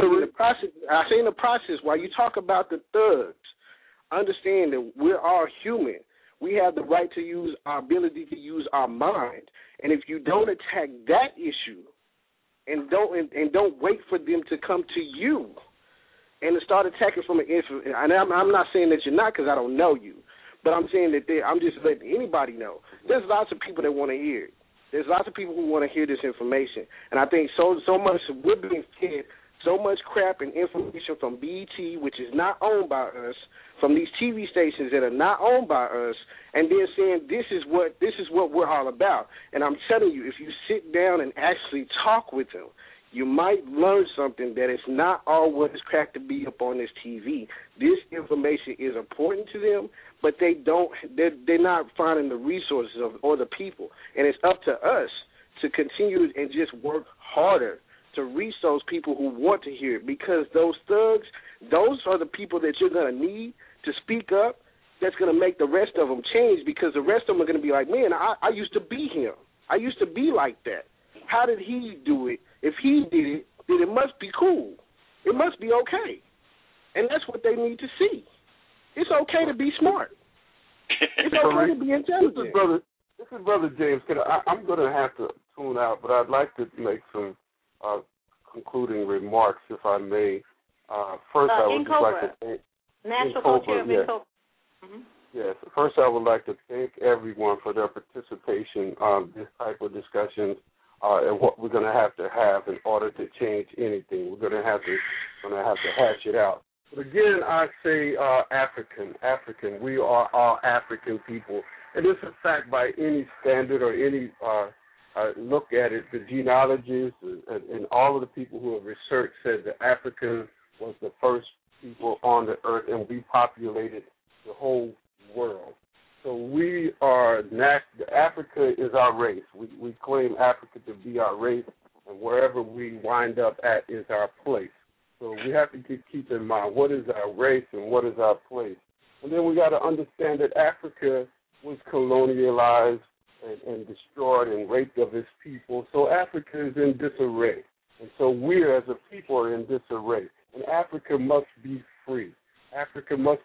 in the process, while you talk about the thugs, understand that we're all human. We have the right to use our ability to use our mind. And if you don't attack that issue and don't wait for them to come to you and to start attacking from an infant, and I'm not saying that you're not because I don't know you, but I'm saying that I'm just letting anybody know. There's lots of people that want to hear it. There's lots of people who want to hear this information. And I think so much we're being fed so much crap and information from BET, which is not owned by us, from these TV stations that are not owned by us, and then saying this is what we're all about. And I'm telling you, if you sit down and actually talk with them, you might learn something that is not all what is cracked to be up on this TV. This information is important to them, but they're not finding the resources or the people. And it's up to us to continue and just work harder to reach those people who want to hear it, because those thugs, those are the people that you're going to need to speak up. That's going to make the rest of them change, because the rest of them are going to be like, man, I used to be him. I used to be like that. How did he do it? If he did it, then it must be cool. It must be okay. And that's what they need to see. It's okay to be smart. It's okay to be intelligent. This is Brother James. I'm going to have to tune out, but I'd like to make some concluding remarks, if I may. First, I would just like to thank National Co-Chair of Incobra. Mm-hmm. Yes. First, I would like to thank everyone for their participation on this type of discussions and what we're going to have in order to change anything. We're going to have to hash it out. But again, I say African. We are all African people. And this is a fact by any standard or any look at it. The genealogists and all of the people who have researched said that African was the first people on the earth, and we populated the whole world. So we are Africa is our race. We claim Africa to be our race, and wherever we wind up at is our place. So we have to keep in mind what is our race and what is our place. And then we got to understand that Africa was colonialized and destroyed and raped of its people. So Africa is in disarray. And so we as a people are in disarray. And Africa must be free. Africa must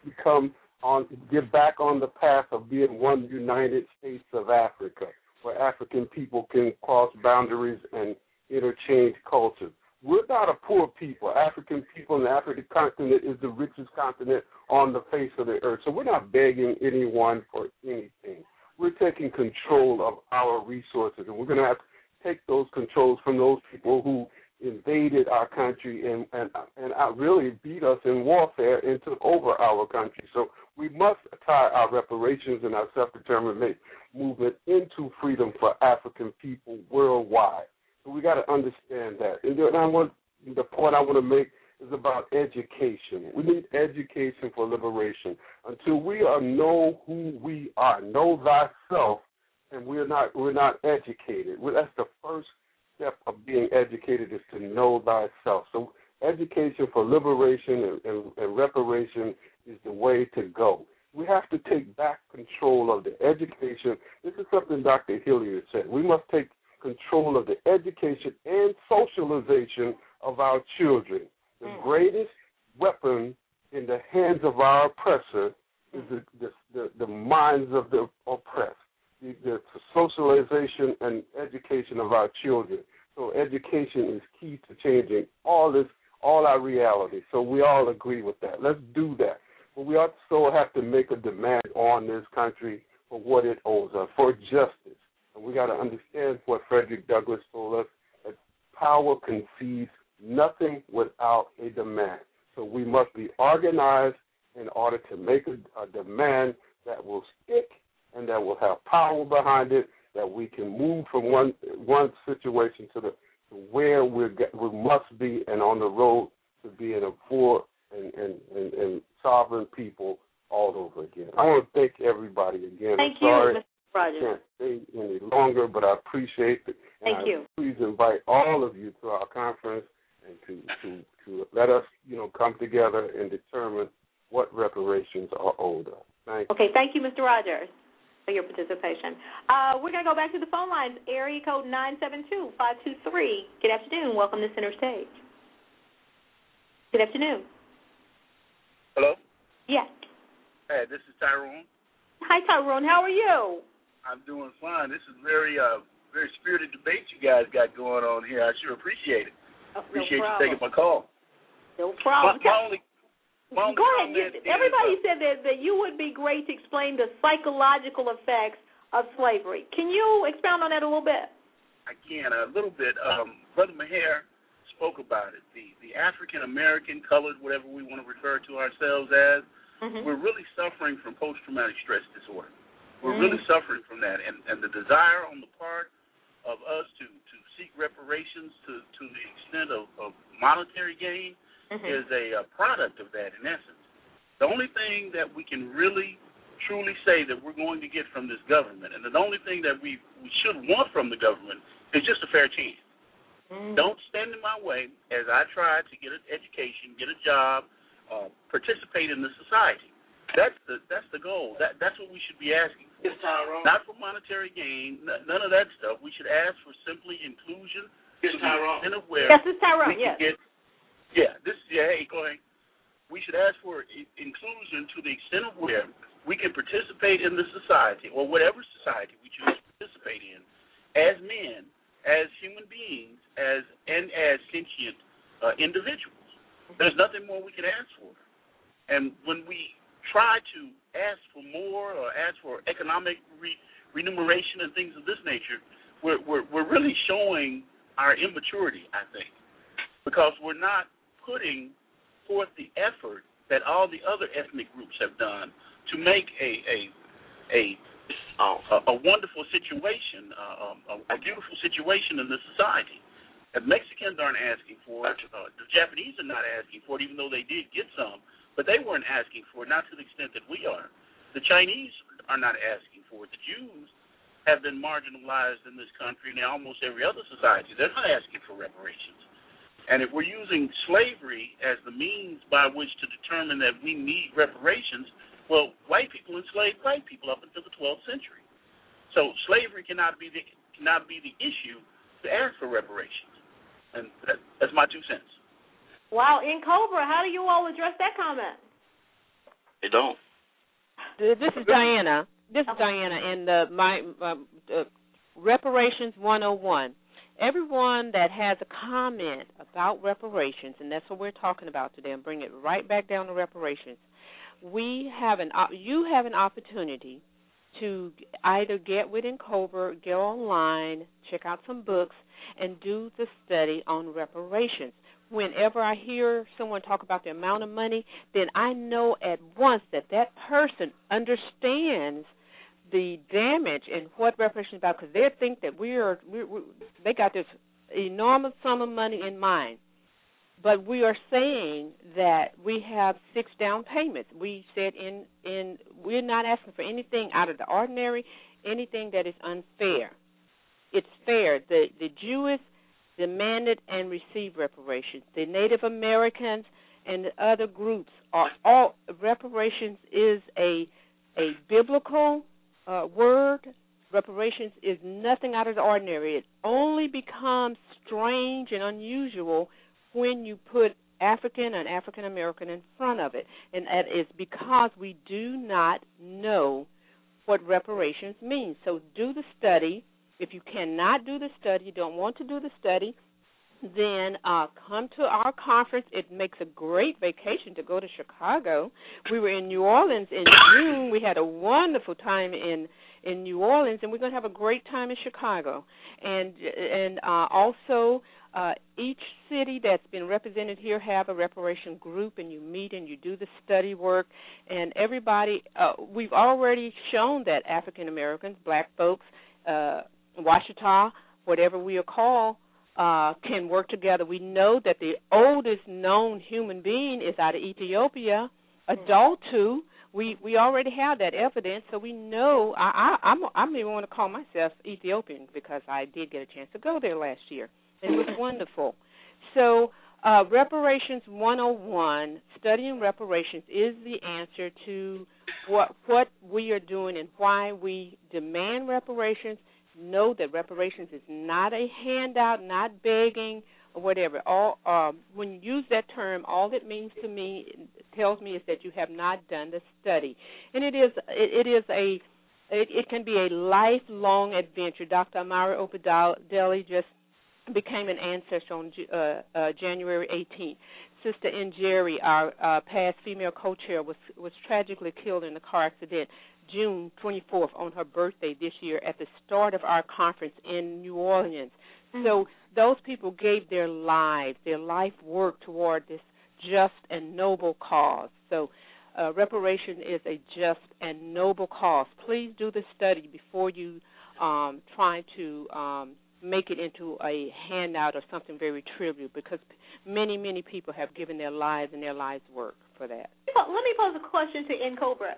get back on the path of being one United States of Africa, where African people can cross boundaries and interchange cultures. We're not a poor people. African people in the African continent is the richest continent on the face of the earth. So we're not begging anyone for anything. We're taking control of our resources, and we're going to have to take those controls from those people who invaded our country and really beat us in warfare and took over our country. So we must tie our reparations and our self-determination movement into freedom for African people worldwide. So we got to understand that. And the point I want to make is about education. We need education for liberation. Until we know who we are, know thyself, and we're not educated. That's the first step of being educated, is to know thyself. So education for liberation and reparation is the way to go. We have to take back control of the education. This is something Dr. Hilliard said. We must take control of the education and socialization of our children. The greatest weapon in the hands of our oppressor is the minds of the oppressed. The socialization and education of our children. So education is key to changing all our reality. So we all agree with that. Let's do that. But we also have to make a demand on this country for what it owes us, for justice. And we got to understand what Frederick Douglass told us, that power concedes nothing without a demand. So we must be organized in order to make a demand that will stick and that will have power behind it, that we can move from one situation to where we must be and on the road to being a full and sovereign people all over again. I want to thank everybody again. Thank you, Mr. Rogers. I can't stay any longer, but I appreciate it. Thank you. Please invite all of you to our conference and to let us, come together and determine what reparations are owed us. Thank you. Okay, thank you, Mr. Rogers, for your participation. We're going to go back to the phone lines. Area code 972-523. Good afternoon. Welcome to Center Stage. Good afternoon. Hello? Yes. Hey, this is Tyrone. Hi, Tyrone. How are you? I'm doing fine. This is very spirited debate you guys got going on here. I sure appreciate it. Appreciate you taking my call. No problem. My only Go ahead. Everybody is, said that you would be great to explain the psychological effects of slavery. Can you expound on that a little bit? I can, a little bit. Brother Maher spoke about it. The African-American, colored, whatever we want to refer to ourselves as, we're really suffering from post-traumatic stress disorder. We're really suffering from that. And the desire on the part of us to seek reparations to the extent of monetary gain is a product of that, in essence. The only thing that we can really truly say that we're going to get from this government, and the only thing that we should want from the government, is just a fair chance. Don't stand in my way as I try to get an education, get a job, participate in the society. That's the goal. That's what we should be asking for. Yes, Tyrone. Not for monetary gain, none of that stuff. We should ask for simply inclusion. Yes, Tyrone. Yes, it's Tyrone. Yes. Hey, go ahead. We should ask for inclusion to the extent of where we can participate in the society, or whatever society we choose to participate in, as men, as human beings, as sentient individuals. There's nothing more we can ask for. And when we try to ask for more or ask for economic remuneration and things of this nature, we're really showing our immaturity, I think, because we're not putting forth the effort that all the other ethnic groups have done to make a wonderful situation, a beautiful situation in this society. The Mexicans aren't asking for it. The Japanese are not asking for it, even though they did get some. But they weren't asking for it, not to the extent that we are. The Chinese are not asking for it. The Jews have been marginalized in this country and in almost every other society. They're not asking for reparations. And if we're using slavery as the means by which to determine that we need reparations, well, white people enslaved black people up until the 12th century. So slavery cannot be the issue to ask for reparations. And that's my 2 cents. Wow, in Cobra, how do you all address that comment? They don't. This is Diana. And my Reparations 101. Everyone that has a comment about reparations, and that's what we're talking about today, and bring it right back down to reparations. You have an opportunity to either get with Cobra, go online, check out some books, and do the study on reparations. Whenever I hear someone talk about the amount of money, then I know at once that person understands the damage and what reparations is about, because they think that they got this enormous sum of money in mind. But we are saying that we have 6 down payments. We said we're not asking for anything out of the ordinary, anything that is unfair. It's fair. The Jewish demanded and received reparations. The Native Americans and the other groups are all reparations is a biblical word. Reparations is nothing out of the ordinary. It only becomes strange and unusual when you put African and African American in front of it, and that is because we do not know what reparations means. So do the study. If you cannot do the study, you don't want to do the study, then come to our conference. It makes a great vacation to go to Chicago. We were in New Orleans in June. We had a wonderful time in New Orleans, and we're going to have a great time in Chicago. And also each city that's been represented here have a reparation group, and you meet and you do the study work. And everybody, we've already shown that African Americans, black folks, Washita, whatever we are called, can work together. We know that the oldest known human being is out of Ethiopia, Adultu. We already have that evidence, so we know. I even want to call myself Ethiopian because I did get a chance to go there last year. It was wonderful. So Reparations 101, studying reparations, is the answer to what we are doing and why we demand reparations. Know that reparations is not a handout, not begging whatever. When you use that term, all it means to me, it tells me, is that you have not done the study, and it can be a lifelong adventure. Dr. Amari Opedeli just became an ancestor on January 18th. Sister Njeri, our past female co-chair, was tragically killed in a car accident June 24th on her birthday this year at the start of our conference in New Orleans. Mm-hmm. So those people gave their life work toward this just and noble cause. So reparation is a just and noble cause. Please do the study before you try to make it into a handout or something very trivial, because many, many people have given their lives and their lives work for that. Let me pose a question to N'COBRA.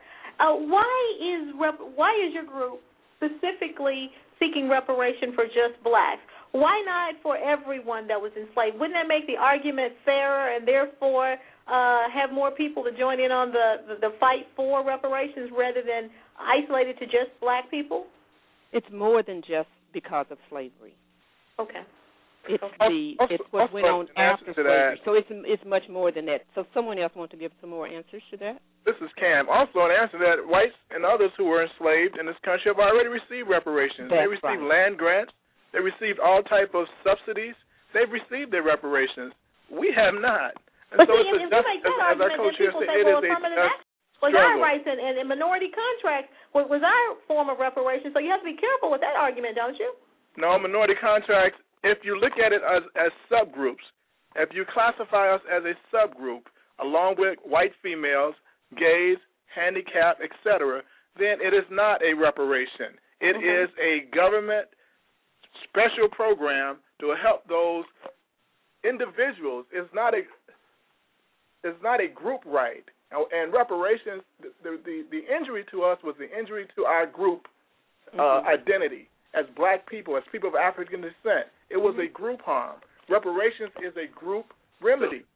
Why is your group specifically seeking reparation for just blacks? Why not for everyone that was enslaved? Wouldn't that make the argument fairer and therefore have more people to join in on the fight for reparations rather than isolated to just black people? It's more than just because of slavery. Okay. It's what went on after slavery. So it's much more than that. So someone else wants to give some more answers to that? This is Cam. Also, an answer that whites and others who were enslaved in this country have already received reparations. They received land grants. They received all type of subsidies. They've received their reparations. We have not. And but so see, if you make that argument, then people say, well, affirmative action was our rights, and minority contracts was our form of reparation. So you have to be careful with that argument, don't you? No, minority contracts, if you look at it as subgroups, if you classify us as a subgroup, along with white females, gays, handicapped, etc., then it is not a reparation. It is a government special program to help those individuals. It's not a group right. And reparations, the injury to us was the injury to our group identity as black people, as people of African descent. It was a group harm. Reparations is a group remedy.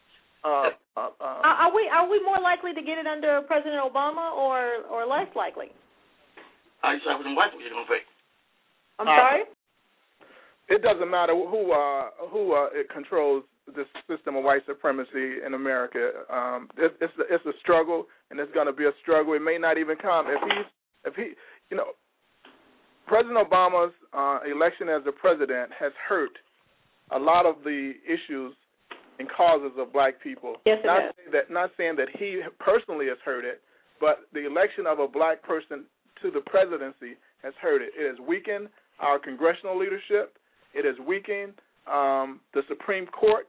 Are we more likely to get it under President Obama or less likely? I'm sorry? It doesn't matter who it controls this system of white supremacy in America. It's a struggle, and it's going to be a struggle. It may not even come if he President Obama's election as the president has hurt a lot of the issues and causes of black people. Yes, it has. Not saying that he personally has hurt it, but the election of a black person to the presidency has hurt it. It has weakened our congressional leadership. It has weakened the Supreme Court.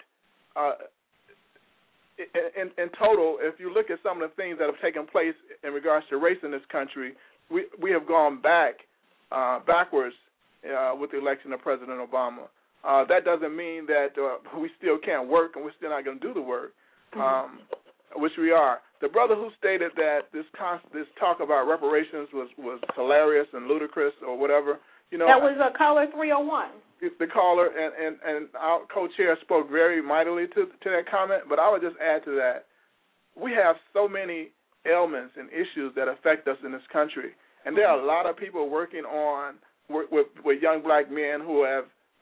In total, if you look at some of the things that have taken place in regards to race in this country, we have gone backwards with the election of President Obama. That doesn't mean that we still can't work and we're still not going to do the work, which we are. The brother who stated that this talk about reparations was hilarious and ludicrous or whatever, that was caller 301. The caller and our co-chair spoke very mightily to that comment, but I would just add to that, we have so many ailments and issues that affect us in this country, and there are a lot of people working on with young black men who have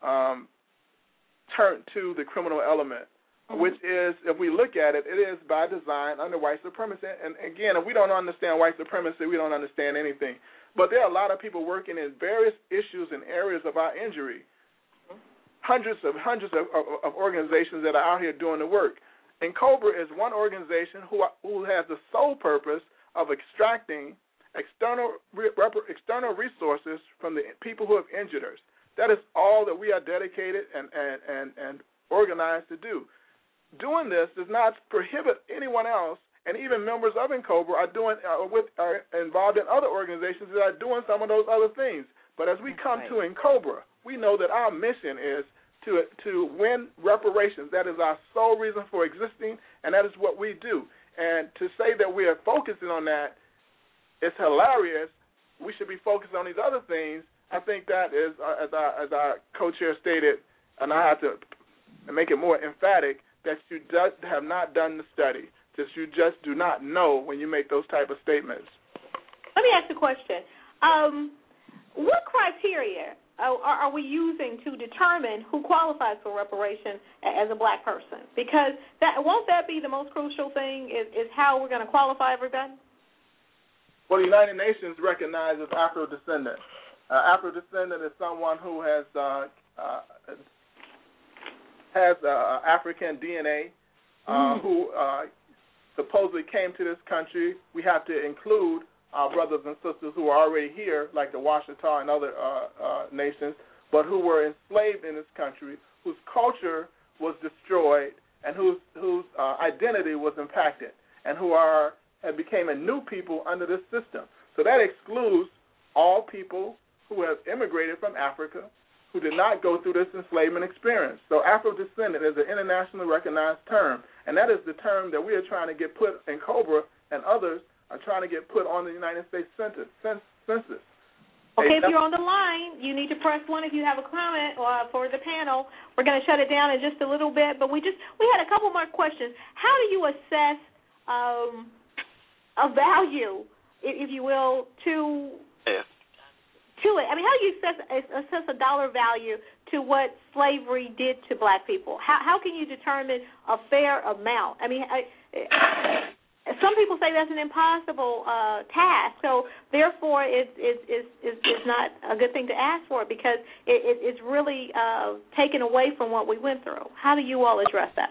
turned to the criminal element, which is, if we look at it, it is by design under white supremacy. And again, if we don't understand white supremacy, we don't understand anything. But there are a lot of people working in various issues and areas of our injury. Hundreds of organizations that are out here doing the work. And N'COBRA is one organization who has the sole purpose of extracting external resources from the people who have injured us. That is all that we are dedicated and organized to do. Doing this does not prohibit anyone else, and even members of N'COBRA are involved in other organizations that are doing some of those other things. But as we come to N'COBRA, we know that our mission is to win reparations. That is our sole reason for existing, and that is what we do. And to say that we are focusing on that is hilarious. We should be focused on these other things. I think that is, as our co-chair stated, and I have to make it more emphatic, that you have not done the study, that you just do not know when you make those type of statements. Let me ask a question. What criteria are we using to determine who qualifies for reparation as a black person? Because won't that be the most crucial thing is how we're going to qualify everybody? Well, the United Nations recognizes Afro-descendant. Afro-descendant is someone who has African DNA, who supposedly came to this country. We have to include our brothers and sisters who are already here, like the Washita and other nations, but who were enslaved in this country, whose culture was destroyed, and whose identity was impacted, and who have became a new people under this system. So that excludes all people who have immigrated from Africa, who did not go through this enslavement experience. So Afro-descendant is an internationally recognized term, and that is the term that we are trying to get put in COBRA, and others are trying to get put on the United States census. Okay, if you're on the line, you need to press 1 if you have a comment for the panel. We're going to shut it down in just a little bit, but we had a couple more questions. How do you assess a value, if you will, to it? I mean, how do you assess a dollar value to what slavery did to black people? How can you determine a fair amount? I mean, some people say that's an impossible task, so therefore it's not a good thing to ask for because it's really taken away from what we went through. How do you all address that?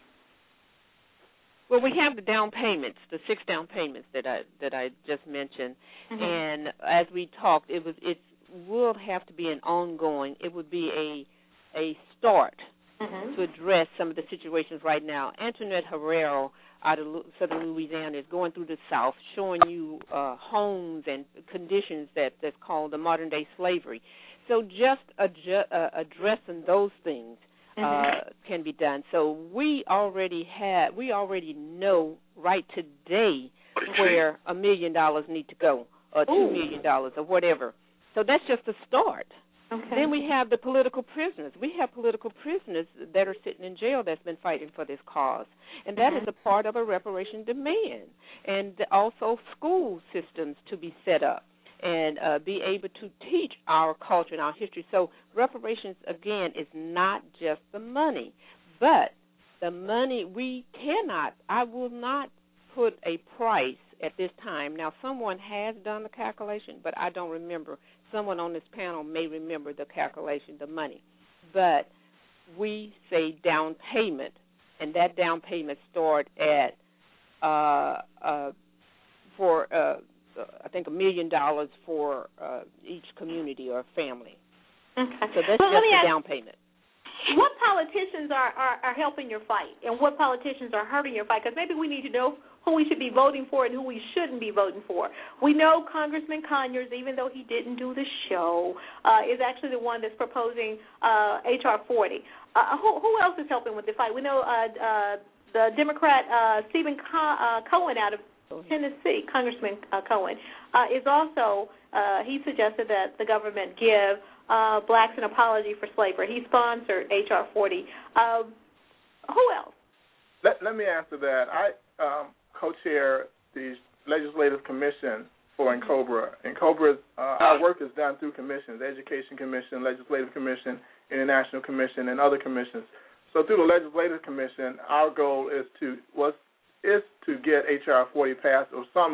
Well, we have the down payments, the 6 down payments that I just mentioned, and as we talked, it would have to be an ongoing. It would be a start to address some of the situations right now. Antoinette Herrero out of southern Louisiana is going through the South, showing you homes and conditions that's called the modern day slavery. So just addressing those things can be done. So we already know right today where $1 million need to go, or $2 million, or whatever. So that's just a start. Okay. Then we have the political prisoners. We have political prisoners that are sitting in jail that's been fighting for this cause, and that is a part of a reparation demand. And also school systems to be set up and be able to teach our culture and our history. So reparations, again, is not just the money, but the money I will not put a price at this time. Now, someone has done the calculation, but I don't remember. Someone on this panel may remember the calculation, the money. But we say down payment, and that down payment start at I think $1 million for each community or family. Okay. So that's just the down payment. What politicians are helping your fight, and what politicians are hurting your fight? Because maybe we need to know who we should be voting for and who we shouldn't be voting for. We know Congressman Conyers, even though he didn't do the show, is actually the one that's proposing H.R. 40. Who else is helping with the fight? We know the Democrat Stephen Cohen out of Tennessee, Congressman Cohen, is also, he suggested that the government give blacks an apology for slavery. He sponsored H.R. 40. Who else? Let me answer that. I co-chair the Legislative Commission for NCOBRA. NCOBRA, our work is done through commissions, Education Commission, Legislative Commission, International Commission, and other commissions. So through the Legislative Commission, our goal is to get H.R. 40 passed or some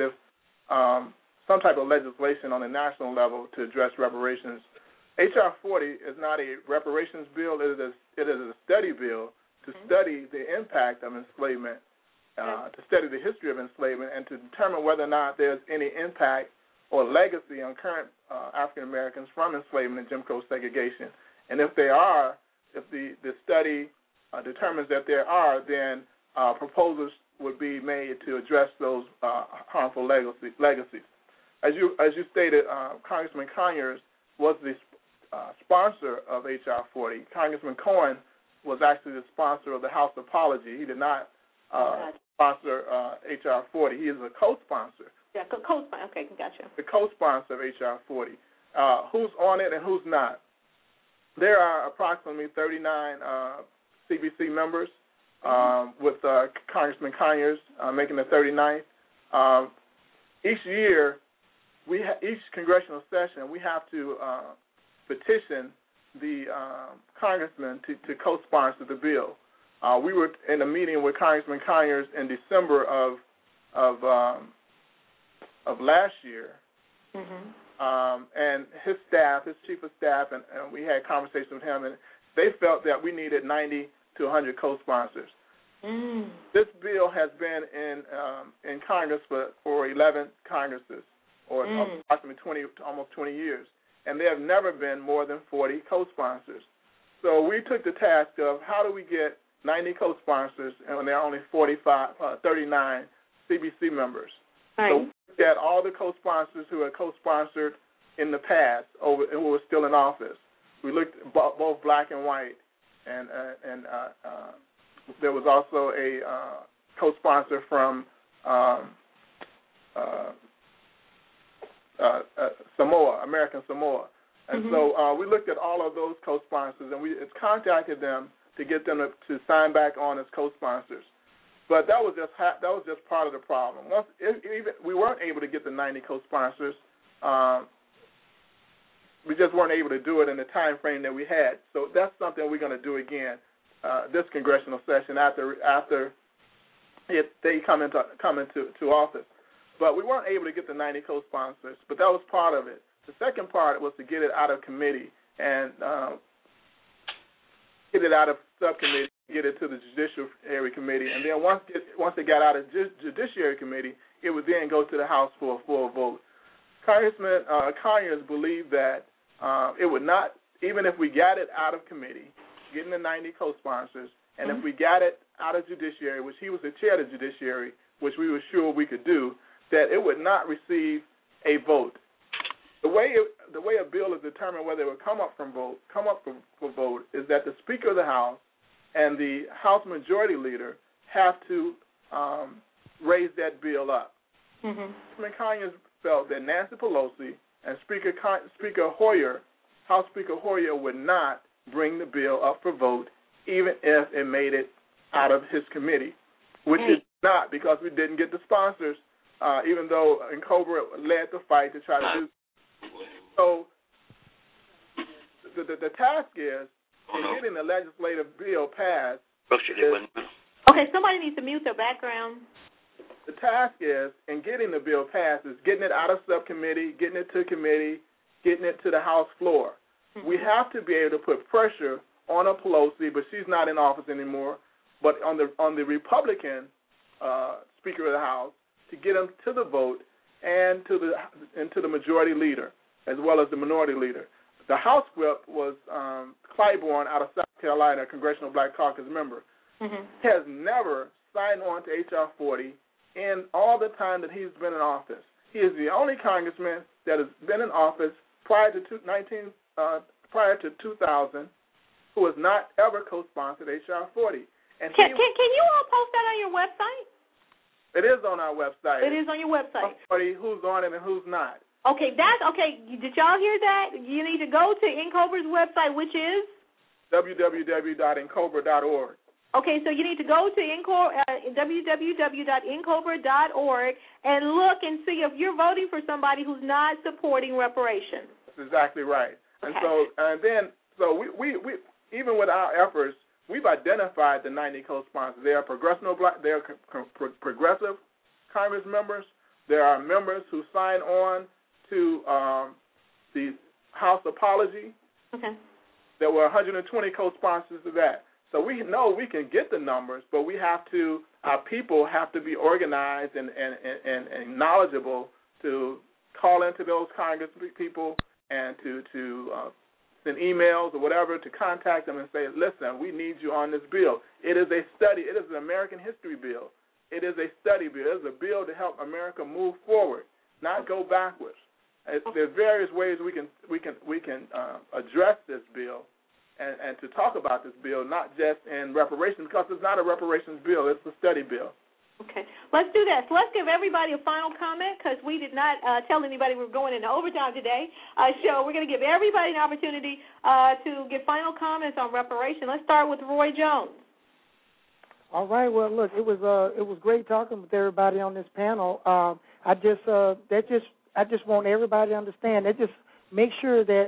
type of legislation on a national level to address reparations. H.R. 40 is not a reparations bill. It is a study bill to study the impact of enslavement, to study the history of enslavement, and to determine whether or not there's any impact or legacy on current African Americans from enslavement and Jim Crow segregation. And if there are, if the study determines that there are, then proposals would be made to address those harmful legacies. As you stated, Congressman Conyers was the sponsor of H.R. 40. Congressman Cohen was actually the sponsor of the House Apology. He did not sponsor H.R. 40. He is a co-sponsor. Yeah, co-sponsor. Okay, gotcha. The co-sponsor of H.R. 40. Who's on it and who's not? There are approximately 39 CBC members, with Congressman Conyers making the 39th. Each year, each congressional session, we have to petition the congressman to co-sponsor the bill. We were in a meeting with Congressman Conyers in December of last year, and his staff, his chief of staff, and we had conversations with him, and they felt that we needed 90 to 100 co-sponsors. This bill has been in Congress for 11 Congresses, or approximately almost 20 years, and there have never been more than 40 co-sponsors. So we took the task of how do we get 90 co-sponsors, and there are only 39 CBC members. Right. So we looked at all the co-sponsors who had co-sponsored in the past, and who were still in office. We looked at both black and white, and there was also a co-sponsor from Samoa, American Samoa. And so we looked at all of those co-sponsors, and we contacted them to get them to sign back on as co-sponsors. But that was just part of the problem. Even we weren't able to get the 90 co-sponsors. We just weren't able to do it in the time frame that we had. So that's something we're going to do again this congressional session after they come into office. But we weren't able to get the 90 co-sponsors, but that was part of it. The second part was to get it out of committee and get it out of subcommittee, get it to the Judiciary Committee, and then once it got out of Judiciary Committee, it would then go to the House for a full vote. Congressman Conyers believed that it would not, even if we got it out of committee, getting the 90 co-sponsors, and if we got it out of Judiciary, which he was the chair of the Judiciary, which we were sure we could do, that it would not receive a vote. The way a bill is determined whether it would come up for vote is that the Speaker of the House and the House Majority Leader have to raise that bill up. Congressman Conyers felt that Nancy Pelosi and Speaker Hoyer, House Speaker Hoyer, would not bring the bill up for vote, even if it made it out of his committee, which is not, because we didn't get the sponsors, even though N'Koba led the fight to try to do. So the task is in getting the legislative bill passed. Okay, somebody needs to mute their background. The task is in getting the bill passed is getting it out of subcommittee, getting it to committee, getting it to the House floor. We have to be able to put pressure on Pelosi, but she's not in office anymore. But on the Republican Speaker of the House to get him to the vote and to the Majority Leader as well as the Minority Leader. The House Whip was Clyburn out of South Carolina, a Congressional Black Caucus member. Has never signed on to H.R. 40 in all the time that he's been in office. He is the only congressman that has been in office prior to 2000 who has not ever co-sponsored H.R. 40. And can you all post that on your website? It is on our website. It is on your website. Who's on it and who's not. Okay, did y'all hear that? You need to go to N'Koba's website, which is? www.nkoba.org. Okay, so you need to go to www.nkoba.org and look and see if you're voting for somebody who's not supporting reparations. That's exactly right. Okay. So we even with our efforts, we've identified the 90 co-sponsors. They are progressive Congress members. There are members who sign on to the House apology. Okay. There were 120 co-sponsors of that. So we know we can get the numbers, but our people have to be organized and knowledgeable to call into those Congress people and to send emails or whatever to contact them and say, listen, we need you on this bill. It is a study. It is an American history bill. It is a study bill. It is a bill to help America move forward, not go backwards. There are various ways we can address this bill and to talk about this bill, not just in reparations, because it's not a reparations bill. It's a study bill. Okay. Let's do that. So let's give everybody a final comment, because we did not tell anybody we were going into overtime today. So we're going to give everybody an opportunity to give final comments on reparation. Let's start with Roy Jones. All right. Well, look, it was great talking with everybody on this panel. I just want everybody to understand that just make sure that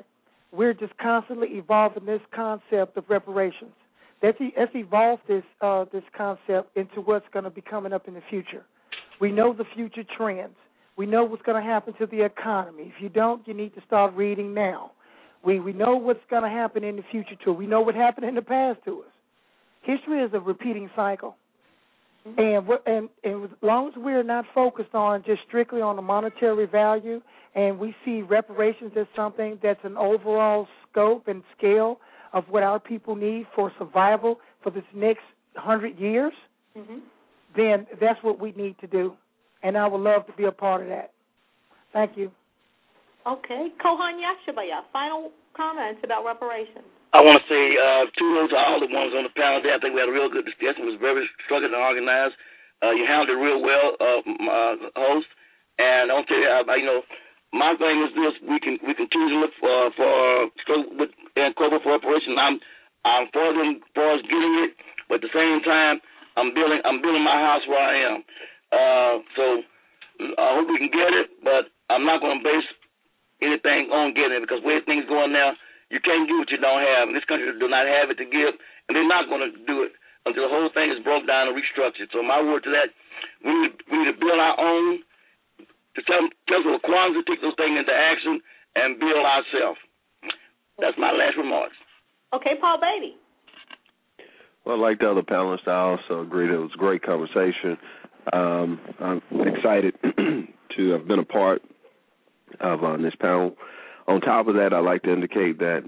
we're just constantly evolving this concept of reparations. Let's evolve this concept into what's going to be coming up in the future. We know the future trends. We know what's going to happen to the economy. If you don't, you need to start reading now. We know what's going to happen in the future, too. We know what happened in the past to us. History is a repeating cycle. And as long as we're not focused on just strictly on the monetary value, and we see reparations as something that's an overall scope and scale of what our people need for survival for this next 100 years, then that's what we need to do. And I would love to be a part of that. Thank you. Okay. Kohan Yashabaya, final comments about reparations. I want to say kudos to all the ones on the panel there. I think we had a real good discussion. It was very structured and organized. You handled it real well, host. And I want to tell you, my thing is this: we can choose to look for COBRA for reparation. I'm for them as far as getting it, but at the same time, I'm building my house where I am. So I hope we can get it, but I'm not going to base anything on getting it because where things going now. You can't do what you don't have. And this country do not have it to give, and they're not going to do it until the whole thing is broke down and restructured. So my word to that, we need to build our own, to tell the Kwanzaa to take those things into action and build ourselves. That's my last remarks. Okay, Paul Beatty. Well, like the other panelists, I also agree that it was a great conversation. I'm excited to have been a part of this panel. On top of that, I'd like to indicate that,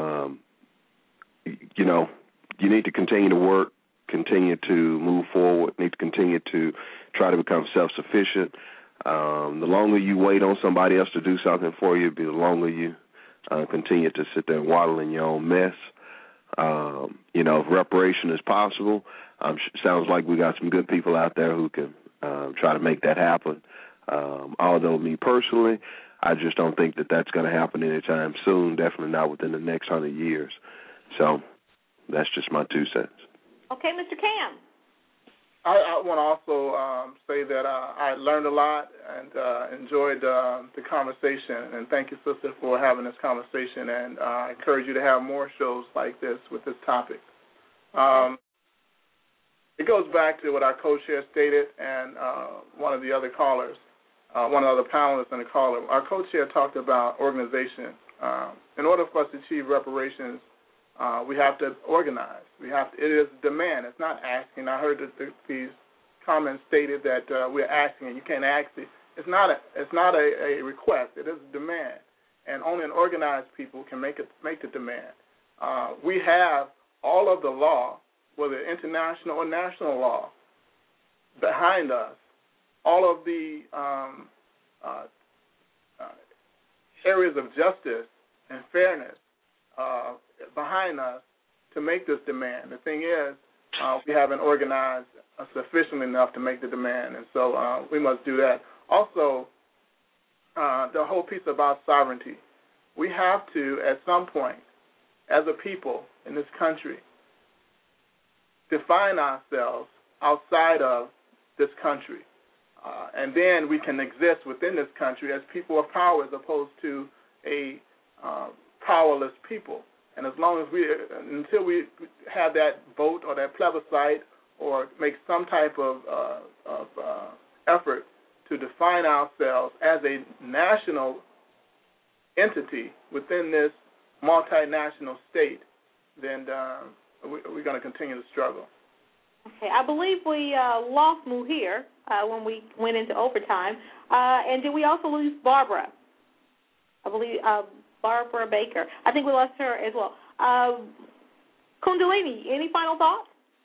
you need to continue to work, continue to move forward, need to continue to try to become self-sufficient. The longer you wait on somebody else to do something for you, the longer you continue to sit there and waddle in your own mess. If reparation is possible, sounds like we got some good people out there who can try to make that happen. Although me personally, I just don't think that that's going to happen anytime soon, definitely not within the next 100 years. So that's just my 2 cents. Okay, Mr. Cam. I want to also say that I learned a lot and enjoyed the conversation. And thank you, sister, for having this conversation. And I encourage you to have more shows like this with this topic. It goes back to what our co-chair stated and one of the other callers. One of the panelists and the caller, our co-chair talked about organization. In order for us to achieve reparations, we have to organize. It is demand. It's not asking. I heard that these comments stated that we're asking, and you can't ask it. It's not a request. It is a demand, and only an organized people can make the demand. We have all of the law, whether international or national law, behind us. All of the areas of justice and fairness behind us to make this demand. The thing is, we haven't organized sufficiently enough to make the demand, and so we must do that. Also, the whole piece about sovereignty. We have to, at some point, as a people in this country, define ourselves outside of this country. And then we can exist within this country as people of power as opposed to a powerless people. And as long as until we have that vote or that plebiscite or make some type of effort to define ourselves as a national entity within this multinational state, then we're going to continue to struggle. Okay, I believe we lost Muhir when we went into overtime. And did we also lose Barbara? I believe Barbara Baker. I think we lost her as well. Kundalini, any final thoughts?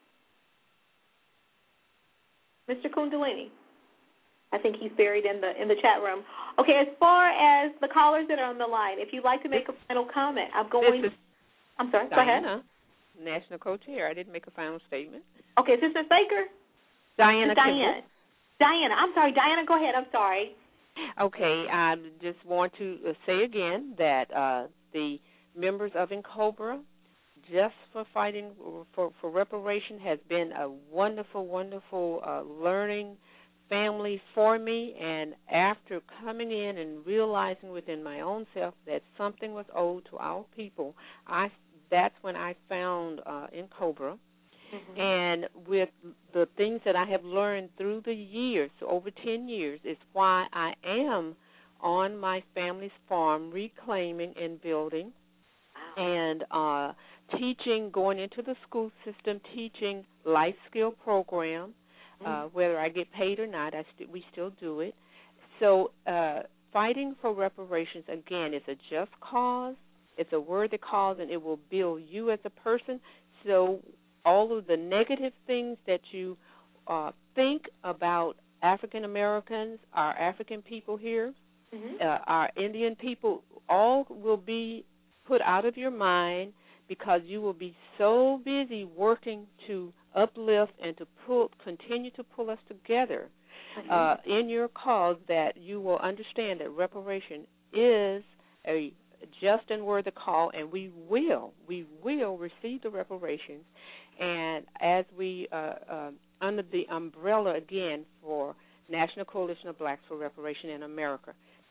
Mr. Kundalini? I think he's buried in the chat room. Okay, as far as the callers that are on the line, if you'd like to make a final comment, I'm sorry, Diana, go ahead. National Co-Chair. I didn't make a final statement. Okay, is this Ms. Baker? Diana. Diana, I'm sorry. Diana, go ahead. I'm sorry. Okay, I just want to say again that the members of NCOBRA, just for fighting for reparation, has been a wonderful, wonderful learning family for me, and after coming in and realizing within my own self that something was owed to our people, that's when I found in Cobra. Mm-hmm. And with the things that I have learned through the years, over 10 years, is why I am on my family's farm reclaiming and building and teaching, going into the school system, teaching life skill program. Whether I get paid or not, we still do it. So fighting for reparations, again, is a just cause. It's a worthy cause, and it will build you as a person. So all of the negative things that you think about African Americans, our African people here, our Indian people, all will be put out of your mind because you will be so busy working to uplift and to continue to pull us together in your cause that you will understand that reparation is a just and worthy call, and we will receive the reparations. And as we, under the umbrella, again, for National Coalition of Blacks for Reparation in America,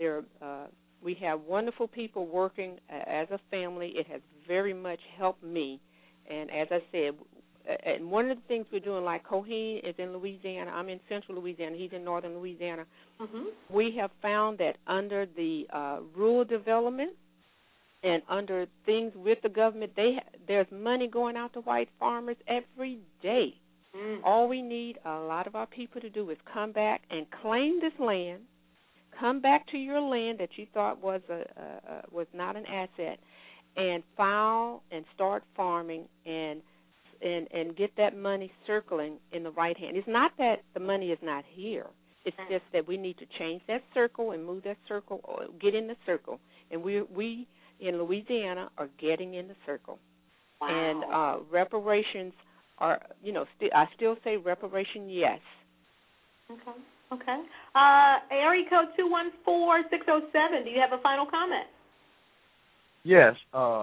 we have wonderful people working as a family. It has very much helped me. And as I said, and one of the things we're doing, like Coheen is in Louisiana, I'm in central Louisiana, he's in northern Louisiana. We have found that under the rural development and under things with the government, there's money going out to white farmers every day. All we need a lot of our people to do is come back and claim this land, come back to your land that you thought was not an asset, and file and start farming and get that money circling in the right hand. It's not that the money is not here. It's just that we need to change that circle and move that circle, or get in the circle. And we in Louisiana are getting in the circle. Wow. And reparations are, I still say reparation, yes. Okay. Area code 214-607. Do you have a final comment? Yes.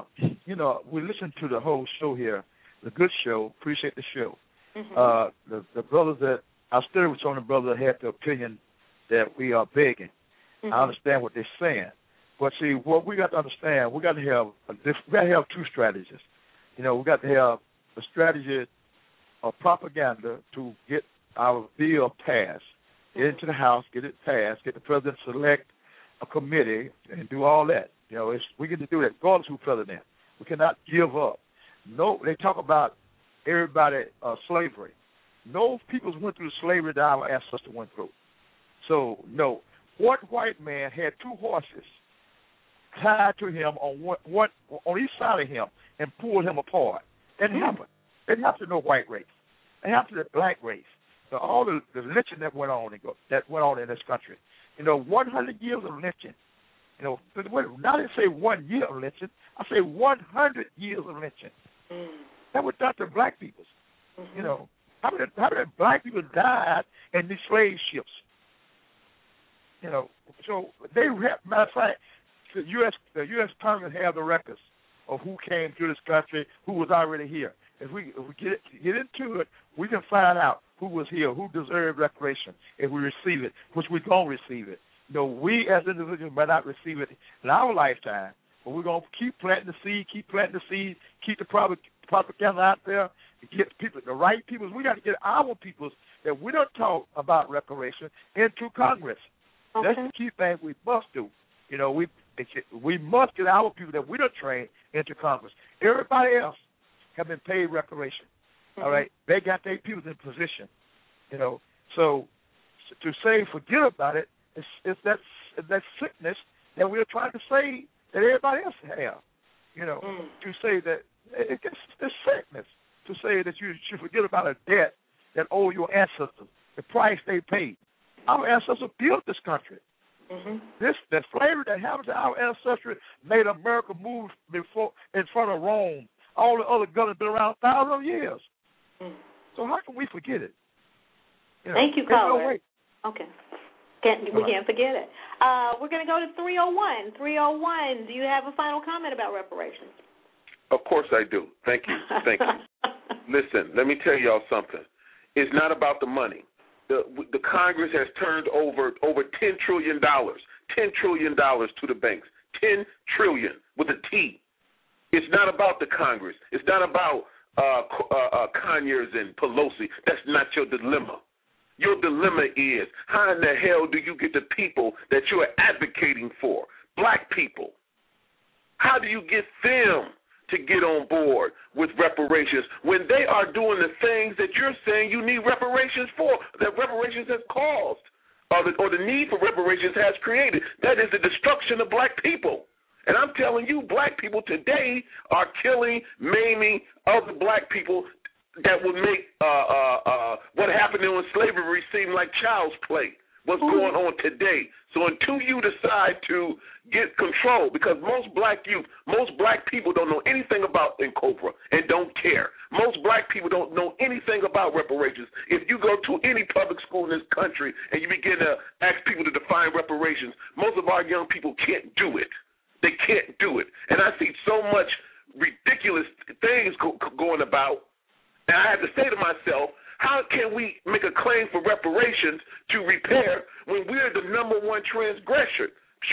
We listened to the whole show here. The good show. Appreciate the show. The brothers that I stood with some of the brothers that had the opinion that we are begging. I understand what they're saying, but see, what we got to understand, we got to have two strategies. We got to have a strategy of propaganda to get our bill passed, get into the House, get it passed, get the president to select a committee, and do all that. We get to do that regardless of who's president. We cannot give up. No, they talk about everybody slavery. No peoples went through the slavery that our ancestors went through. So, no. What white man had two horses tied to him on each side of him and pulled him apart? That happened. It happened to no white race. It happened to the black race. So all the lynching that went on in this country. 100 years of lynching. Not to say 1 year of lynching, I say 100 years of lynching. That was done to black people. How many black people died in these slave ships? So matter of fact, the U.S. Congress have the records of who came through this country, who was already here. If we get into it, we can find out who was here, who deserved reparation if we receive it, which we're going to receive it. We as individuals might not receive it in our lifetime, but we're going to keep planting the seed, keep the propaganda out there, get people, the right people. We got to get our peoples that we don't talk about reparation into Congress. Okay. That's the key thing we must do. We must get our people that we don't train into Congress. Everybody else have been paid reparation. All right, they got their people in position. So to say forget about it, it's that sickness that we're trying to say that everybody else have. To say that it's the sickness to say that you should forget about a debt that owe your ancestors, the price they paid. Our ancestors built this country. The slavery that happened to our ancestors made America move in front of Rome. All the other governments have been around thousands of years. So how can we forget it? Thank you, caller. Okay. We can't forget it. We're going to go to 301. 301, do you have a final comment about reparations? Of course I do. Thank you. Listen, let me tell y'all something. It's not about the money. the Congress has turned over $10 trillion to the banks. $10 trillion with a T. It's not about the Congress. It's not about Conyers and Pelosi. That's not your dilemma. Your dilemma is, how in the hell do you get the people that you are advocating for, black people? How do you get them to get on board with reparations when they are doing the things that you're saying you need reparations for, that reparations has caused, or the need for reparations has created? That is the destruction of black people. And I'm telling you, black people today are killing, maiming other black people that would make what happened in slavery seem like child's play. What's going on today? So until you decide to get control, because most black people don't know anything about NCOBRA and don't care. Most black people don't know anything about reparations. If you go to any public school in this country and you begin to ask people to define reparations, most of our young people can't do it. They can't do it. And I see so much ridiculous things going about, and I have to say to myself, how can we make a claim for reparations to repair when we're the number one transgressors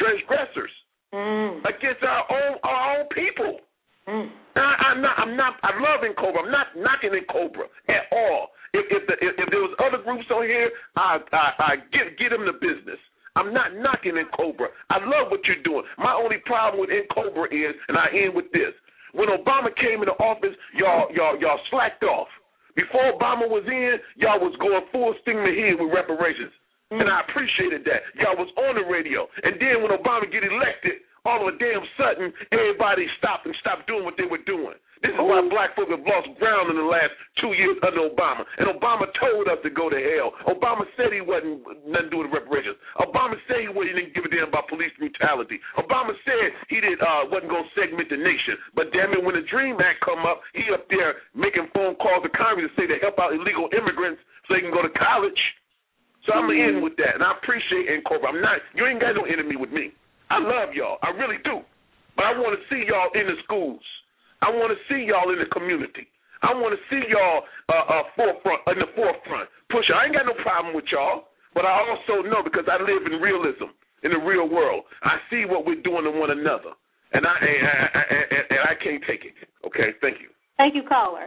against our own people? I love NCOBRA. I'm not knocking NCOBRA at all. If there was other groups on here, I get them the business. I'm not knocking NCOBRA. I love what you're doing. My only problem with NCOBRA is, and I end with this: when Obama came into office, y'all slacked off. Before Obama was in, y'all was going full steam ahead with reparations. And I appreciated that. Y'all was on the radio. And then when Obama get elected, all of a damn sudden, everybody stopped doing what they were doing. This is why black folk have lost ground in the last 2 years under Obama. And Obama told us to go to hell. Obama said he wasn't nothing to do with reparations. Obama said he didn't give a damn about police brutality. Obama said he wasn't going to segment the nation. But damn it, when the DREAM Act come up, he up there making phone calls to Congress to say to help out illegal immigrants so they can go to college. So I'm going to end with that. And I appreciate NCOBRA. You ain't got no enemy with me. I love y'all. I really do. But I want to see y'all in the schools. I want to see y'all in the community. I want to see y'all in the forefront. I ain't got no problem with y'all, but I also know, because I live in realism, in the real world, I see what we're doing to one another, and I can't take it. Okay, thank you. Thank you, caller.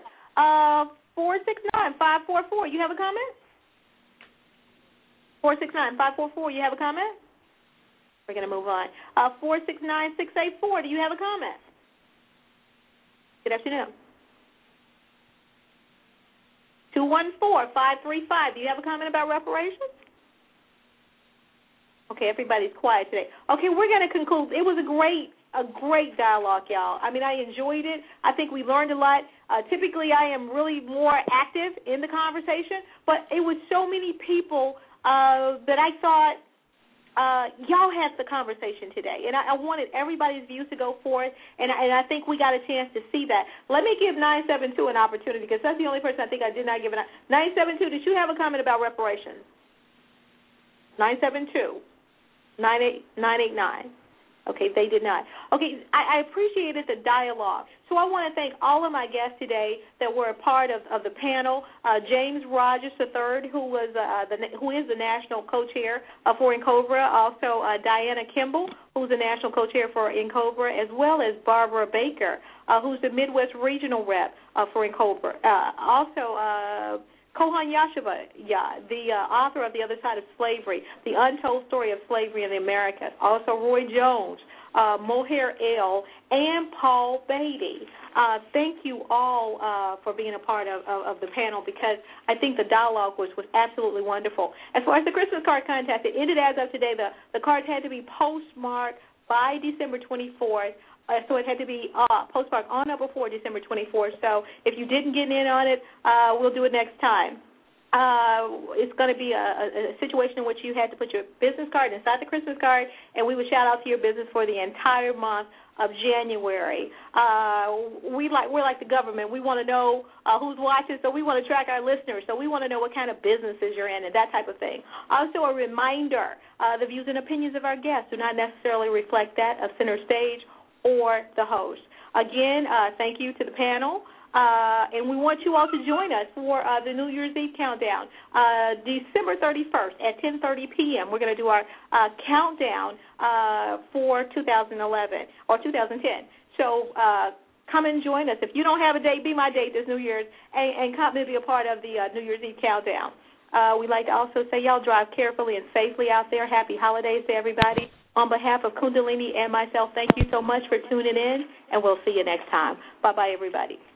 469-544, you have a comment? 469-544, you have a comment? We're going to move on. 469-684, do you have a comment? Good afternoon. 214-535, do you have a comment about reparations? Okay, everybody's quiet today. Okay, we're going to conclude. It was a great dialogue, y'all. I mean, I enjoyed it. I think we learned a lot. Typically, I am really more active in the conversation, but it was so many people that I thought y'all had the conversation today, and I wanted everybody's views to go forth, and I think we got a chance to see that. Let me give 972 an opportunity, because that's the only person I think I did not give it. 972, did you have a comment about reparations? 972-989. Okay, they did not. Okay, I appreciated the dialogue. So I want to thank all of my guests today that were a part of the panel. James Rogers III, who is the national co-chair for NCOBRA. Also, Diana Kimball, who's the national co-chair for NCOBRA, as well as Barbara Baker, who's the Midwest regional rep for NCOBRA. Also, Kohan Yashaba, the author of The Other Side of Slavery, The Untold Story of Slavery in the Americas. Also Roy Jones, Mohair L., and Paul Beatty. Thank you all for being a part of the panel, because I think the dialogue was absolutely wonderful. As far as the Christmas card contest, it ended as of today. The cards had to be postmarked by December 24th. So it had to be postmarked on or before December 24th. So if you didn't get in on it, we'll do it next time. It's going to be a situation in which you had to put your business card inside the Christmas card, and we would shout out to your business for the entire month of January. We're like the government. We want to know who's watching, so we want to track our listeners. So we want to know what kind of businesses you're in and that type of thing. Also, a reminder, the views and opinions of our guests do not necessarily reflect that of Center Stage or the host. Again, thank you to the panel. and we want you all to join us for the New Year's Eve countdown. December 31st at 10:30 p.m., we're going to do our countdown for 2011 or 2010. So come and join us. If you don't have a date, be my date this New Year's, and come and be a part of the New Year's Eve countdown. We'd like to also say y'all drive carefully and safely out there. Happy holidays to everybody. On behalf of Kundalini and myself, thank you so much for tuning in, and we'll see you next time. Bye-bye, everybody.